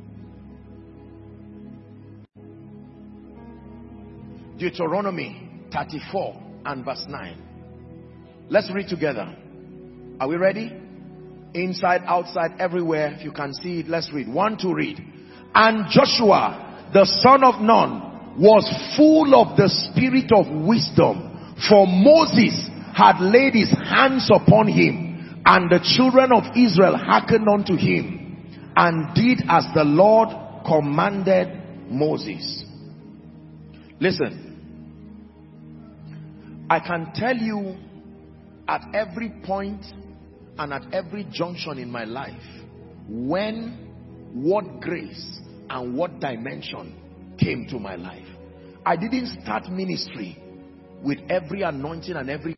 Deuteronomy thirty-four and verse nine. Let's read together. Are we ready? Inside, outside, everywhere. If you can see it, let's read. One, two, read. And Joshua, the son of Nun, was full of the spirit of wisdom, for Moses had laid his hands upon him, and the children of Israel hearkened unto him, and did as the Lord commanded Moses. Listen, I can tell you at every point and at every junction in my life when, what grace and what dimension came to my life. I didn't start ministry with every anointing and every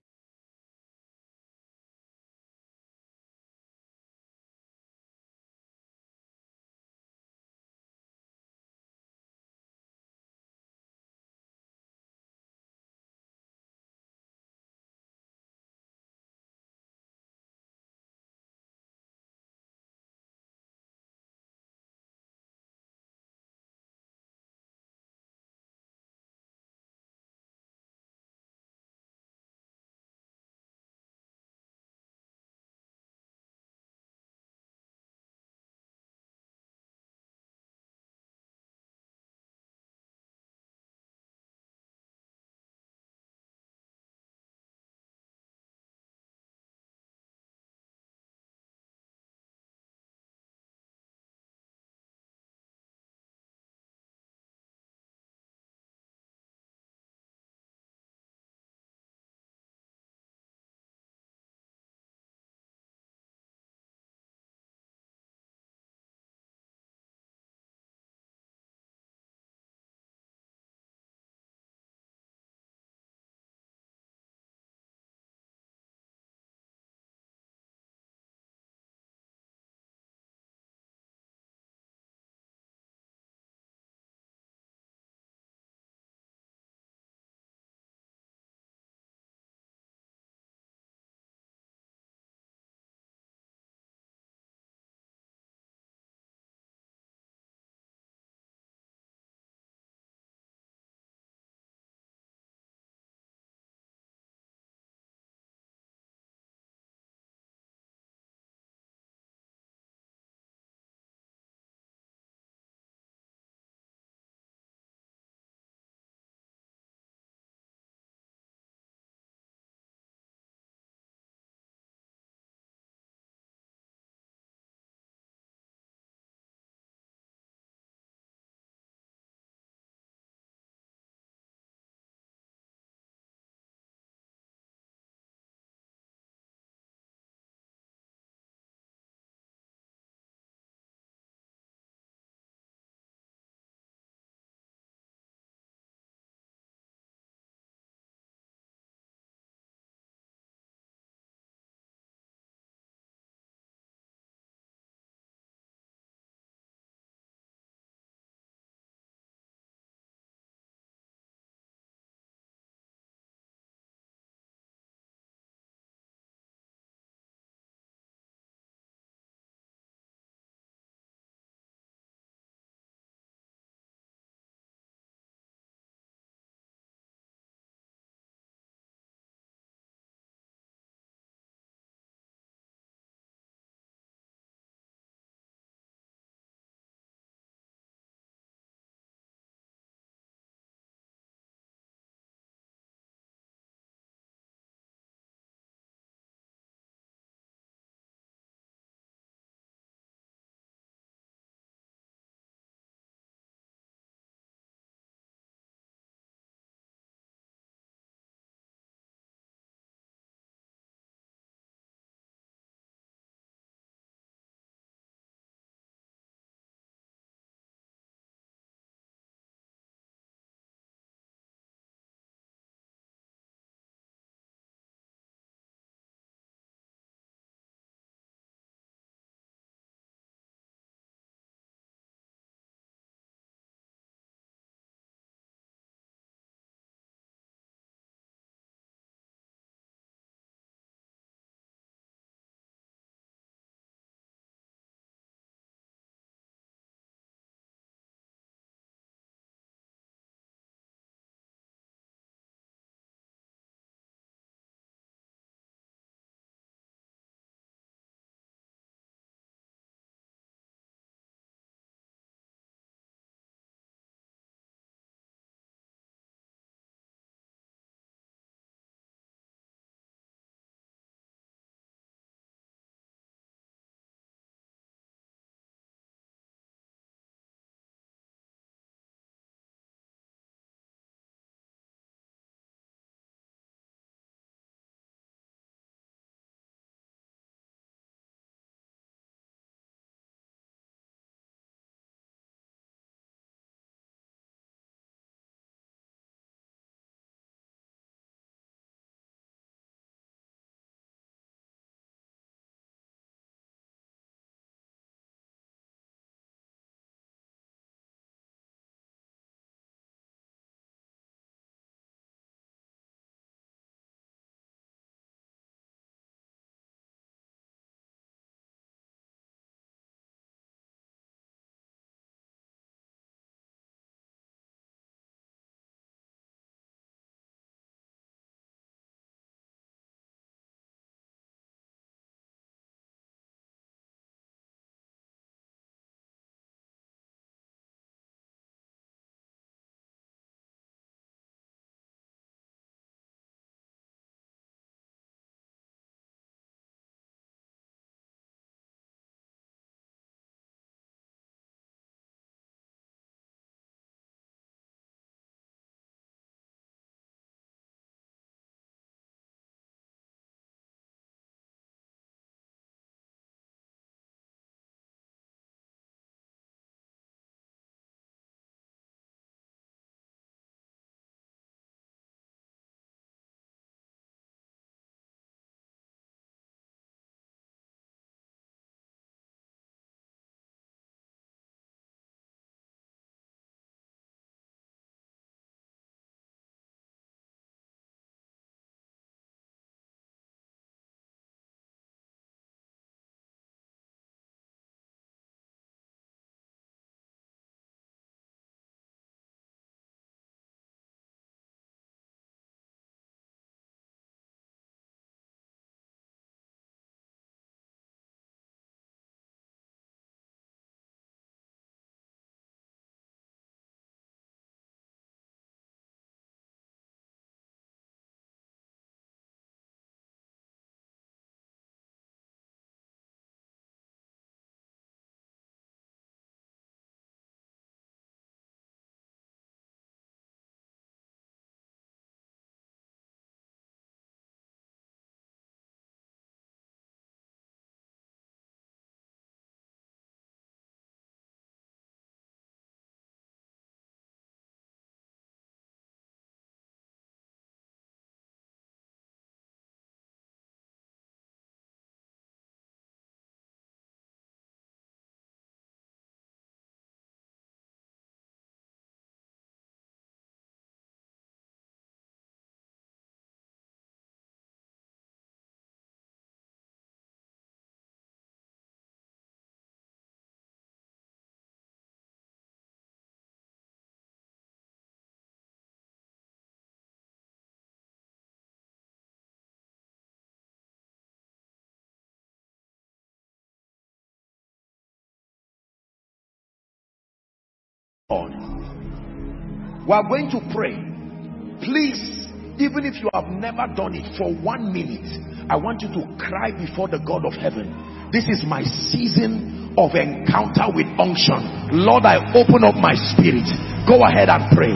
God. We are going to pray. Please, even if you have never done it, for one minute, I want you to cry before the God of heaven. This is my season of encounter with unction. Lord, I open up my spirit. Go ahead and pray.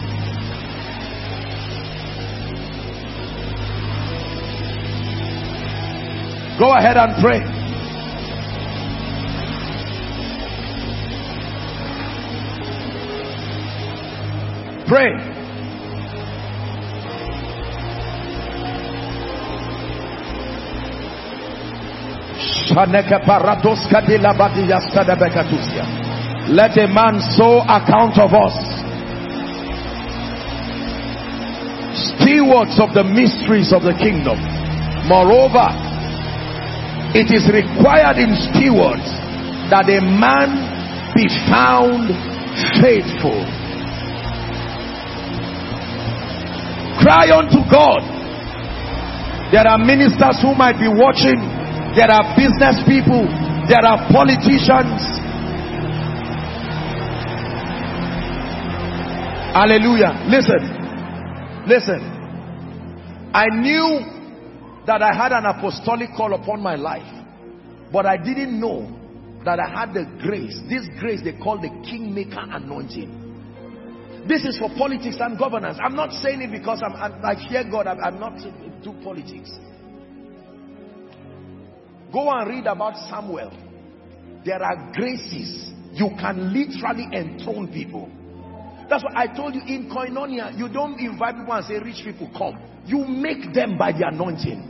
Go ahead and pray. Pray. Let a man so account of us, stewards of the mysteries of the kingdom. Moreover, it is required in stewards that a man be found faithful. Cry unto God. There are ministers who might be watching. There are business people. There are politicians. Hallelujah. Listen. Listen. I knew that I had an apostolic call upon my life, but I didn't know that I had the grace. This grace they call the kingmaker anointing. This is for politics and governance. I'm not saying it because I'm, I'm, I fear God. I'm, I'm not do politics. Go and read about Samuel. There are graces. You can literally enthrone people. That's what I told you in Koinonia. You don't invite people and say, rich people, come. You make them by the anointing.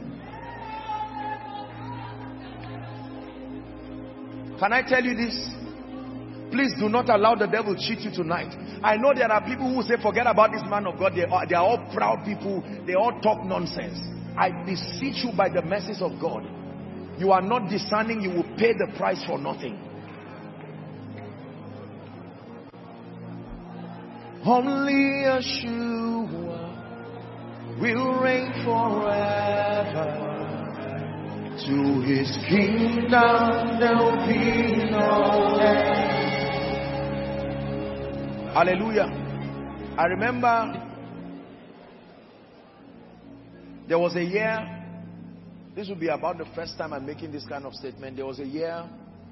Can I tell you this? Please do not allow the devil cheat you tonight. I know there are people who say, forget about this man of God. They are, they are all proud people. They all talk nonsense. I beseech you by the mercies of God. You are not discerning. You will pay the price for nothing. Only Yeshua will reign forever. To his kingdom there will be no end. Hallelujah. I remember there was a year, this will be about the first time I'm making this kind of statement. There was a year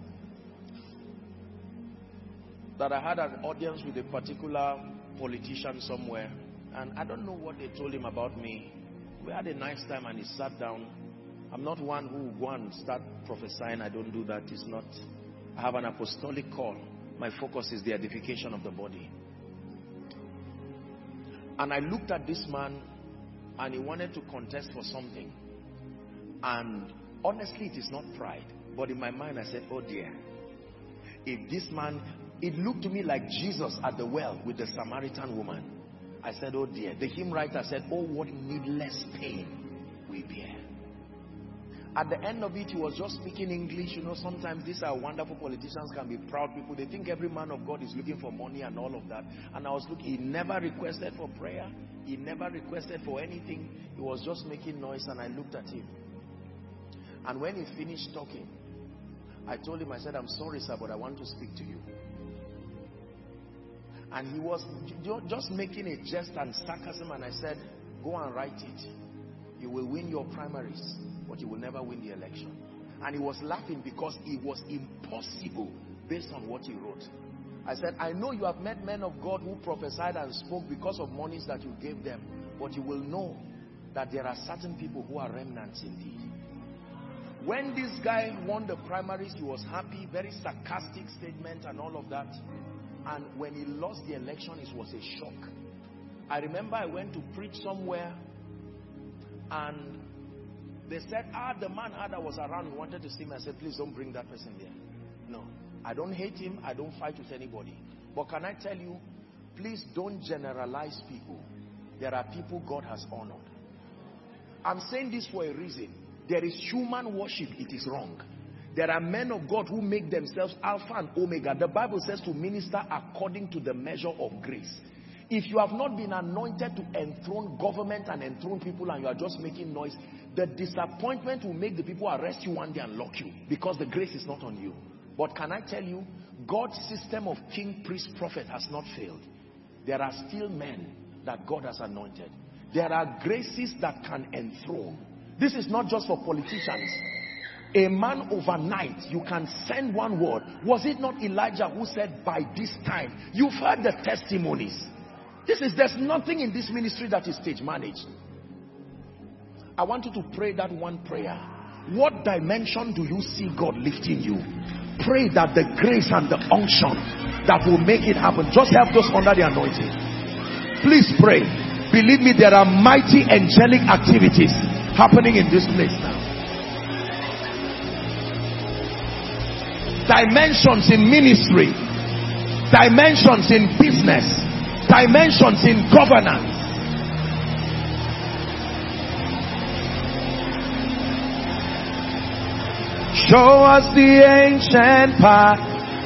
that I had an audience with a particular politician somewhere, and I don't know what they told him about me. We had a nice time and he sat down. I'm not one who will go and start prophesying. I don't do that. It's not. I have an apostolic call. My focus is the edification of the body. And I looked at this man and he wanted to contest for something. And honestly, it is not pride. But in my mind, I said, oh dear. If this man, it looked to me like Jesus at the well with the Samaritan woman. I said, oh dear. The hymn writer said, oh, what needless pain we bear. At the end of it, he was just speaking English. You know, sometimes these are wonderful politicians, can be proud people. They think every man of God is looking for money and all of that. And I was looking, he never requested for prayer. He never requested for anything. He was just making noise, and I looked at him. And when he finished talking, I told him, I said, I'm sorry, sir, but I want to speak to you. And he was just making a jest and sarcasm, and I said, go and write it. You will win your primaries, but you will never win the election. And he was laughing because it was impossible based on what he wrote. I said, I know you have met men of God who prophesied and spoke because of monies that you gave them, but you will know that there are certain people who are remnants indeed. When this guy won the primaries, he was happy, very sarcastic statement and all of that. And when he lost the election, it was a shock. I remember I went to preach somewhere, and they said, ah, the man that was around, he wanted to see me. I said, please don't bring that person there. No, I don't hate him. I don't fight with anybody. But can I tell you, please don't generalize people. There are people God has honored. I'm saying this for a reason. There is human worship. It is wrong. There are men of God who make themselves Alpha and Omega. The Bible says to minister according to the measure of grace. If you have not been anointed to enthrone government and enthrone people, and you are just making noise, the disappointment will make the people arrest you one day and lock you, because the grace is not on you. But can I tell you, God's system of king, priest, prophet has not failed. There are still men that God has anointed. There are graces that can enthrone. This is not just for politicians. A man overnight, you can send one word. Was it not Elijah who said, by this time? You've heard the testimonies. This is, there's nothing in this ministry that is stage managed. I want you to pray that one prayer. What dimension do you see God lifting you? Pray that the grace and the unction that will make it happen. Just help those under the anointing. Please pray. Believe me, there are mighty angelic activities happening in this place now. Dimensions in ministry, dimensions in business, dimensions in governance. Show us the ancient path.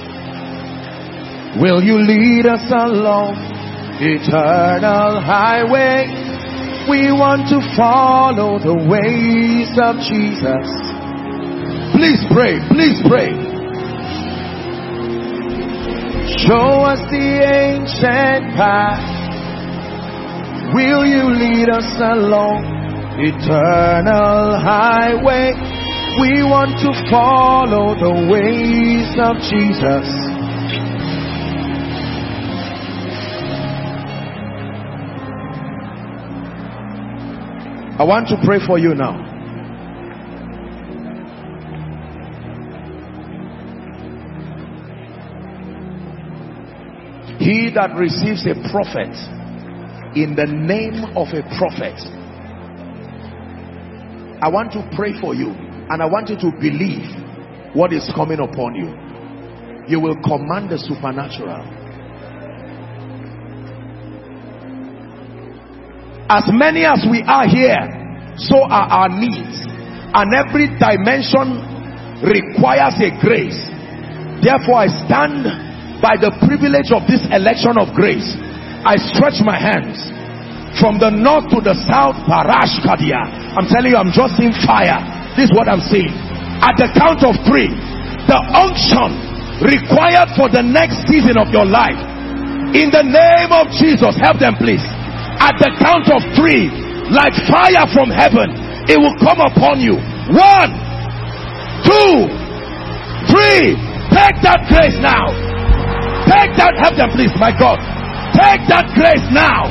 Will you lead us along eternal highway? We want to follow the ways of Jesus. Please pray, please pray. Show us the ancient path. Will you lead us along eternal highway? We want to follow the ways of Jesus. I want to pray for you now. He that receives a prophet in the name of a prophet, I want to pray for you, and I want you to believe what is coming upon you. You will command the supernatural. As many as we are here, so are our needs, and every dimension requires a grace. Therefore I stand by the privilege of this election of grace. I stretch my hands from the north to the south. Parash Kadia. I'm telling you, I'm just in fire. This is what I'm saying. At the count of three, the unction required for the next season of your life, in the name of Jesus, help them please. At the count of three, like fire from heaven, it will come upon you. One, two, three. Take that grace now. Take that, help them please, my God. Take that grace now.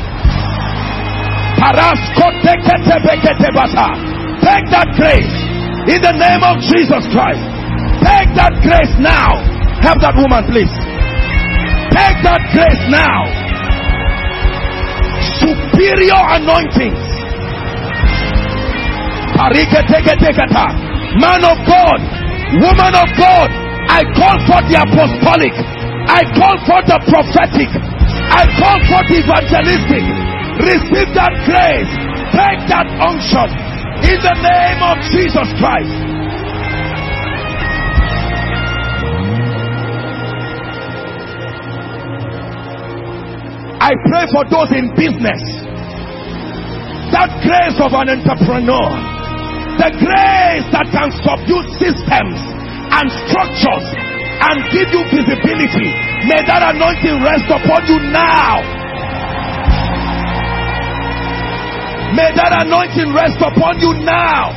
Take that grace in the name of Jesus Christ. Take that grace now. Help that woman please. Take that grace now. Superior anointings. Man of God, woman of God, I call for the apostolic, I call for the prophetic, I call for the evangelistic. Receive that grace. Take that unction in the name of Jesus Christ. I pray for those in business. That grace of an entrepreneur, the grace that can subdue systems and structures and give you visibility. May that anointing rest upon you now. May that anointing rest upon you now.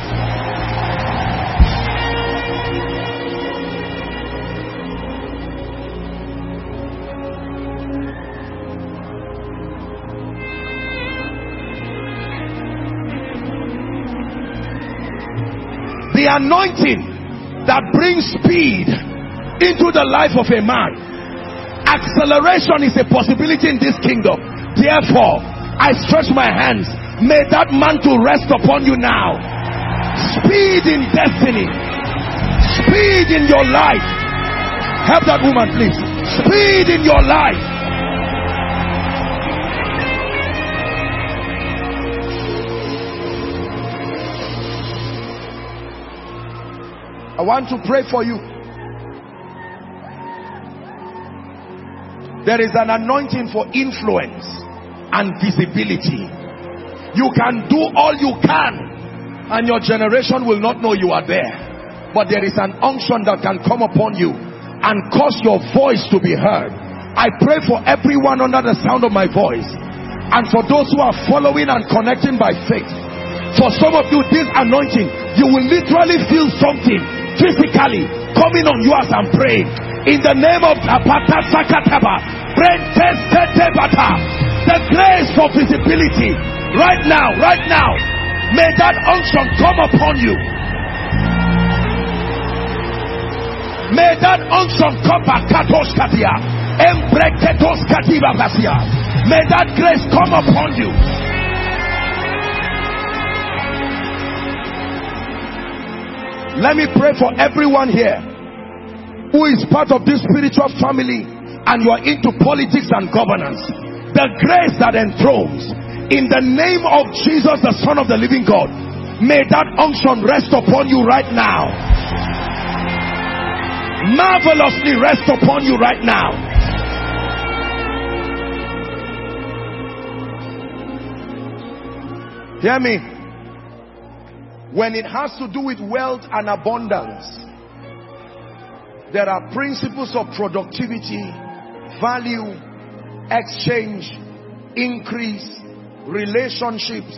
The anointing that brings speed into the life of a man. Acceleration is a possibility in this kingdom. Therefore, I stretch my hands. May that mantle rest upon you now. Speed in destiny. Speed in your life. Help that woman please. Speed in your life. I want to pray for you. There is an anointing for influence and visibility. You can do all you can and your generation will not know you are there. But there is an unction that can come upon you and cause your voice to be heard. I pray for everyone under the sound of my voice, and for those who are following and connecting by faith. For some of you, this anointing, you will literally feel something physically coming on you as I'm praying. In the name of Apata Sakataba, the grace for visibility, right now, right now, may that unction come upon you. May that unction come back. May that grace come upon you. Let me pray for everyone here who is part of this spiritual family and you are into politics and governance. The grace that enthrones, in the name of Jesus, the Son of the living God, may that unction rest upon you right now. Marvelously rest upon you right now. Hear me. When it has to do with wealth and abundance, there are principles of productivity, value, exchange, increase, relationships,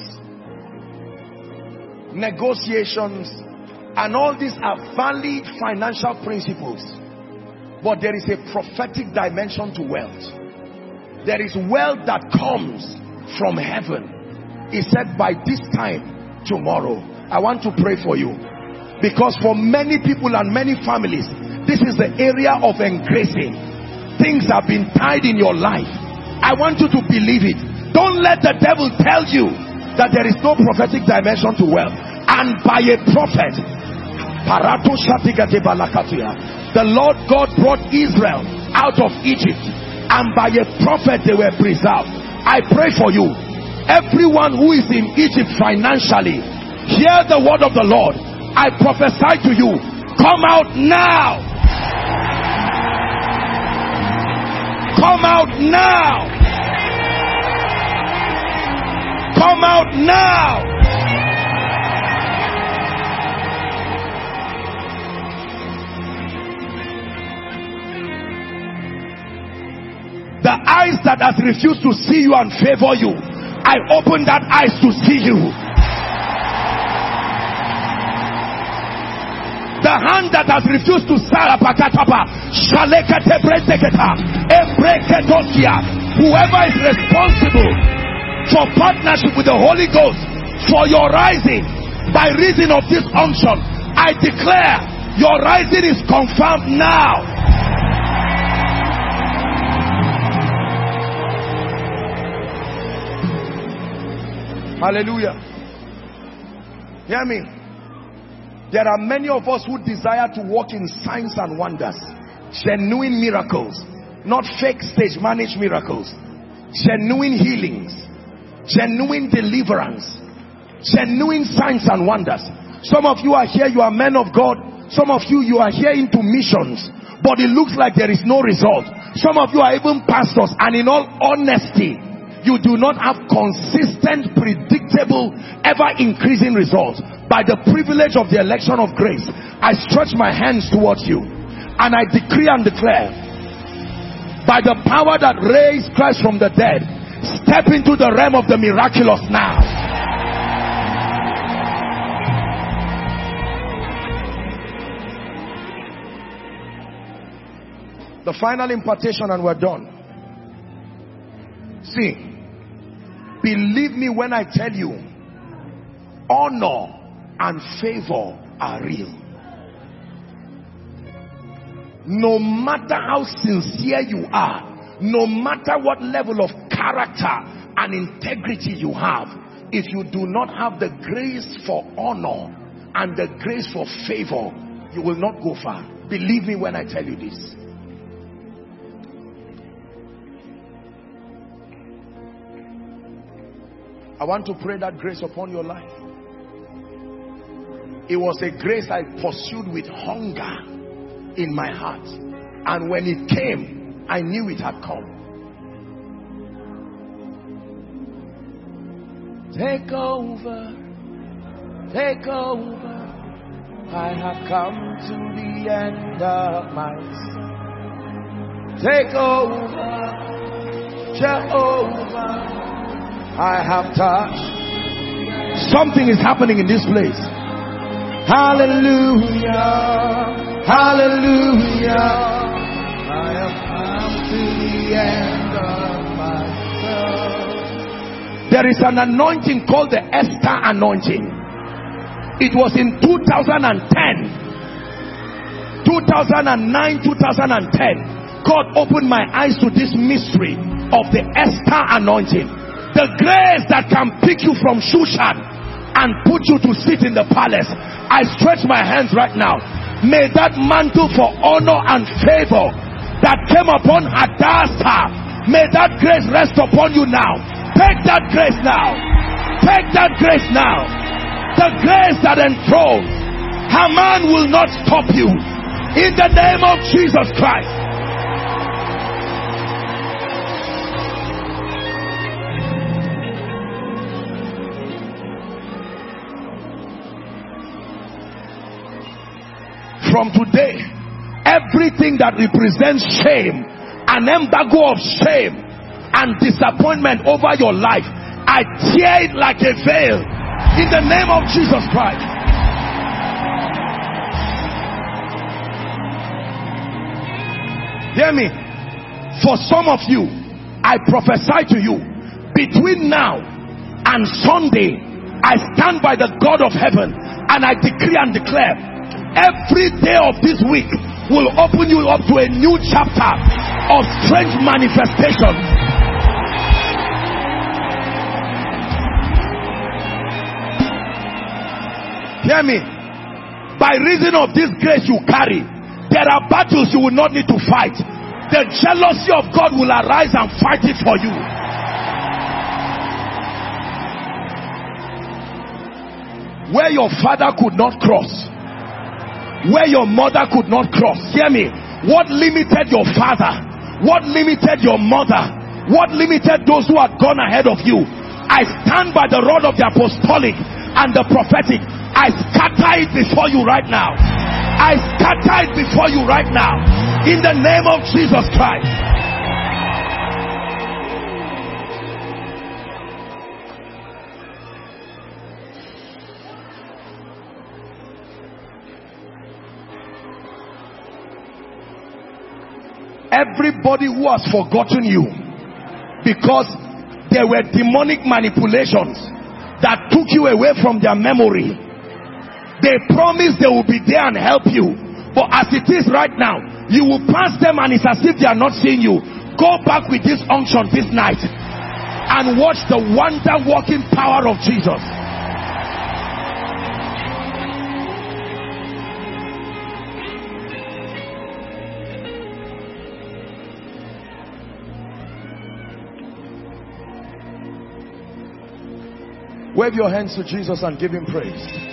negotiations, and all these are valid financial principles. But there is a prophetic dimension to wealth. There is wealth that comes from heaven. He said, by this time tomorrow. I want to pray for you, because for many people and many families, this is the area of engracing. Things have been tied in your life. I want you to believe it. Don't let the devil tell you that there is no prophetic dimension to wealth. And by a prophet, the Lord God brought Israel out of Egypt, and by a prophet they were preserved. I pray for you, everyone who is in Egypt financially, hear the word of the Lord. I prophesy to you, come out now. Come out now. Come out now. The eyes that has refused to see you and favor you, I open that eyes to see you. The hand that has refused to sarapakatapa, whoever is responsible for partnership with the Holy Ghost for your rising by reason of this unction, I declare your rising is confirmed now. Hallelujah. Hear me. There are many of us who desire to walk in signs and wonders, genuine miracles, not fake stage managed miracles, genuine healings, genuine deliverance, genuine signs and wonders. Some of you are here, you are men of God. Some of you, you are here into missions, but it looks like there is no result. Some of you are even pastors, and in all honesty, you do not have consistent, predictable, ever increasing results. By the privilege of the election of grace, I stretch my hands towards you, and I decree and declare, by the power that raised Christ from the dead, step into the realm of the miraculous now. The final impartation, and we're done. See, believe me when I tell you, honor and favor are real. No matter how sincere you are, no matter what level of character and integrity you have, if you do not have the grace for honor and the grace for favor, you will not go far. Believe me when I tell you this. I want to pray that grace upon your life. It was a grace I pursued with hunger in my heart. And when it came, I knew it had come. Take over, take over. I have come to the end of myself. Take over, Jehovah. I have touched. Something is happening in this place. Hallelujah, hallelujah. I have come to the end of myself. There is an anointing called the Esther anointing. It was in two thousand ten, two thousand nine, two thousand ten. God opened my eyes to this mystery of the Esther anointing. The grace that can pick you from Shushan and put you to sit in the palace. I stretch my hands right now. May that mantle for honor and favor that came upon Hadassah, may that grace rest upon you now. Take that grace now. Take that grace now. The grace that enthrones. Haman will not stop you. In the name of Jesus Christ. From today, everything that represents shame, an embargo of shame and disappointment over your life, I tear it like a veil in the name of Jesus Christ. Hear me. For some of you, I prophesy to you, between now and Sunday, I stand by the God of heaven and I decree and declare, every day of this week will open you up to a new chapter of strange manifestation. Hear me. By reason of this grace you carry, there are battles you will not need to fight. The jealousy of God will arise and fight it for you. Where your father could not cross, where your mother could not cross, hear me, what limited your father, what limited your mother, what limited those who had gone ahead of you, I stand by the rod of the apostolic and the prophetic. I scatter it before you right now. I scatter it before you right now in the name of Jesus Christ. Everybody who has forgotten you because there were demonic manipulations that took you away from their memory, they promised they will be there and help you, but as it is right now, you will pass them and it's as if they are not seeing you. Go back with this unction this night and watch the wonder working power of Jesus. Wave your hands to Jesus and give him praise.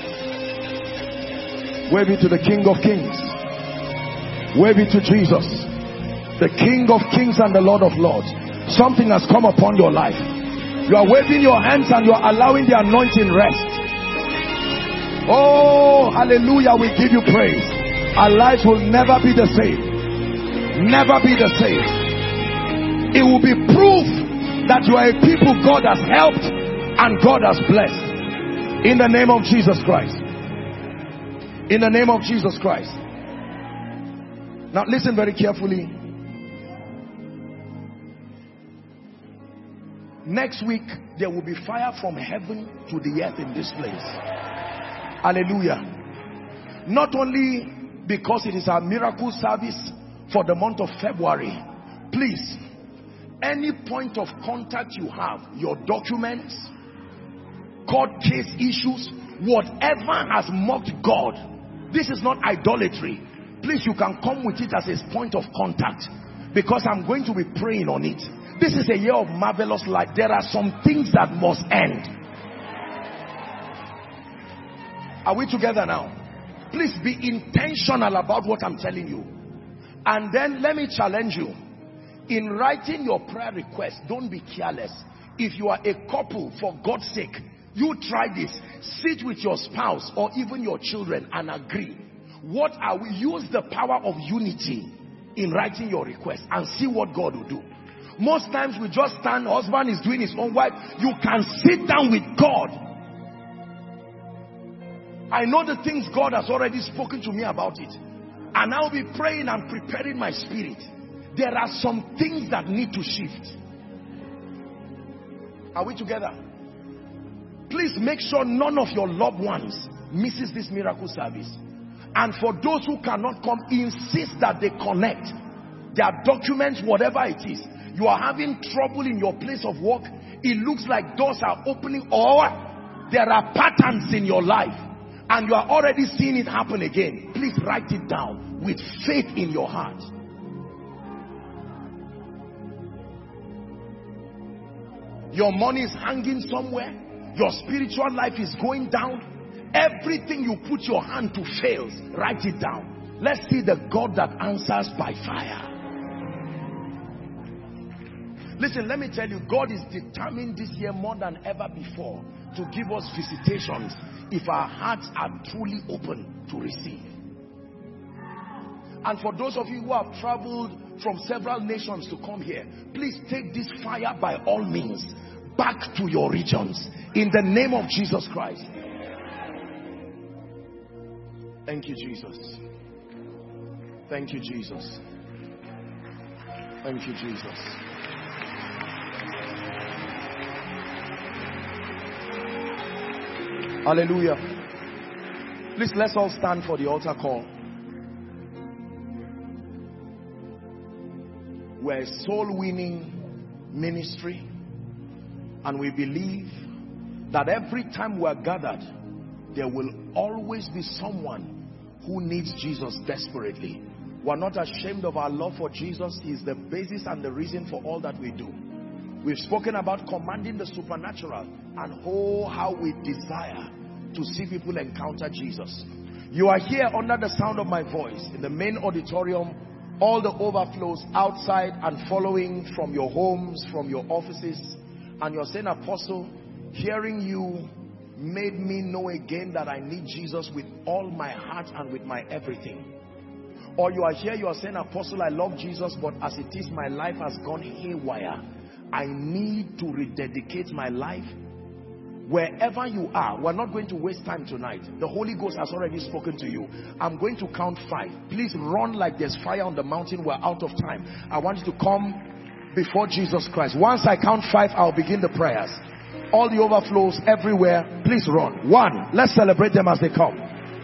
Wave it to the King of Kings. Wave it to Jesus, the King of Kings and the Lord of Lords. Something has come upon your life. You are waving your hands and you are allowing the anointing rest. Oh, hallelujah, we give you praise. Our lives will never be the same. Never be the same. It will be proof that you are a people God has helped and God has blessed. In the name of Jesus Christ. In the name of Jesus Christ. Now listen very carefully. Next week there will be fire from heaven to the earth in this place. Hallelujah. Not only because it is our miracle service for the month of February. Please, any point of contact you have, your documents, court case issues, whatever has mocked God, this is not idolatry. Please, you can come with it as a point of contact, because I'm going to be praying on it. This is a year of marvelous light. There are some things that must end. Are we together now? Please be intentional about what I'm telling you. And then let me challenge you. In writing your prayer request, don't be careless. If you are a couple, for God's sake, you try this. Sit with your spouse or even your children and agree. What are we? Use the power of unity. in writing your request and see what God will do. Most times we just stand, husband is doing his own wife. You can sit down with God. I know the things God has already spoken to me about it. And I'll be praying and preparing my spirit. There are some things that need to shift. Are we together? Please make sure none of your loved ones misses this miracle service. And for those who cannot come, insist that they connect. Their documents, whatever it is. You are having trouble in your place of work. It looks like doors are opening, or there are patterns in your life and you are already seeing it happen again. Please write it down with faith in your heart. Your money is hanging somewhere. Your spiritual life is going down. Everything you put your hand to fails. Write it down. Let's see the God that answers by fire. Listen, let me tell you, God is determined this year more than ever before to give us visitations if our hearts are truly open to receive. And for those of you who have traveled from several nations to come here, please take this fire by all means back to your regions in the name of Jesus Christ. Thank you, Jesus. Thank you, Jesus. Thank you, Jesus. Hallelujah. Please, let's all stand for the altar call. We're a soul winning ministry, and we believe that every time we're gathered, there will always be someone who needs Jesus desperately. We're not ashamed of our love for Jesus. He is the basis and the reason for all that we do. We've spoken about commanding the supernatural, and oh, how we desire to see people encounter Jesus. You are here under the sound of my voice in the main auditorium, all the overflows outside and following from your homes, from your offices, and you're saying, Apostle, hearing you made me know again that I need Jesus with all my heart and with my everything. Or you are here, you are saying, Apostle, I love Jesus, but as it is, my life has gone haywire. I need to rededicate my life. Wherever you are, we're not going to waste time tonight. The Holy Ghost has already spoken to you. I'm going to count five. Please run like there's fire on the mountain. We're out of time. I want you to come before Jesus Christ. Once I count five, I'll begin the prayers. All the overflows everywhere, please run. One, let's celebrate them as they come.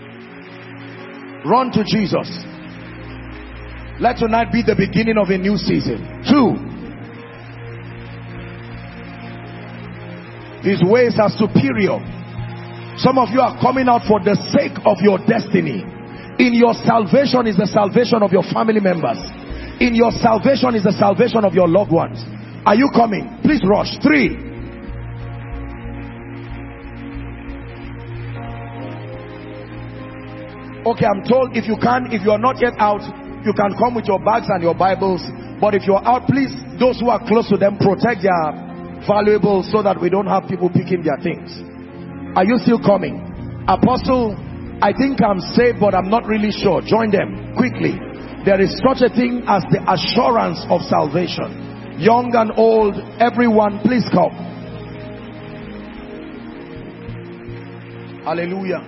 Run to Jesus. Let tonight be the beginning of a new season. Two, His ways are superior. Some of you are coming out for the sake of your destiny. In your salvation is the salvation of your family members. In your salvation is the salvation of your loved ones. Are you coming? Please rush. Three. Okay, I'm told if you can, if you are not yet out, you can come with your bags and your Bibles. But if you're out, please, those who are close to them, protect their valuables so that we don't have people picking their things. Are you still coming? Apostle, I think I'm saved, but I'm not really sure. Join them quickly. There is such a thing as the assurance of salvation. Young and old, everyone, please come. Hallelujah.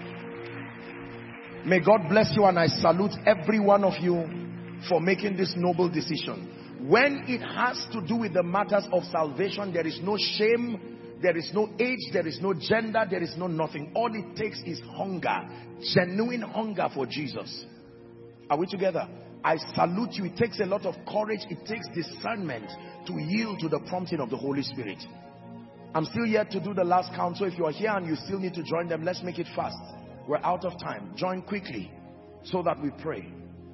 May God bless you, and I salute every one of you for making this noble decision. When it has to do with the matters of salvation, there is no shame, there is no age, there is no gender, there is no nothing. All it takes is hunger, genuine hunger for Jesus. Are we together? I salute you. It takes a lot of courage, it takes discernment to yield to the prompting of the Holy Spirit. I'm still yet to do the last count, so if you are here and you still need to join them, let's make it fast. We're out of time. Join quickly so that we pray.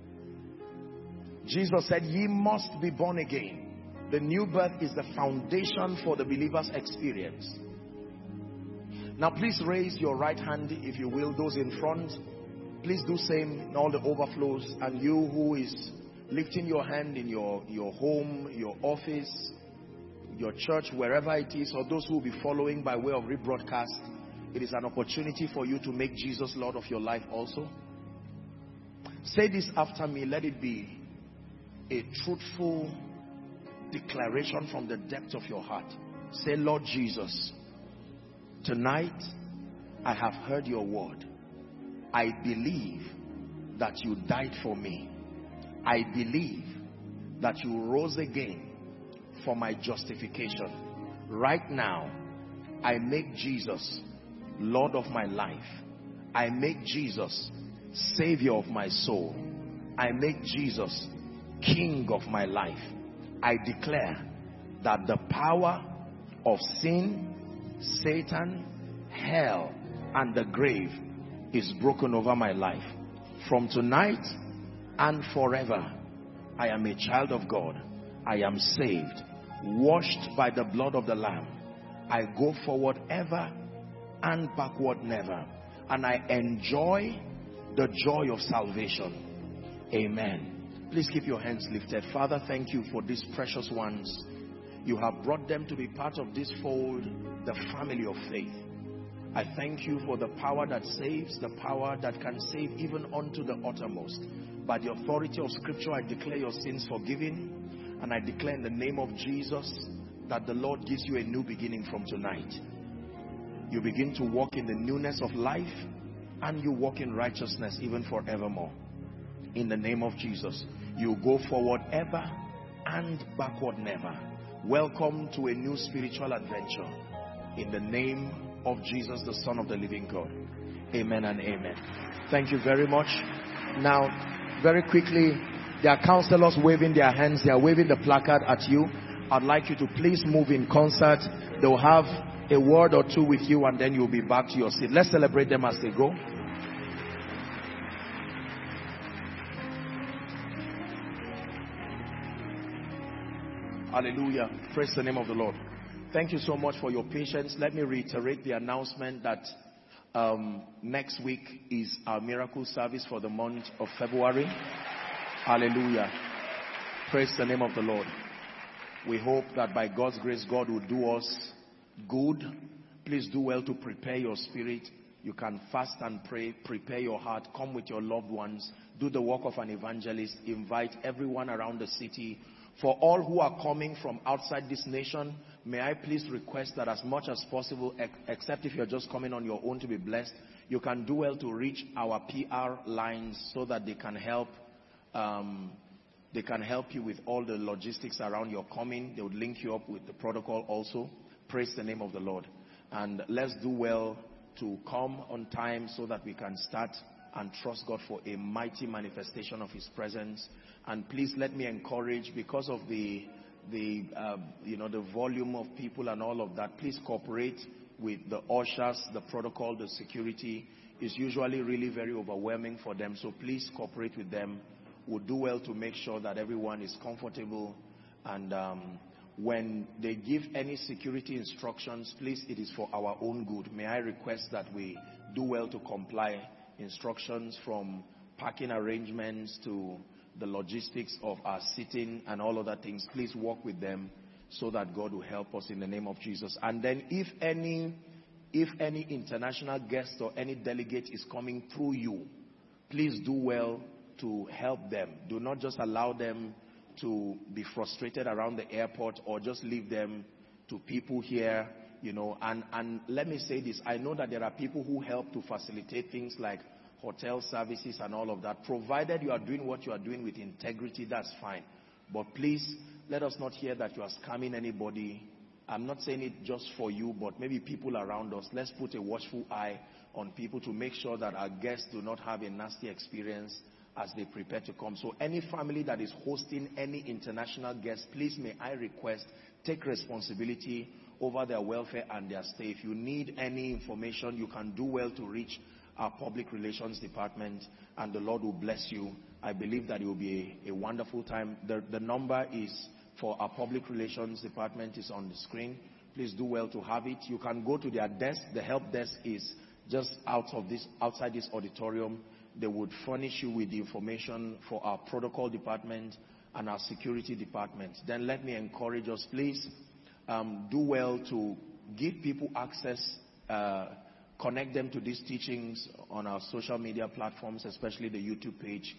Jesus said, ye must be born again. The new birth is the foundation for the believer's experience. Now please raise your right hand, if you will, those in front. Please do same in all the overflows. And you who is lifting your hand in your, your home, your office, your church, wherever it is, or those who will be following by way of rebroadcast, it is an opportunity for you to make Jesus Lord of your life also. Say this after me. Let it be. a truthful declaration from the depth of your heart. Say, Lord Jesus, tonight I have heard your word. I believe that you died for me. I believe that you rose again for my justification. Right now, I make Jesus Lord of my life. I make Jesus Savior of my soul. I make Jesus King of my life. I declare that the power of sin, Satan, hell, and the grave is broken over my life. From tonight and forever, I am a child of God. I am saved, washed by the blood of the Lamb. I go forward ever and backward never. And I enjoy the joy of salvation. Amen. Please keep your hands lifted. Father, thank you for these precious ones. You have brought them to be part of this fold, the family of faith. I thank you for the power that saves, the power that can save even unto the uttermost. By the authority of Scripture, I declare your sins forgiven, and I declare in the name of Jesus that the Lord gives you a new beginning from tonight. You begin to walk in the newness of life, and you walk in righteousness even forevermore. In the name of Jesus, you go forward ever and backward never. Welcome to a new spiritual adventure. In the name of Jesus, the Son of the living God. Amen and amen. Thank you very much. Now, very quickly, there are counselors waving their hands. They are waving the placard at you. I'd like you to please move in concert. They'll have a word or two with you, and then you'll be back to your seat. Let's celebrate them as they go. Hallelujah. Praise the name of the Lord. Thank you so much for your patience. Let me reiterate the announcement that um, next week is our miracle service for the month of February. Hallelujah. Praise the name of the Lord. We hope that by God's grace, God will do us good. Please do well to prepare your spirit. You can fast and pray. Prepare your heart. Come with your loved ones. Do the work of an evangelist. Invite everyone around the city. For all who are coming from outside this nation, may I please request that as much as possible, ex except if you're just coming on your own to be blessed, you can do well to reach our P R lines so that they can help um, they can help you with all the logistics around your coming. They would link you up with the protocol also. Praise the name of the Lord. And let's do well to come on time so that we can start and trust God for a mighty manifestation of His presence. And please let me encourage, because of the the uh, you know the volume of people and all of that, please cooperate with the ushers, the protocol, the security. Is usually really very overwhelming for them, so please cooperate with them. We'll do well to make sure that everyone is comfortable, and um, when they give any security instructions, please, it is for our own good. May I request that we do well to comply. Instructions from parking arrangements to the logistics of our sitting and all other things, please work with them so that God will help us in the name of Jesus. And then if any if any international guest or any delegate is coming through you, please do well to help them. Do not just allow them to be frustrated around the airport, or just leave them to people here, you know. And and let me say this, I know that there are people who help to facilitate things like hotel services and all of that. Provided you are doing what you are doing with integrity, that's fine. But please, let us not hear that you are scamming anybody. I'm not saying it just for you, but maybe people around us. Let's put a watchful eye on people to make sure that our guests do not have a nasty experience as they prepare to come. So any family that is hosting any international guests, please, may I request, take responsibility over their welfare and their stay. If you need any information, you can do well to reach our public relations department, and the Lord will bless you. I believe that it will be a, a wonderful time. The, the number is for our public relations department is on the screen. Please do well to have it. You can go to their desk. The help desk is just out of this, outside this auditorium. They would furnish you with the information for our protocol department and our security department. Then let me encourage us, please, um, do well to give people access, uh, connect them to these teachings on our social media platforms, especially the YouTube page.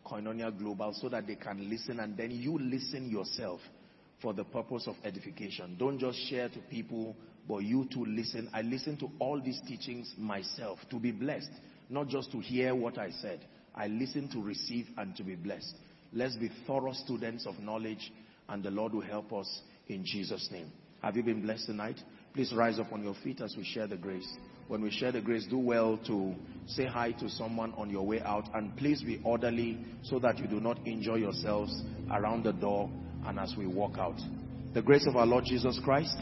Koinonia Global so that they can listen, and then you listen yourself for the purpose of edification. Don't just share to people, but you too listen. I listen to all these teachings myself to be blessed, not just to hear what I said. I listen to receive and to be blessed. Let's be thorough students of knowledge, and the Lord will help us in Jesus' name. Have you been blessed tonight? Please rise up on your feet as we share the grace. When we share the grace, do well to say hi to someone on your way out, and please be orderly so that you do not injure yourselves around the door and as we walk out. The grace of our Lord Jesus Christ,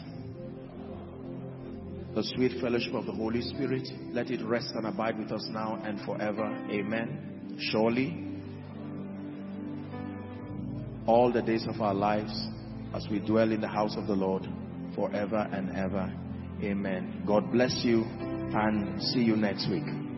the sweet fellowship of the Holy Spirit, let it rest and abide with us now and forever. Amen. Surely, all the days of our lives, as we dwell in the house of the Lord forever and ever. Amen. God bless you, and see you next week.